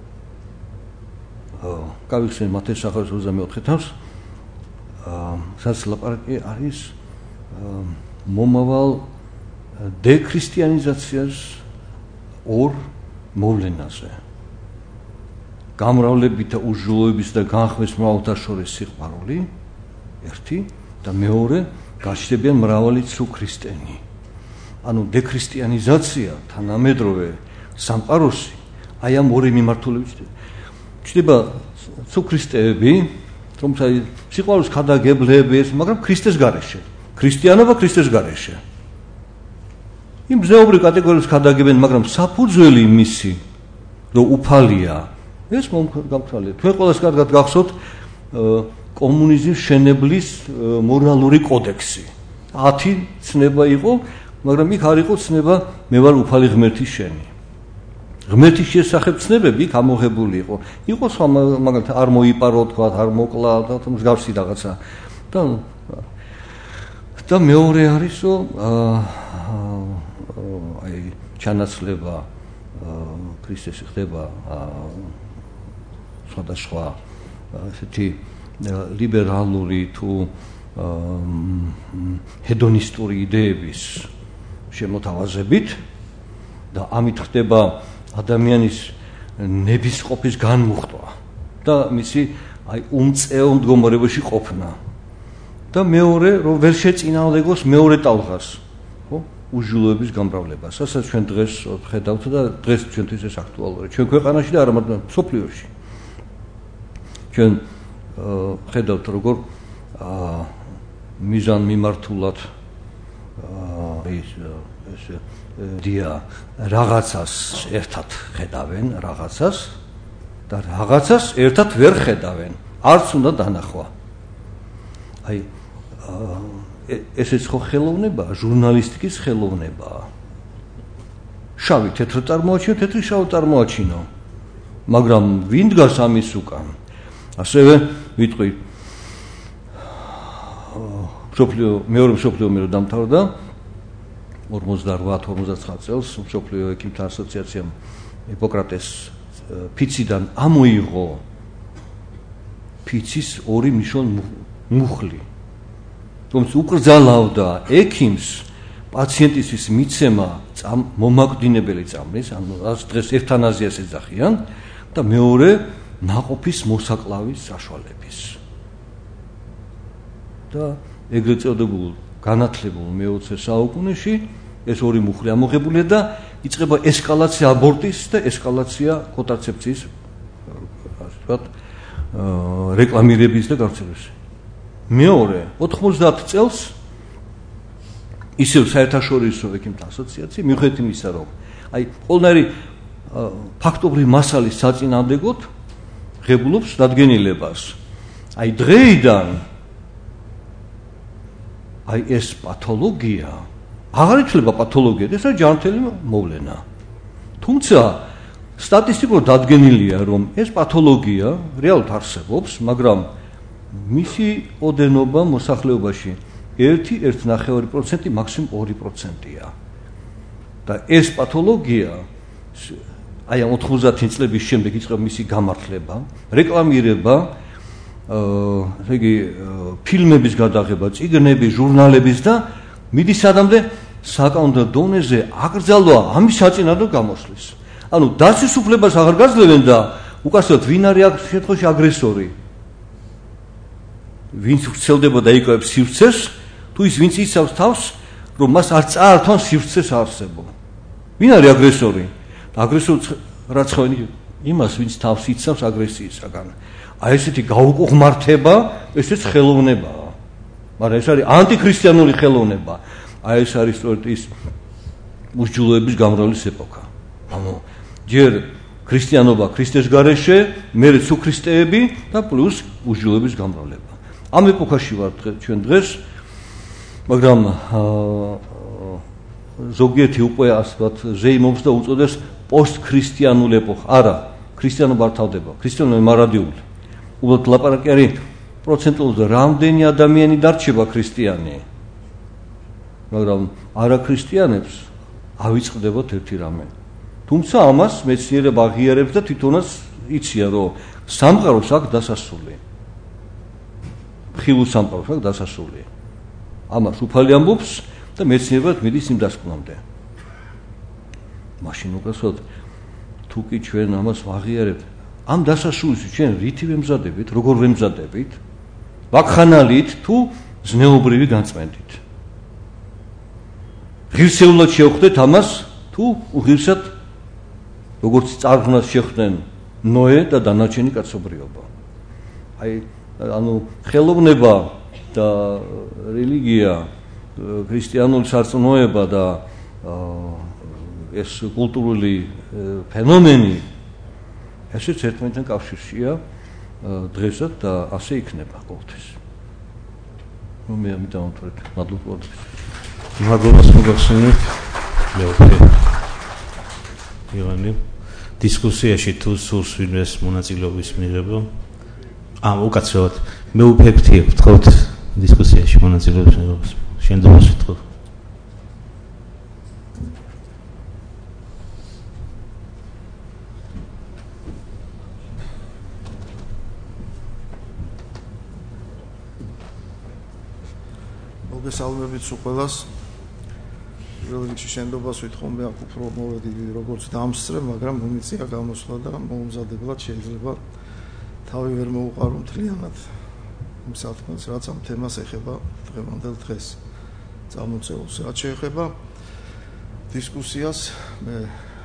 გავიხსენ მათეს სახელს ოცდამეოთხე თავს. სადაც ლაპარაკი არის მომავალ დექრისტიანიზაციას ორ მოვლენაზე. გამრავლებით და უჟულოების და განხვეს მრავალთა შორის სიყვარული, ერთი და მეორე გაჩნდებიან მრავალი ცუ ქრისტიანი. ანუ დექრისტიანიზაცია თანამედროვე სამყაროსი აი ამ ორი მიმართულებით ჩნდება ცუ ქრისტეები, თუმცა სიყვარულის ქადაგებლები, მაგრამ ქრისტეს გარეშე. ქრისტიანობა ქრისტეს გარეშე. იმ ზეობრივ კატეგორიებს ქადაგებენ, მაგრამ საფუძველი მისი რომ უფალია, ეს მომგამთვალია. თქვენ ყველას კარგად გახსოვთ კომუნიზმის შენებლის მორალური კოდექსი. ათი ცნება იყო, მაგრამ იქ არ იყო ცნება მე ვარ უფალი ღმერთის შენი. ღმერთის შესახებ ცნებები იქ ამოღებული იყო. იყო სხვა მაგალითად არ მოიპარო თქვა, არ მოკლა და მსგავსი რაღაცა. და და მეორე არის რომ აი ჩანაცვლება ქრისტეს ხდება სხვადასხვა ესეთი ლიბერალური თუ ჰედონისტური იდეების შემოთავაზებით და ამით ხდება ადამიანის ნებისყოფის განმუხტვა და მისი აი უმწეო მდგომარეობაში ყოფნა და მეორე რომ ვერ შეწინააღმდეგოს მეორე ტალღას ხო უჟილოების გამრავლებას ასაც ჩვენ დღეს ხედავთ და დღეს ჩვენთვის ეს აქტუალურია ჩვენ ქვეყანაში და არა მარტო მსოფლიოში ჩვენ ხედავთ როგორ მიზან მიმართულად ის ეს დია რაღაცას ერთად ხედავენ რაღაცას და რაღაცას ერთად ვერ ხედავენ არც უნდა დანახვა აი ესეც ხო ხელოვნებაა ჟურნალისტიკის ხელოვნებაა შავი თეთრ წარმოაჩინო თეთრი შავ წარმოაჩინო მაგრამ ვინ დგას ამის უკან ასევე ვიტყვი მსოფლიო მეორე მსოფლიო ომი რომ დამთავრდა ორმოცდაოთხ ორმოცდაცხრა წელს მსოფლიო ექიმთა ასოციაციამ ჰიპოკრატეს ფიციდან ამოიღო ფიცის ორი მნიშვნელოვანი მუხლი თუმცა უკრძალავდა ექიმს პაციენტისთვის მიცემა მომაკვდინებელი წამლის ანუ დღეს ევთანაზიას ეძახიან და მეორე ნაყოფის მოსაკლავის საშუალების და ეგრეთ წოდებულ განათლებულ მეოცე საუკუნეში ეს ორი მუხლი ამოღებულია და იწყება ესკალაცია აბორტის და ესკალაცია კონტრაცეფციის ასე ვთქვათ რეკლამირების და გავრცელების მეორე ოთხმოცდაათ წელს ისევ საერთაშორისო ექიმთა ასოციაცია მიუხედავად იმისა რომ აი ყველნაირი ფაქტობრივი მასალის საწინააღმდეგოდ ღებულობს დადგენილებას აი დღეიდან აი ეს პათოლოგია აღარ ითვლება პათოლოგიად, ეს არის ჯანმრთელი მოვლენა. თუმცა სტატისტიკურად დადგენილია, რომ ეს პათოლოგია რეალურად არსებობს, მაგრამ მისი ოდენობა მოსახლეობაში ერთი ერთ ნახევარი პროცენტი, მაქსიმუმ ორი პროცენტია. და ეს პათოლოგია აი ამ ოთხმოცდაათი წლების შემდეგ იწყება მისი გამართლება, რეკლამირება, აა, ესე იგი, ფილმების გადაღება, წიგნების, ჟურნალების და მიდის სადამდე საკანონმდებლო დონეზე აკრძალვა ამის საწინააღმდეგო გამოსვლის. ანუ დაცვის უფლებას აღარ გაძლევენ და უკასრად ვინ არის აქ შემთხვევაში აგრესორი? ვინც ვრცელდება და იკავებს სივრცეს, თუ ის ვინც იცავს თავს, რომ მას არ წაართვან სივრცეს არსებობა. ვინ არის აგრესორი? აგრესორი რაცხავენ იმას, ვინც თავს იცავს აგრესიისაგან. აი ესეთი გაუკუღმართება, ესეც ხელოვნებაა. მაგრამ ეს არის ანტიქრისტიანული ხელოვნება. აი ეს არის სწორედ ის უსჯულოების გამრავლის ეპოქა. ანუ ჯერ ქრისტიანობა ქრისტეს გარეშე, მერე სუქრისტეები და პლუს უსჯულოების გამრავლება. ამ ეპოქაში ვართ ჩვენ დღეს, მაგრამ ზოგიერთი უკვე ასე ვთქვათ ზეიმობს და უწოდებს პოსტქრისტიანული ეპოქა. არა, ქრისტიანობა არ თავდება, ქრისტიანობა მარადიული. უბრალოდ ლაპარაკი არის პროცენტულად რამდენი ადამიანი დარჩება ქრისტიანი. მაგრამ არაქრისტიანებს ავიწყდებათ ერთი რამე. თუმცა ამას მეცნიერება აღიარებს და თვითონაც იციან, რომ სამყაროს აქვს დასასრული. ხილულ სამყაროს აქვს დასასრული. ამას უფალი ამბობს და მეცნიერებად მიდის იმ დასკვნამდე. მაშინ უკაცრავად თუ კი ჩვენ ამას ვაღიარებთ, ამ დასასრულს ჩვენ რითი ვემზადებით, როგორ ვემზადებით? ვაქხანალით თუ ზნეობრივი განწმენდით. ღირსეულად შევხვდეთ ამას თუ უღირსად როგორც წარღვნას შეხვდნენ ნოე და დანარჩენი კაცობრიობა. აი ანუ ხელოვნება და რელიგია, ქრისტიანული სარწმუნოება და ეს კულტურული ფენომენი ესეც ერთმანეთთან კავშირშია დღესაც და ასე იქნება ყოველთვის. ნუ მე ამით დავამთავრებ. მადლობა. მადლობას მოგახსენებთ. მეუფე. ივანე, დისკუსიაში თუ სურს ვინმეს მონაწილეობის მიღება? ამ უკაცრავად მეუფებთი ვთხოვთ დისკუსიაში მონაწილეობის მიღებას. შენ დროს ვთხოვ. მოგესალმებით ყველას. პირველ რიგში შენდობას ვითხოვე აქ უფრო მოვედი როგორც დამსწრე, მაგრამ მომიწია გამოსვლა და მომზადებლად შეიძლება თავი ვერ მოუყარო მთლიანად იმ საქმეს, რაც ამ თემას ეხება დღევანდელ დღეს წამოწეულს. რაც შეეხება დისკუსიას, მე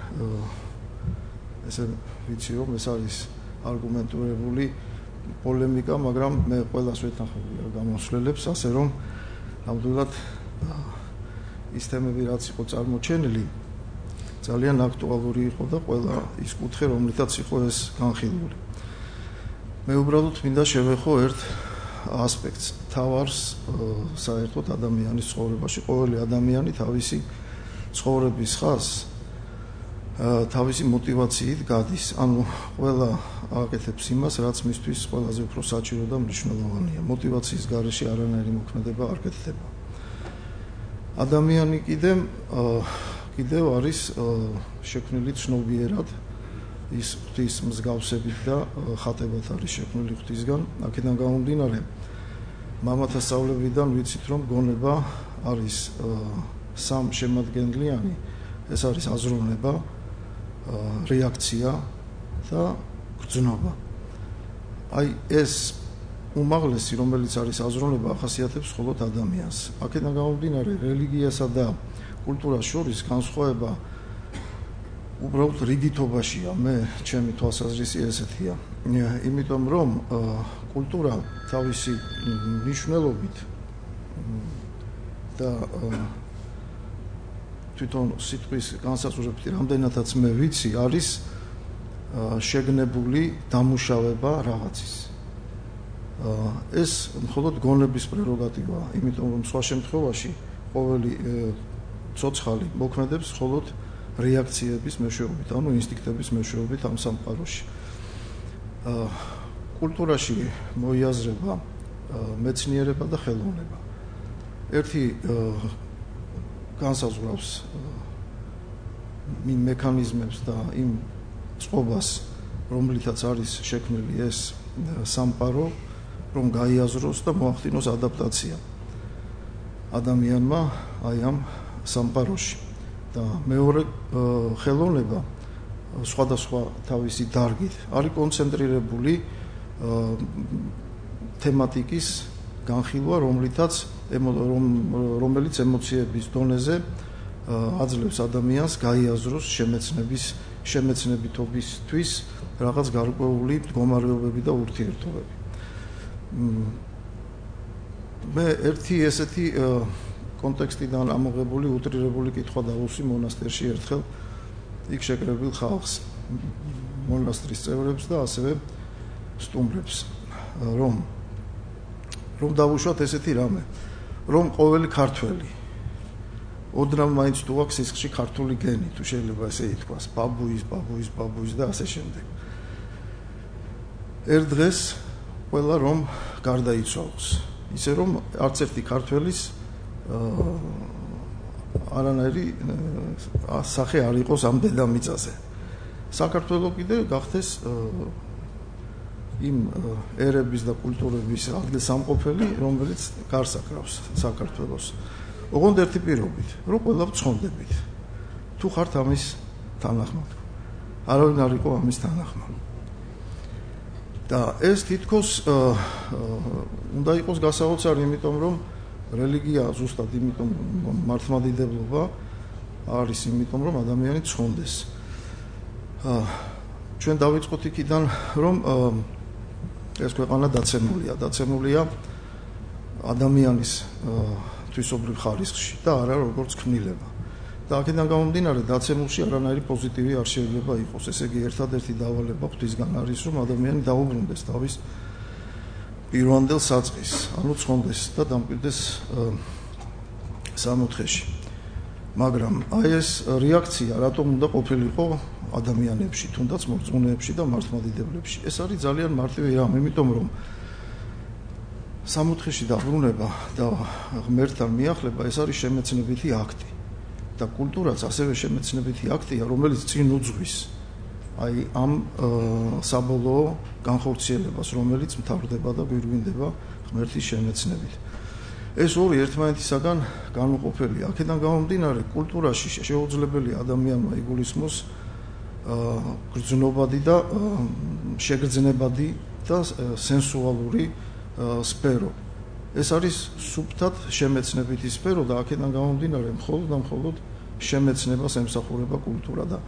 ესე ვიცი რომ ეს არის არგუმენტირებული პოლემიკა, მაგრამ მე ყველას ვეთანხმები გამოსვლელებს, ასე რომ ნამდვილად ის თემები რაც იყო წარმოჩენილი ძალიან აქტუალური იყო და ყველა ის კუთხე რომლითაც იყო ეს განხილული. მე უბრალოდ მინდა შევეხო ერთ ასპექტს, თავარს საერთოდ ადამიანის ცხოვრებაში. ყოველი ადამიანი თავისი ცხოვრების ხაზს თავისი მოტივაციით გადის. ანუ ყველა აკეთებს იმას, რაც მისთვის ყველაზე უფრო საჭირო და მნიშვნელოვანია. მოტივაციის გარეშე არანაირი მოქმედება არ კეთდება. ადამიანი კიდევ კიდევ არის შექმნილი ცნობიერად, ის ღვთის მსგავსებით და ხატებად არის შექმნილი ღვთისგან. აქედან გამომდინარე, მამათა სწავლებიდან ვიცით, რომ გონება არის სამ შემადგენლიანი, ეს არის აზროვნება, რეაქცია და გრძნობა. აი ეს უმაღლესი, რომელიც არის აზროვნება, ახასიათებს მხოლოდ ადამიანს. აქედან გამომდინარე, რელიგიასა და კულტურას შორის განსხვავება უბრალოდ რიგითობაშია. მე ჩემი თვალსაზრისი ესეთია. იმიტომ რომ კულტურა თავისი მნიშვნელობით და თვითონ სიტყვის განსაზღვრებით რამდენადაც მე ვიცი, არის შეგნებული დამუშავება რაღაცის. ეს მხოლოდ გონების პრეროგატივაა, იმიტომ რომ სხვა შემთხვევაში ყოველი ცოცხალი მოქმედებს მხოლოდ რეაქციების მეშვეობით, ანუ ინსტინქტების მეშვეობით ამ სამყაროში. კულტურაში მოიაზრება მეცნიერება და ხელოვნება. ერთი განსაზღვრავს იმ მექანიზმებს და იმ წყობას, რომლითაც არის შექმნილი ეს სამყარო, რომ გაიაზროს და მოახდინოს ადაპტაცია ადამიანმა აი ამ სამყაროში. და მეორე ხელოვნება სხვადასხვა თავისი დარგით არის კონცენტრირებული თემატიკის განხილვა, რომლითაც რომელიც ემოციების დონეზე აძლევს ადამიანს გაიაზროს შემეცნების შემეცნებითობისთვის რაღაც გარკვეული მდგომარეობები და ურთიერთობები. მე ერთი ესეთი კონტექსტიდან ამოღებული უტრირებული კითხვა დავუსვი მონასტერში ერთხელ იქ შეკრებილ ხალხს, მონასტრის წევრებს და ასევე სტუმრებს, რომ რომ დავუშვათ ესეთი რამე, რომ ყოველი ქართველი ოდნავ მაინც თუ აქვს სისხლში ქართული გენი, თუ შეიძლება ესე ითქვას, ბაბუის, ბაბუის, ბაბუის და ასე შემდეგ. ერთ დღეს ყველა რომ გარდაიცვალოს, ისე რომ არც ერთი ქართველის არანაირი სახე არ იყოს ამ დედამიწაზე. საქართველო კიდე გახდეს იმ ერების და კულტურების ადგილსამყოფელი, რომელიც გარს აკრავს საქართველოს. ოღონდ ერთი პირობით, რომ ყველა ვცხონდებით. თუ ხართ ამის თანახმად. არავინ არ იყო ამის თანახმად. და ეს თითქოს უნდა იყოს გასაოცარი, იმიტომ რომ რელიგია ზუსტად იმიტომ მართლმადიდებლობა არის იმიტომ რომ ადამიანი ცხონდეს. ჩვენ დავიწყოთ იქიდან რომ ეს ქვეყანა დაცემულია, დაცემულია ადამიანის თვისობრივ ხარისხში და არა როგორც ქმნილება. და აქედან გამომდინარე დაცემულში არანაირი პოზიტივი არ შეიძლება იყოს. ესე იგი ერთადერთი დავალება ღვთისგან არის რომ ადამიანი დაუბრუნდეს თავის პირვანდელ საწყის, ანუ ცხონდეს და დამკვიდრდეს სამოთხეში. მაგრამ აი ეს რეაქცია რატომ უნდა ყოფილიყო ადამიანებში, თუნდაც მორწმუნეებში და მართლმადიდებლებში? ეს არის ძალიან მარტივი რამ, იმიტომ რომ სამოთხეში დაბრუნება და ღმერთთან მიახლება ეს არის შემეცნებითი აქტი. და კულტურაც ასევე შემეცნებითი აქტია, რომელიც წინ უძღვის აი ამ საბოლოო განხორციელებას, რომელიც მთავრდება და გვირგვინდება ღმერთის შემეცნებით. ეს ორი ერთმანეთისაგან განუყოფელია. აქედან გამომდინარე, კულტურაში შეუძლებელია ადამიანმა იგულისხმოს გრძნობადი და შეგრძნებადი და სენსუალური სფერო. ეს არის სუფთად შემეცნებითი სფერო და აქედან გამომდინარე, მხოლოდ და მხოლოდ შემეცნებას ემსახურება კულტურა და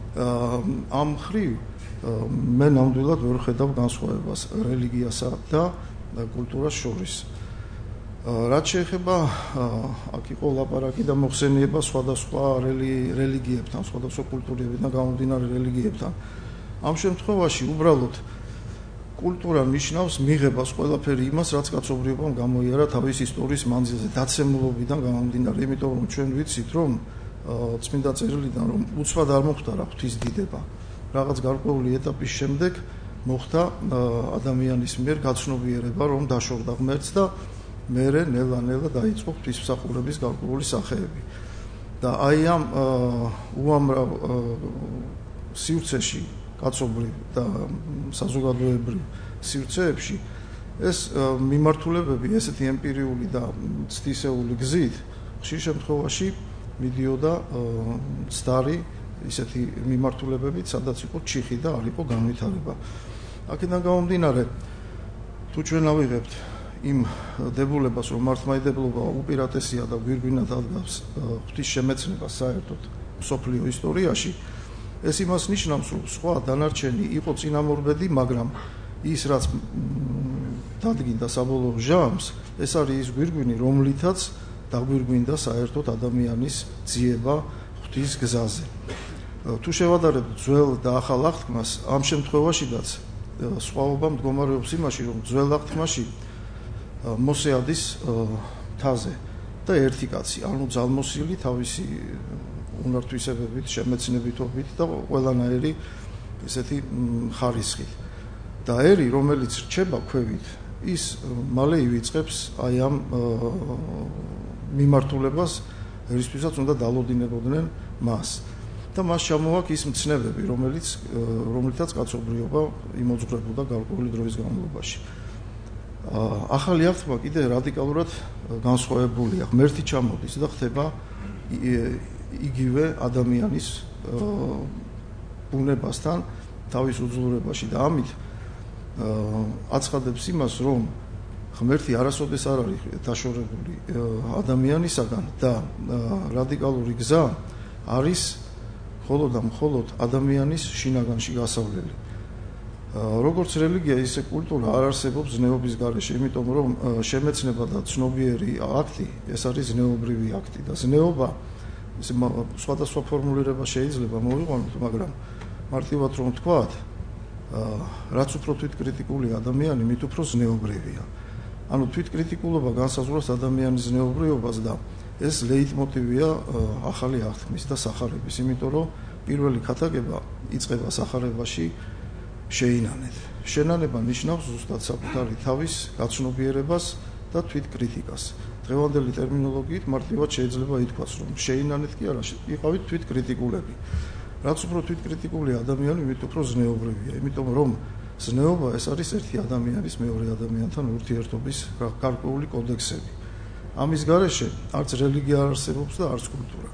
ამ მხრივ მე ნამდვილად ვერ ხედავ განსხვავებას რელიგიასა და კულტურას შორის. რაც შეეხება აქ იყო ლაპარაკი და მოხსენება სხვადასხვა რელიგიებთან, სხვადასხვა კულტურებიდან გამომდინარე რელიგიებთან. ამ შემთხვევაში უბრალოდ კულტურა ნიშნავს მიღებას ყველაფერი იმას, რაც კაცობრიობამ გამოიარა თავის ისტორიის მანძილზე დაცემულობიდან გამომდინარე, იმიტომ რომ ჩვენ ვიცით, რომ წმინდა წერილიდან რომ უცბად არ მოხდა ღვთის დიდება. რაღაც გარკვეული ეტაპის შემდეგ მოხდა ადამიანის მიერ გაცნობიერება, რომ დაშორდა ღმერთს და მერე ნელა-ნელა დაიწყო ღვთისმსახურების გარკვეული სახეები. და აი ამ უამრავ სივრცეში, კაცობრიო და საზოგადოებრივ სივრცეებში ეს მიმართულებები ესეთი ემპირიული და ცდისეული გზით ხშირ შემთხვევაში მიდიოდა ცდარი ისეთი მიმართულებებით, სადაც იყო ჩიხი და არ იყო განვითარება. აქედან გამომდინარე, თუ ჩვენ ავიღებთ იმ დებულებას, რომ მართლმადიდებლობა უპირატესია და გვირგვინად ადგას ღვთის შემეცნებას საერთოდ მსოფლიო ისტორიაში, ეს იმას ნიშნავს, რომ სხვა დანარჩენი იყო წინამორბედი, მაგრამ ის რაც დადგინდა საბოლოო ჟამს, ეს არის ის გვირგვინი, რომლითაც დაგვირგვინდა საერთოდ ადამიანის ძიება ღვთის გზაზე. თუ შევადარებთ ძველ და ახალ აღთქმას, ამ შემთხვევაშიდაც სხვაობა მდგომარეობს იმაში, რომ ძველ აღთქმაში მოსე ადის თაზე და ერთი კაცი, ანუ ძალმოსილი თავისი უნართვისებებით, შემეცნებითობით და ყველანაირი ესეთი ხარისხით. და ერი, რომელიც რჩება ქვევით, ის მალე ივიწყებს აი ამ მიმართულებას, ერისთვისაც უნდა დალოდინებოდნენ მას. და მას ჩამოაქვს ის მცნებები, რომელიც რომლითაც კაცობრიობა იმოძღვრებოდა გარკვეული დროის განმავლობაში. ახალი აღთქმა კიდე რადიკალურად განსხვავებულია. ღმერთი ჩამოდის და ხდება იგივე ადამიანის ბუნებასთან თავის უძლურებაში და ამით აცხადებს იმას, რომ ღმერთი არასოდეს არ არის დაშორებული ადამიანისაგან და რადიკალური გზა არის მხოლოდ და მხოლოდ ადამიანის შინაგანში გასავლელი. როგორც რელიგია, ისე კულტურა არ არსებობს ზნეობის გარეშე, იმიტომ რომ შემეცნება და ცნობიერი აქტი, ეს არის ზნეობრივი აქტი და ზნეობა ეს სხვადასხვა ფორმულირება შეიძლება მოვიყვანოთ, მაგრამ მარტივად რომ ვთქვათ, რაც უფრო თვითკრიტიკული ადამიანი, მით უფრო ზნეობრივია. ანუ თვითკრიტიკულობა განსაზღვრავს ადამიანის ზნეობრიობას და ეს ლეიტმოტივია ახალი აღთქმის და სახარების, იმიტომ რომ პირველი ქათაგება იწყება სახარებაში შეინანეთ. შენანება ნიშნავს ზუსტად საკუთარი თავის გაცნობიერებას და თვითკრიტიკას. დღევანდელი ტერმინოლოგიით მარტივად შეიძლება ითქვას, რომ შეინანეთ კი არა, იყავით თვითკრიტიკულები. რაც უფრო თვითკრიტიკული ადამიანი, მით უფრო ზნეობრივია, იმიტომ რომ ზნეობა ეს არის ერთი ადამიანის მეორე ადამიანთან ურთიერთობის გარკვეული კოდექსები. ამის გარეშე არც რელიგია არ არსებობს და არც კულტურა.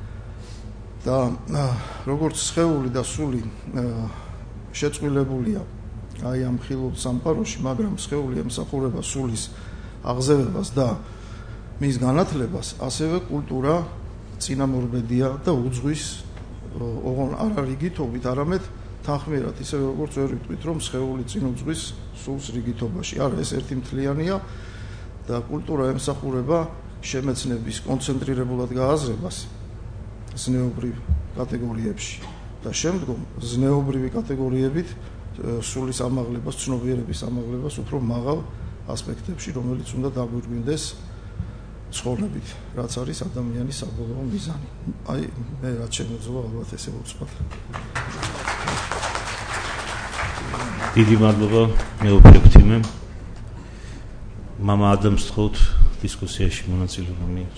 და როგორც სხეული და სული შეწყვილებულია აი ამ ხილულ სამყაროში, მაგრამ სხეული ემსახურება სულის აღზევებას და მის განათლებას, ასევე კულტურა წინამორბედია და უძღვის ოღონ არა რიგითობით, არამედ თანხმიერად, ისე როგორც ვერ ვიტყვით, რომ სხეული წინ უძღვის სულს რიგითობაში. არა, ეს ერთი მთლიანია და კულტურა ემსახურება შემეცნების კონცენტრირებულად გააზრებას ზნეობრივ კატეგორიებში და შემდგომ ზნეობრივი კატეგორიებით სულის ამაღლებას, ცნობიერების ამაღლებას უფრო მაღალ ასპექტებში, რომელიც უნდა დაგვირგვინდეს ცხოვრებით, რაც არის ადამიანის საბოლოო მიზანი. აი, მე რაც შემეძლო, ალბათ ესე ვუცბად. დიდი მადლობა, მეუფე ღვთიმე. მამა ადამს თხოვთ დისკუსიაში მონაწილეობა მიიღოს.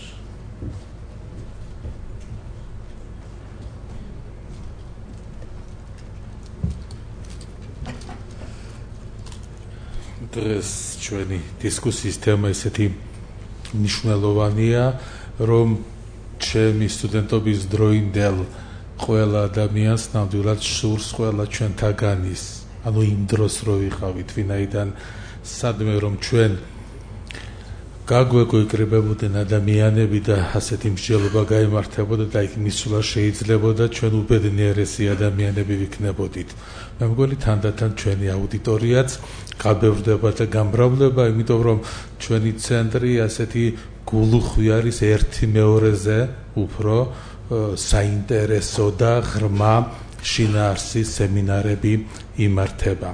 დღეს ჩვენი დისკუსიის თემა ისეთი მნიშვნელოვანია, რომ ჩემი სტუდენტობის დროინდელ ყველა ადამიანს ნამდვილად სურს ყველა ჩვენთაგანის, ანუ იმ დროს რო ვიყავით, ვინაიდან სადმე რომ ჩვენ გაგვეკრიბებოდნენ ადამიანები და ასეთი მსჯელობა გაიმართებოდა და იქ მისვლა შეიძლებოდა ჩვენ უბედნიერესი ადამიანები ვიქნებოდით. მე მგონი თანდათან ჩვენი აუდიტორიაც გაბევრდება და გამრავლება, იმიტომ რომ ჩვენი ცენტრი ასეთი გულუხვი არის ერთი მეორეზე უფრო საინტერესო და ღრმა შინაარსის სემინარები იმართება.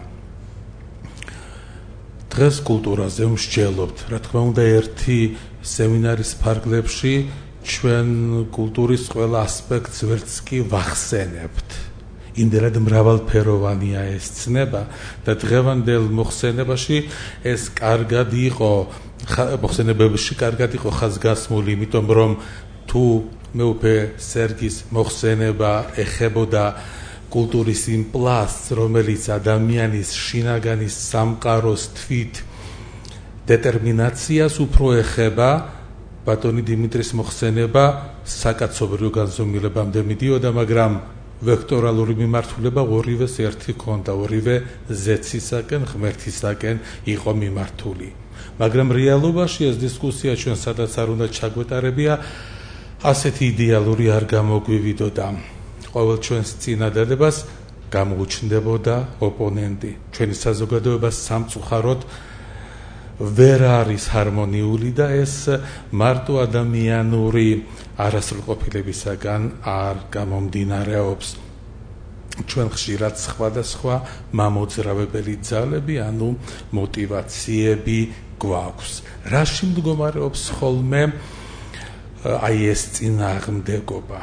დღეს კულტურაზე ვსჯელობთ. რა თქმა უნდა, ერთი სემინარის ფარგლებში ჩვენ კულტურის ყველა ასპექტს ვერც კი ვახსენებთ. იმდენად მრავალფეროვანია ეს ცნება და დღევანდელ მოხსენებაში ეს კარგად იყო, მოხსენებებში კარგად იყო ხაზგასმული, იმიტომ რომ თუ მეუფე სერგის მოხსენება ეხებოდა კულტურის იმ პლასტს, რომელიც ადამიანის შინაგანის სამყაროს თვით დეტერმინაციას უფრო ეხება, ბატონი დიმიტრის მოხსენება საკაცობრიო განზომილებამდე მიდიოდა, მაგრამ ვექტორალური მიმართულება ორივეს ერთი ჰქონდა, ორივე ზეცისაკენ, ღმერთისაკენ იყო მიმართული. მაგრამ რეალობაში ეს დისკუსია ჩვენ სადაც არ უნდა ჩაგვეტარებია, ასეთი იდეალური არ გამოგვივიდოდა. ყოველ ჩვენს წინადადებას გამოუჩნდებოდა ოპონენტი. ჩვენი საზოგადოება სამწუხაროდ ვერ არის ჰარმონიული და ეს მარტო ადამიანური არასრულყოფილებისაგან არ გამომდინარეობს. ჩვენ ხშირად სხვადასხვა მამოძრავებელი ძალები, ანუ მოტივაციები გვაქვს. რაში მდგომარეობს ხოლმე აი ეს წინააღმდეგობა?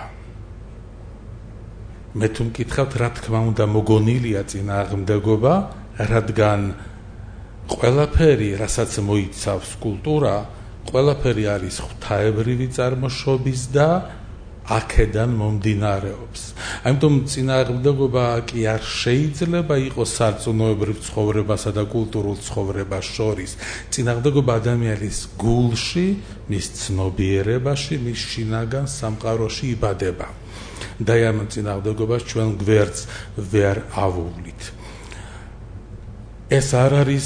მე თუ მკითხავთ, რა თქმა უნდა, მოგონილია წინააღმდეგობა, რადგან ყველაფერი, რასაც მოიცავს კულტურა, ყველაფერი არის ღვთაებრივი წარმოშობის და აქედან მომდინარეობს. ამიტომ წინააღმდეგობა კი არ შეიძლება იყოს სარწმუნოებრივ ცხოვრებასა და კულტურულ ცხოვრებას შორის. წინააღმდეგობა ადამიანის გულში, მის ცნობიერებაში, მის შინაგან სამყაროში იბადება. და ამ წინააღმდეგობას ჩვენ გვერდს ვერ ავუვლით. ეს არ არის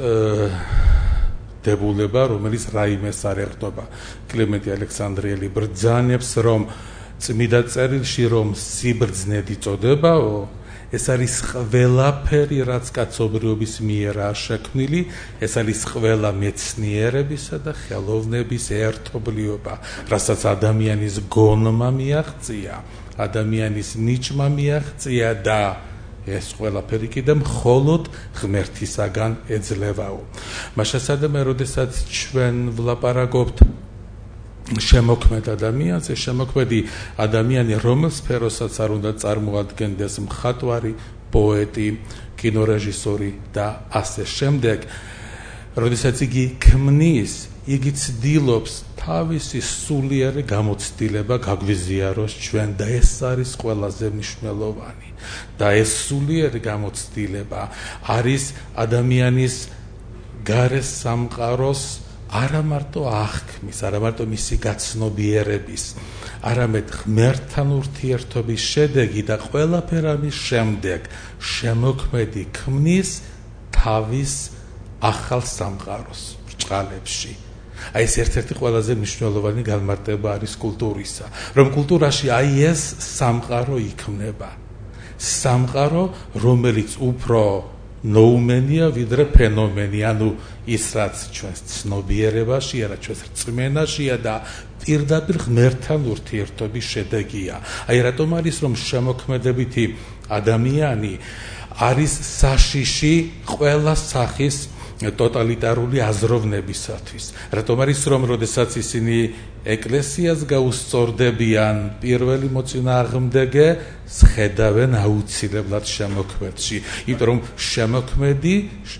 დებულება, რომელიც რაიმეს არ ეხტობა. კლიმენტი ალექსანდრიელი ბრძანებს, რომ წმიდა წერილში რომ სიბრძნედ იწოდებაო, ეს არის ყველაფერი, რაც კაცობრიობის მიერაა შექმნილი, ეს არის ყველა მეცნიერებისა და ხელოვნების ერთობლიობა, რასაც ადამიანის გონმა მიაღწია, ადამიანის ნიჭმა მიაღწია და ეს ყველაფერი კიდე მხოლოდ ღმერთისაგან ეძლევაო. მაშასადამე, როდესაც ჩვენ ვლაპარაკობთ შემოქმედ ადამიანზე, შემოქმედი ადამიანი რომელ სფეროსაც არ უნდა წარმოადგენდეს, მხატვარი, პოეტი, კინორეჟისორი და ასე შემდეგ, როდესაც იგი ქმნის, იგი ცდილობს თავისი სულიერი გამოცდილება გაგვიზიაროს ჩვენ და ეს არის ყველაზე მნიშვნელოვანი. და ეს სულიერი გამოცდილება არის ადამიანის გარე სამყაროს არა მარტო აღქმის, არა მარტო მისი გაცნობიერების, არამედ ღმერთთან ურთიერთობის შედეგი და ყველაფერ ამის შემდეგ შემოქმედი ქმნის თავის ახალ სამყაროს ბრჭყალებში. აი ეს ერთ-ერთი ყველაზე მნიშვნელოვანი განმარტება არის კულტურისა, რომ კულტურაში აი ეს სამყარო იქმნება. სამყარო, რომელიც უფრო ნოუმენია ვიდრე ფენომენი, ანუ ის რაც ჩვენს ცნობიერებაშია, რაც ჩვენს რწმენაშია და პირდაპირ ღმერთთან ურთიერთობის შედეგია. აი რატომ არის რომ შემოქმედებითი ადამიანი არის საშიში ყველა სახის ტოტალიტარული აზროვნებისათვის. რატომ არის რომ როდესაც ისინი ეკლესიას გაუსწორდებიან, პირველი მოწინააღმდეგე ხედავენ აუცილებლად შემოქმედში, იმიტომ რომ შემოქმედი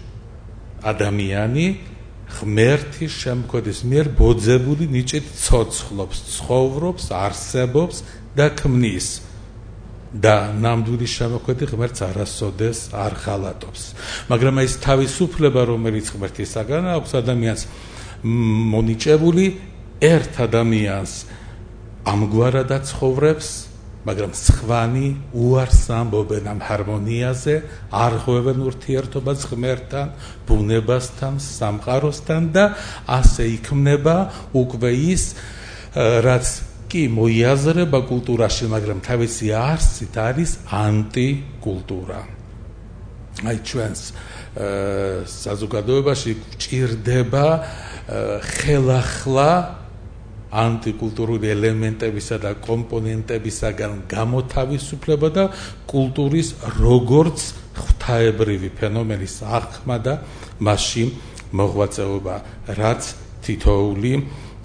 ადამიანი ღმერთის შემოქმედის მიერ ბოძებული ნიჭით ცოცხლობს, ცხოვრობს, არსებობს და ქმნის. და ნამდვილი შემოქმედი ღმერთს არასოდეს არ ხალატობს. მაგრამ ეს თავისუფლება, რომელიც ღმერთისაგან აქვს ადამიანს, მონიჭებული ერთ ადამიანს ამგვარად ცხოვრობს, მაგრამ სხვანი უარს ამბობენ ამ ჰარმონიაზე, არ ღვევენ ურთიერთობას ღმერთთან, ბუნებასთან, სამყაროსთან და ასე იქმნება უკვე ის, რაც კი მოიაზრება კულტურაში, მაგრამ თავისი არსით არის ანტიკულტურა. აი ჩვენს საზოგადოებაში გვჭირდება ხელახლა ანტიკულტურული ელემენტებისა და კომპონენტებისაგან გამოთავისუფლება და კულტურის როგორც ღვთაებრივი ფენომენის აღქმა და მასში მოღვაწეობა, რაც თითოეული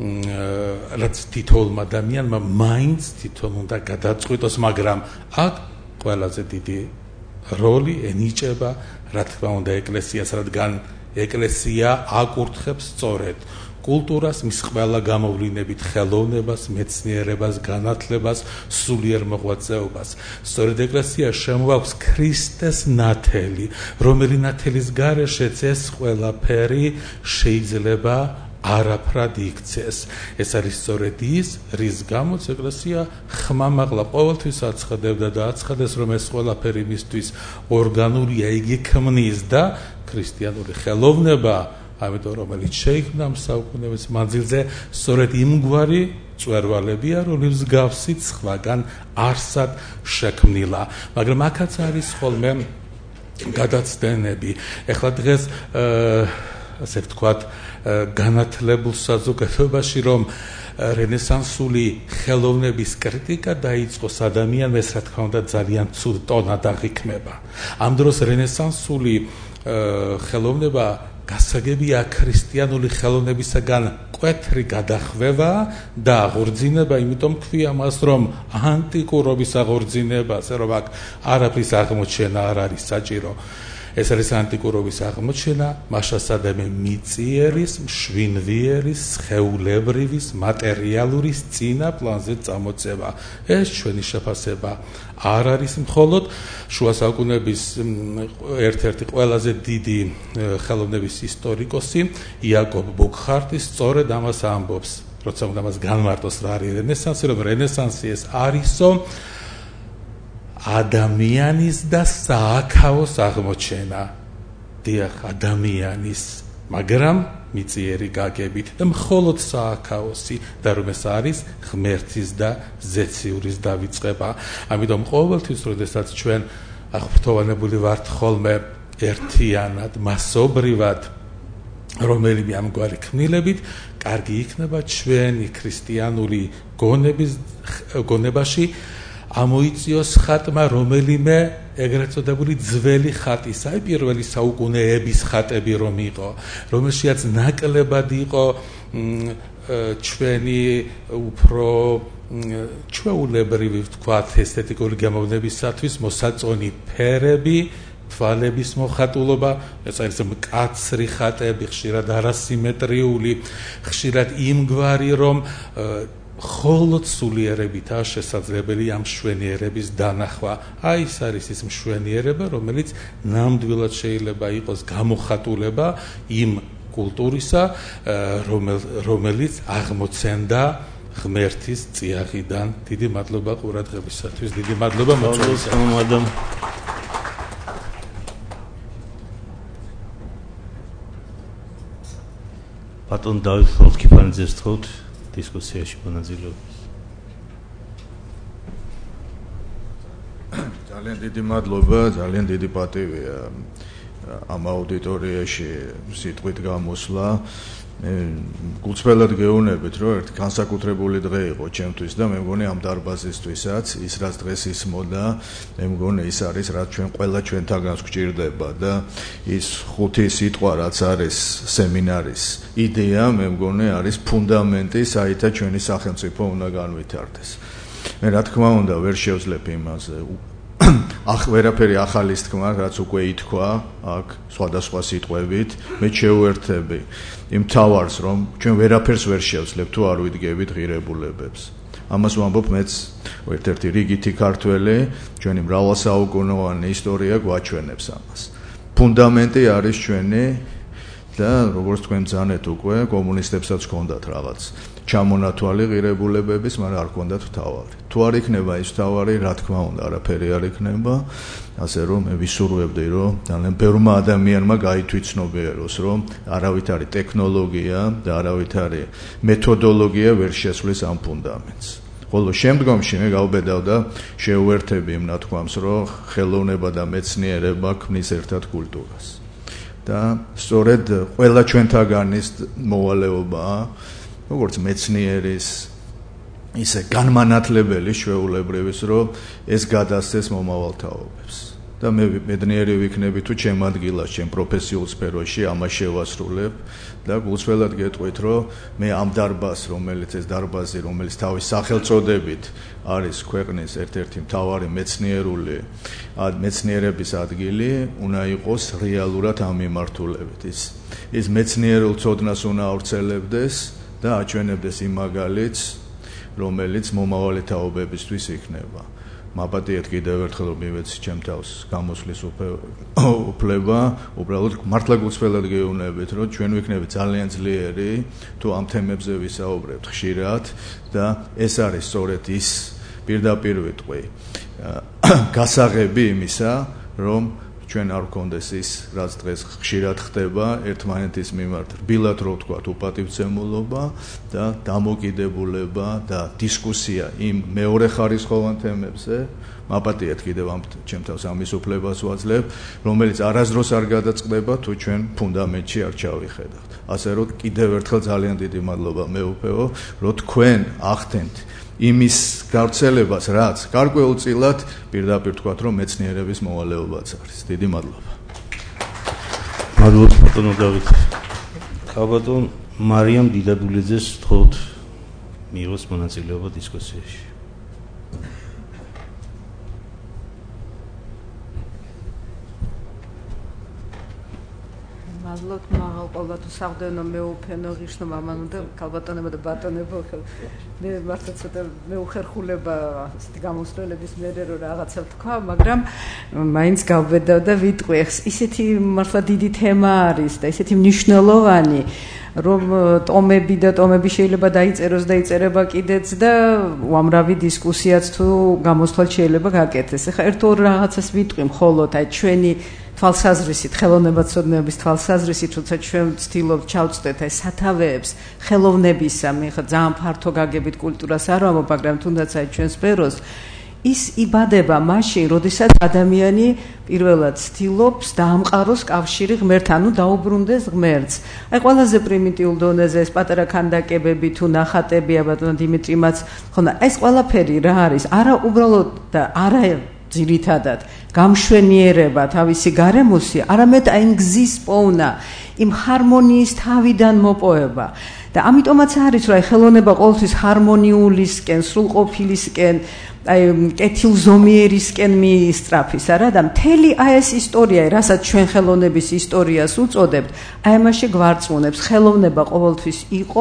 რაც თითოეულმა ადამიანმა მაინც თვითონ უნდა გადაწყვიტოს, მაგრამ აქ ყველაზე დიდი როლი ენიჭება, რა თქმა უნდა, ეკლესიას, რადგან ეკლესია აკურთხებს სწორედ კულტურას, მის ყველა გამოვლინებით ხელოვნებას, მეცნიერებას, განათლებას, სულიერ მოღვაწეობას. სწორედ ეკლესია შემოაქვს ქრისტეს ნათელი, რომელი ნათელის გარეშეც ეს ყველაფერი შეიძლება არაფრად იქცეს. ეს არის სწორედ ის, რის გამოც ეკლესია ხმამაღლა ყოველთვის აცხადებდა და აცხადეს, რომ ეს ყველაფერი მისთვის ორგანულია, იგი ქმნის და ქრისტიანული ხელოვნება, ამიტომ რომელიც შეიქმნა საუკუნეების მანძილზე, სწორედ იმგვარი წვერვალებია, რომლის მსგავსით სხვაგან არსად შექმნილა. მაგრამ აქაც არის ხოლმე გადაცდენები. ეხლა დღეს ასე ვთქვათ, განათლებულ საზოგადოებაში, რომ რენესანსული ხელოვნების კრიტიკა დაიწყოს ადამიანმა, ეს რა თქმა უნდა ძალიან ცუდ ტონად აღიქმება. ამ დროს რენესანსული ხელოვნება გასაგებია ქრისტიანული ხელოვნებისაგან კვეთრი გადახვევა და აღორძინება, იმიტომ ქვია მას, რომ ანტიკურობის აღორძინებაზე, რომ აქ არაფრის აღმოჩენა არ არის საჭირო. ეს არის ანტიკურობის აღმოჩენა, მაშასადამე მიწიერის, მშვინვიერის, სხეულებრივის, მატერიალურის წინა პლანზე წამოწევა. ეს ჩვენი შეფასება არ არის მხოლოდ შუა საუკუნეების ერთ-ერთი ყველაზე დიდი ხელოვნების ისტორიკოსი იაკობ ბურქჰარტი სწორედ ამას ამბობს, როცა უნდა მას განმარტოს რა არის რენესანსი, რომ რენესანსი ეს არისო ადამიანის და სააქაოს აღმოჩენა. დიახ, ადამიანის, მაგრამ მიწიერი გაგებით და მხოლოდ სააქაოსი და რომ ეს არის ღმერთის და ზეციური დავიწყება. ამიტომ ყოველთვის, როდესაც ჩვენ აღფრთოვანებული ვართ ხოლმე ერთიანად, მასობრივად, რომელიმე ამგვარი ქმნილებით, კარგი იქნება ჩვენი ქრისტიანული გონების გონებაში ამოიწიოს ხატმა რომელიმე ეგრეთ წოდებული ძველი ხატის, აი პირველი საუკუნეების ხატები რომ იყო, რომელშიაც ნაკლებად იყო ჩვენი უფრო ჩვეულებრივი ვთქვათ ესთეტიკური გამოვლენებისათვის მოსაწონი ფერები, თვალების მოხატულობა, ეს არის მკაცრი ხატები, ხშირად არასიმეტრიული, ხშირად იმგვარი რომ მხოლოდ სულიერებითაა შესაძლებელი ამ მშვენიერების დანახვა. აი ეს არის ის მშვენიერება, რომელიც ნამდვილად შეიძლება იყოს გამოხატულება იმ კულტურისა, რომელიც აღმოცენდა ღმერთის წიაღიდან. დიდი მადლობა ყურადღებისათვის, დიდი მადლობა მოწვევისათვის. ბატონ დავით ხორცქიფანიძეს თხოვთ დისკუსიაში მონაწილეობას. ძალიან დიდი მადლობა, ძალიან დიდი პატივია ამ აუდიტორიაში სიტყვით გამოსვლა. გულწრფელად გეუბნებით, რომ ერთ განსაკუთრებული დღე იყო ჩემთვის და მე მგონი ამ დარბაზისთვისაც, ის რაც დღეს ისმოდა, მე მგონი ის არის, რაც ჩვენ ყველა ჩვენთაგანს გვჭირდება და ის ხუთი სიტყვა, რაც არის სემინარის იდეა, მე მგონი არის ფუნდამენტი, საერთოდ ჩვენი სახელმწიფო უნდა განვითარდეს. მე რა თქმა უნდა ვერ შევძლებ იმაზე ახ ვერაფერი ახალის თქმა, რაც უკვე ითქვა აქ სხვადასხვა სიტყვებით, მე შევერთები იმ თავარს, რომ ჩვენ ვერაფერს ვერ შევძლებ თუ არ ვიდგებით ღირებულებებს. ამას ვამბობ მეც ერთ-ერთი რიგითი ქართველი, ჩვენი მრავალსაუკუნოვანი ისტორია გვაჩვენებს ამას. ფუნდამენტი არის ჩვენი და როგორც თქვენ ბრძანეთ უკვე კომუნისტებსაც ჰქონდათ რაღაც ჩამონათვალი ღირებულებების, მაგრამ არ ჰქონდათ მთავარი. თუ არ იქნება ის მთავარი, რა თქმა უნდა, არაფერი არ იქნება. ასე რომ მე ვისურვებდი, რომ ძალიან ბევრმა ადამიანმა გაითვითცნობიეროს, რომ არავითარი ტექნოლოგია და არავითარი მეთოდოლოგია ვერ შესვლის ამ ფუნდამენტს. ხოლო შემდგომში მე გავბედავდა შეუერთები იმ ნათქვამს, რომ ხელოვნება და მეცნიერება ქმნის ერთად კულტურას. და სწორედ ყველა ჩვენთაგანის მოვალეობაა, როგორც მეცნიერის, ისე განმანათლებელი ჩვეულებრივის, რომ ეს გადასცეს მომავალ თაობებს. და მე მედნიერი ვიქნები თუ ჩემ ადგილას, ჩემ პროფესიულ სფეროში ამას შევასრულებ და გულწრფელად გეტყვით, რომ მე ამ დარბაზს, რომელიც ეს დარბაზი, რომელიც თავის სახელწოდებით არის ქვეყნის ერთ-ერთი მთავარი მეცნიერული მეცნიერების ადგილი, უნდა იყოს რეალურად ამ მიმართულებით. ის ის მეცნიერულ ცოდნას უნდა ავრცელებდეს და აჩვენებდეს იმ მაგალითს, რომელიც მომავალი თაობებისთვის იქნება. მაპატიეთ კიდევ ერთხელ რომ მივეცი ჩემ თავს გამოსვლის უფლება, უბრალოდ მართლა გულწრფელად გეუბნებით, რომ ჩვენ ვიქნებით ძალიან ძლიერი, თუ ამ თემებზე ვისაუბრებთ ხშირად და ეს არის სწორედ ის პირდაპირ ვიტყვი გასაღები იმისა, რომ ჩვენ არ გქონდეს ის, რაც დღეს ხშირად ხდება, ერთმანეთის მიმართ რბილად რო ვთქვათ, უპატივცემულობა და დამოკიდებულება და დისკუსია იმ მეორე ხარისხოვან თემებზე, მაპატიეთ კიდევ ამ ჩემ თავს ამის უფლებას ვაძლევ, რომელიც არასდროს არ გადაწყდება, თუ ჩვენ ფუნდამენტში არ ჩავიხედავთ. ასე რომ კიდევ ერთხელ ძალიან დიდი მადლობა მეუფეო, რომ თქვენ ახდენთ იმის გავრცელებას, რაც გარკვეულწილად პირდაპირ თქვათ, რომ მეცნიერების მოვალეობაც არის. დიდი მადლობა. მადლობა ბატონო დავით. ხალბატონ მარიამ დიდებულიძეს თხოვთ მიიღოს მონაწილეობა დისკუსიაში. მადლობთ მაღალ ყოველთუ საღდენო მეუფენო ღირსნო მამანო და ქალბატონებო და ბატონებო მე მართლა ცოტა მეუხერხულება ასეთი გამოსვლელების მერე რომ რაღაცა თქვა, მაგრამ მაინც გავბედავ და ვიტყვი ხს ისეთი მართლა დიდი თემა არის და ისეთი მნიშვნელოვანი რომ ტომები და ტომები შეიძლება დაიწეროს და იწერება კიდეც და უამრავი დისკუსიაც თუ გამოსვლად შეიძლება გაკეთდეს. ეხლა ერთ-ორ რაღაცას ვიტყვი მხოლოდ აი ჩვენი თვალსაზრისით, ხელოვნებაცოდნეობის თვალსაზრისით, თუმცა ჩვენ ვცდილობთ ჩავწვდეთ აი სათავეებს ხელოვნებისა, მე ხა ძალიან ფართო გაგებით კულტურას არ ვამბობ, მაგრამ თუნდაც აი ჩვენ სფეროს ის იბადება მაშინ, როდესაც ადამიანი პირველად ცდილობს დაამყაროს კავშირი ღმერთთან, ანუ დაუბრუნდეს ღმერთს. აი ყველაზე პრიმიტიულ დონეზე ეს პატარა ქანდაკებები თუ ნახატები, ბატონო დიმიტრიმაც, ხონა ეს ყველაფერი რა არის? არა უბრალოდ და არა ძირითადად გამშვენიერება თავისი გარემოსი, არამედ აი გზის პოვნა, იმ ჰარმონიის თავიდან მოპოვება. და ამიტომაც არის, რომ აი ხელოვნება ყოველთვის ჰარმონიულისკენ, სრულყოფილისკენ, აი კეთილზომიერისკენ მიისწრაფის, არა და მთელი აი ეს ისტორია, რასაც ჩვენ ხელოვნების ისტორიას უწოდებთ, აი ამაში გვარწმუნებს, ხელოვნება ყოველთვის იყო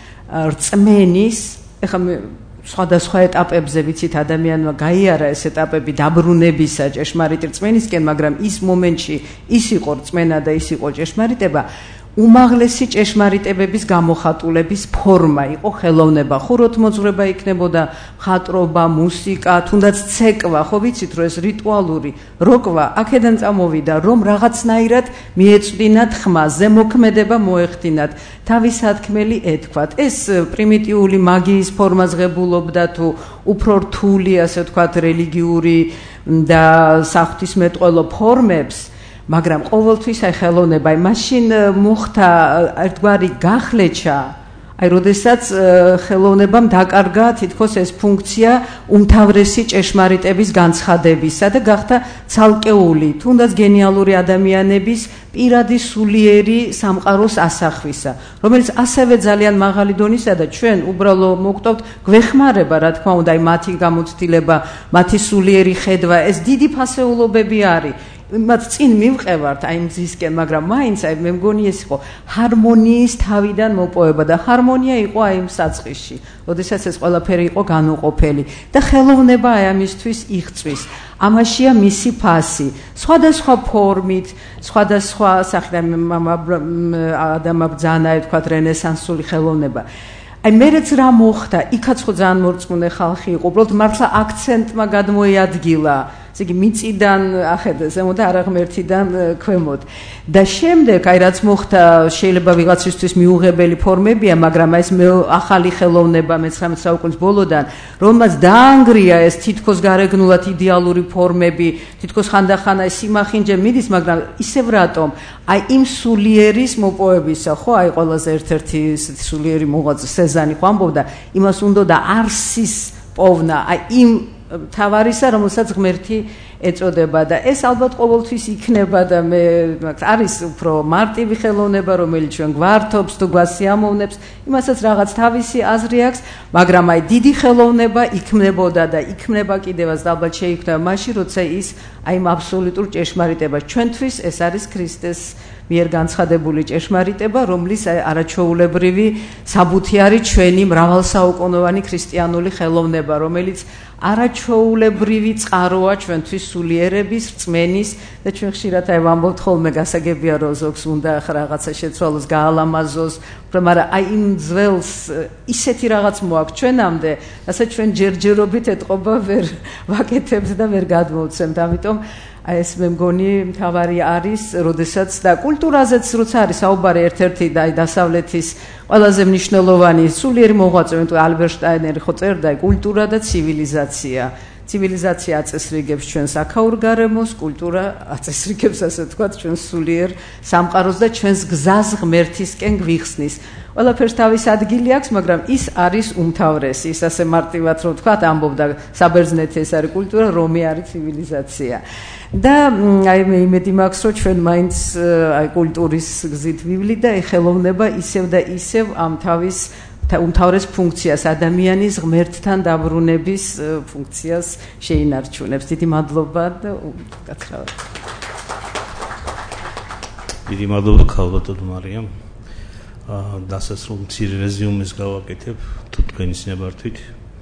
რწმენის, ეხლა მე სხვადასხვა ეტაპებზე ვიცით ადამიანმა გაიარა ეს ეტაპები დაბრუნებისა ჭეშმარიტ რწმენისკენ, მაგრამ ის მომენტში ის იყო რწმენა და ის იყო ჭეშმარიტება, უმაღლესი ჭეშმარიტებების გამოხატულების ფორმა იყო ხელოვნება. ხუროთ მოძღვრება იქნებოდა მხატვრობა, მუსიკა, თუნდაც ცეკვა, ხო ვიცით რომ ეს რიტუალური როკვა აქედან წამოვიდა, რომ რაღაცნაირად მიეწვდინათ ხმა, ზემოქმედება მოეხდინათ, თავის სათქმელი ეთქვათ. ეს პრიმიტიული მაგიის ფორმას ღებულობდა თუ უფრო რთული, ასე ვთქვათ, რელიგიური და საღვთისმეტყველო ფორმებს, მაგრამ ყოველთვის აი ხელოვნება, აი მაშინ მოხდა ერთგვარი გახლეჩა, აი როდესაც ხელოვნებამ დაკარგა თითქოს ეს ფუნქცია უმთავრესი ჭეშმარიტების განცხადებისა და გახდა ცალკეული, თუნდაც გენიალური ადამიანების პირადი სულიერი სამყაროს ასახვისა, რომელიც ასევე ძალიან მაღალი დონისა და ჩვენ უბრალო მოგვტოვთ გვეხმარება, რა თქმა უნდა, აი მათი გამოცდილება, მათი სულიერი ხედვა, ეს დიდი ფასეულობები არის. მათ წინ მივყევართ აი მზისკენ, მაგრამ მაინც აი მე მგონი ეს იყო ჰარმონიის თავიდან მოპოვება და ჰარმონია იყო აი იმ საწყისში, როდესაც ეს ყველაფერი იყო განუყოფელი და ხელოვნება აი ამისთვის იღწვის. ამაშია მისი ფასი, სხვადასხვა ფორმით, სხვადასხვა სახით ადამიანბრძანა, თქვათ რენესანსული ხელოვნება. აი მერეც რა მოხდა, იქაც ხო ძალიან მორწმუნე ხალხი იყო, უბრალოდ მართლა აქცენტმა გადმოიადგილა, ესე იგი მიწიდან ახედა ზემოთ და არა ღმერთიდან ქვემოთ. და შემდეგ აი რაც მოხდა, შეიძლება ვიღაცისთვის მიუღებელი ფორმებია, მაგრამ აი ეს ახალი ხელოვნება მეცხრამეტე საუკუნის ბოლოდან, რომელმაც დაანგრია ეს თითქოს გარეგნულად იდეალური ფორმები, თითქოს ხანდახან აი სიმახინჯე მიდის, მაგრამ ისევ რატომ? აი იმ სულიერის მოპოვებისა, ხო, აი ყველაზე ერთ-ერთი სულიერი მოღვაწე სეზანი ხო ამბობდა, იმას უნდა და არსის პოვნა, აი იმ თავარისა, რომელსაც ღმერთი ეწოდება და ეს ალბათ ყოველთვის იქნება და მე არის უფრო მარტივი ხელოვნება, რომელიც ჩვენ გვართობს თუ გვასიამოვნებს, იმასაც რაღაც თავისი აზრი აქვს, მაგრამ აი დიდი ხელოვნება იქმნებოდა და იქმნება კიდევაც და ალბათ შეიქმნება მაშინ, როცა ის აი იმ აბსოლუტურ ჭეშმარიტებას ჩვენთვის ეს არის ქრისტეს მიერ განცხადებული ჭეშმარიტება, რომლის არაჩვეულებრივი საბუთი არის ჩვენი მრავალსაუკუნოვანი ქრისტიანული ხელოვნება, რომელიც არაჩვეულებრივი წყაროა ჩვენთვის სულიერების, რწმენის და ჩვენ ხშირად აი ვამბობთ ხოლმე გასაგებია რომ ზოგს უნდა რაღაცა შეცვალოს, გაალამაზოს, მაგრამ აი იმ ძველს ისეთი რაღაც მოაქვს ჩვენამდე, რასაც ჩვენ ჯერჯერობით ეთყობა ვერ ვაკეთებთ და ვერ გადმოვცემთ, ამიტომ აი ეს მე მგონი მთავარი არის, როდესაც და კულტურაზეც როცა არის საუბარი ერთ-ერთი და აი დასავლეთის ყველაზე მნიშვნელოვანი სულიერი მოღვაწე, თუ ალბერტ-შტაინერი ხო წერდა, კულტურა და ცივილიზაცია. ცივილიზაცია აწესრიგებს ჩვენს აქაურ გარემოს, კულტურა აწესრიგებს ასე ვთქვათ ჩვენს სულიერ სამყაროს და ჩვენს გზას ღმერთისკენ გვიხსნის. ყველაფერს თავის ადგილი აქვს, მაგრამ ის არის უმთავრესი. ის ასე მარტივად რომ ვთქვათ, ამბობდა საბერძნეთი ეს არის კულტურა, რომი არის ცივილიზაცია. და აი მე იმედი მაქვს, რომ ჩვენ მაინც აი კულტურის გზით ვივლი და ხელოვნება ისევ და ისევ ამ თავის უმთავრეს ფუნქციას, ადამიანის ღმერთთან დაბრუნების ფუნქციას შეინარჩუნებს. დიდი მადლობა და გაცრავად. დიდი მადლობა ქალბატონ მარიამ. დასასრულ მცირე რეზიუმეს გავაკეთებ თუ თქვენის ნებართვით.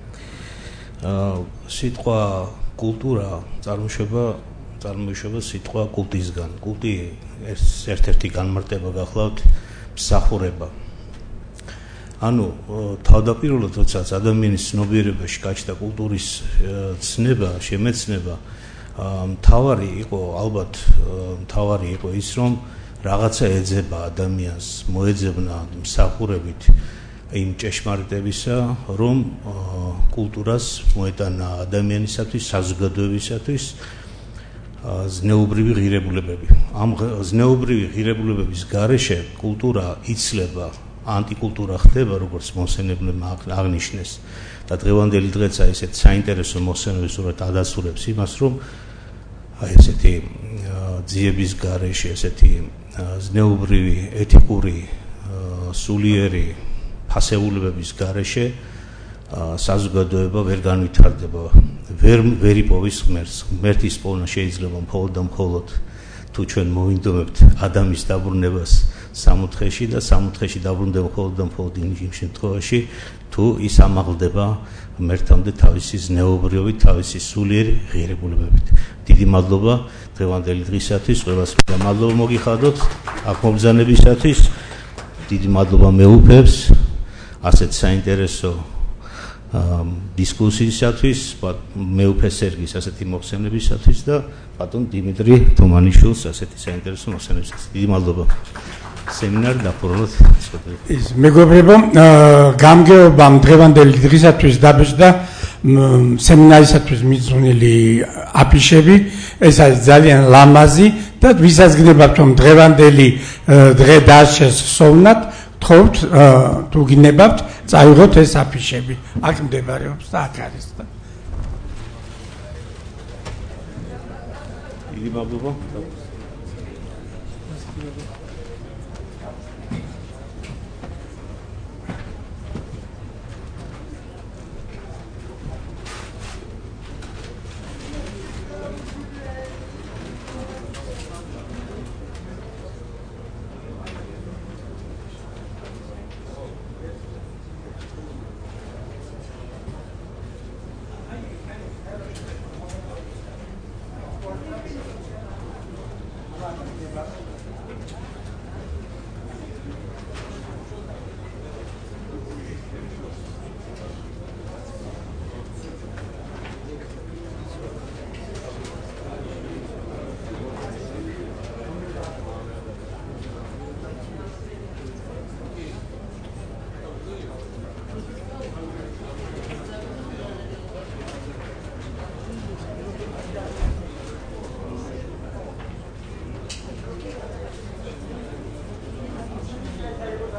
სიტყვა კულტურა წარმოშობა წარმოიშობა სიტყვა კულტისგან. კულტი ერთ-ერთი განმარტება გახლავთ მსახურება. ანუ თავდაპირველად როდესაც ადამიანის ცნობიერებაში გაჩნდა კულტურის ცნება, შემეცნება, მთავარი იყო ალბათ მთავარი იყო ის, რომ რაღაცა ეძება ადამიანს, მოეძებნა მსახურებით იმ ჭეშმარიტებისა, რომ კულტურას მოეტანა ადამიანისათვის, საზოგადოებისათვის ზნეობრივი ღირებულებები. ამ ზნეობრივი ღირებულებების გარეშე კულტურა იცლება, ანტიკულტურა ხდება, როგორც მოსენებლებმა აღნიშნეს. და დღევანდელი დღეც აი ესეთ საინტერესო მოსენებს უბრალოდ ადასტურებს იმას, რომ აი ესეთი ძიების გარეშე, ესეთი ზნეობრივი, ეთიკური, სულიერი ფასეულებების გარეშე საზოგადოება ვერ განვითარდება, ვერ ვერ იპოვის ღმერთს. ღმერთის პოვნა შეიძლება მხოლოდ და მხოლოდ თუ ჩვენ მოვინდომებთ ადამიანის დაბრუნებას სამოთხეში და სამოთხეში დაბრუნდება მხოლოდ და მხოლოდ იმ შემთხვევაში, თუ ის ამაღლდება ღმერთამდე თავისი ზნეობრიობით, თავისი სულიერი ღირებულებებით. დიდი მადლობა დღევანდელი დღისათვის, ყველას მადლობა მოგიხადოთ აქ მობრძანებისათვის. დიდი მადლობა მეუფებს ასეთ საინტერესო დისკუსიისათვის, მეუფე სერგის ასეთი მოხსენებისათვის და ბატონ დიმიტრი თუმანიშვილს ასეთი საინტერესო მოხსენებისათვის. დიდი მადლობა. სემინარი დაფურულოთ. ის მეგობრებო, გამგეობამ დღევანდელი დღისათვის დაბეჭდა სემინარისათვის მიძღვნილი აფიშები. ეს არის ძალიან ლამაზი და ვისაც გნებავთ რომ დღევანდელი დღე დარჩეს სოვნად, გთხოვთ თუ გნებავთ წაიღოთ ეს აფიშები. აქ მდებარეობს და აქ არის და დიდი მადლობა.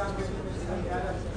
გამგებლობის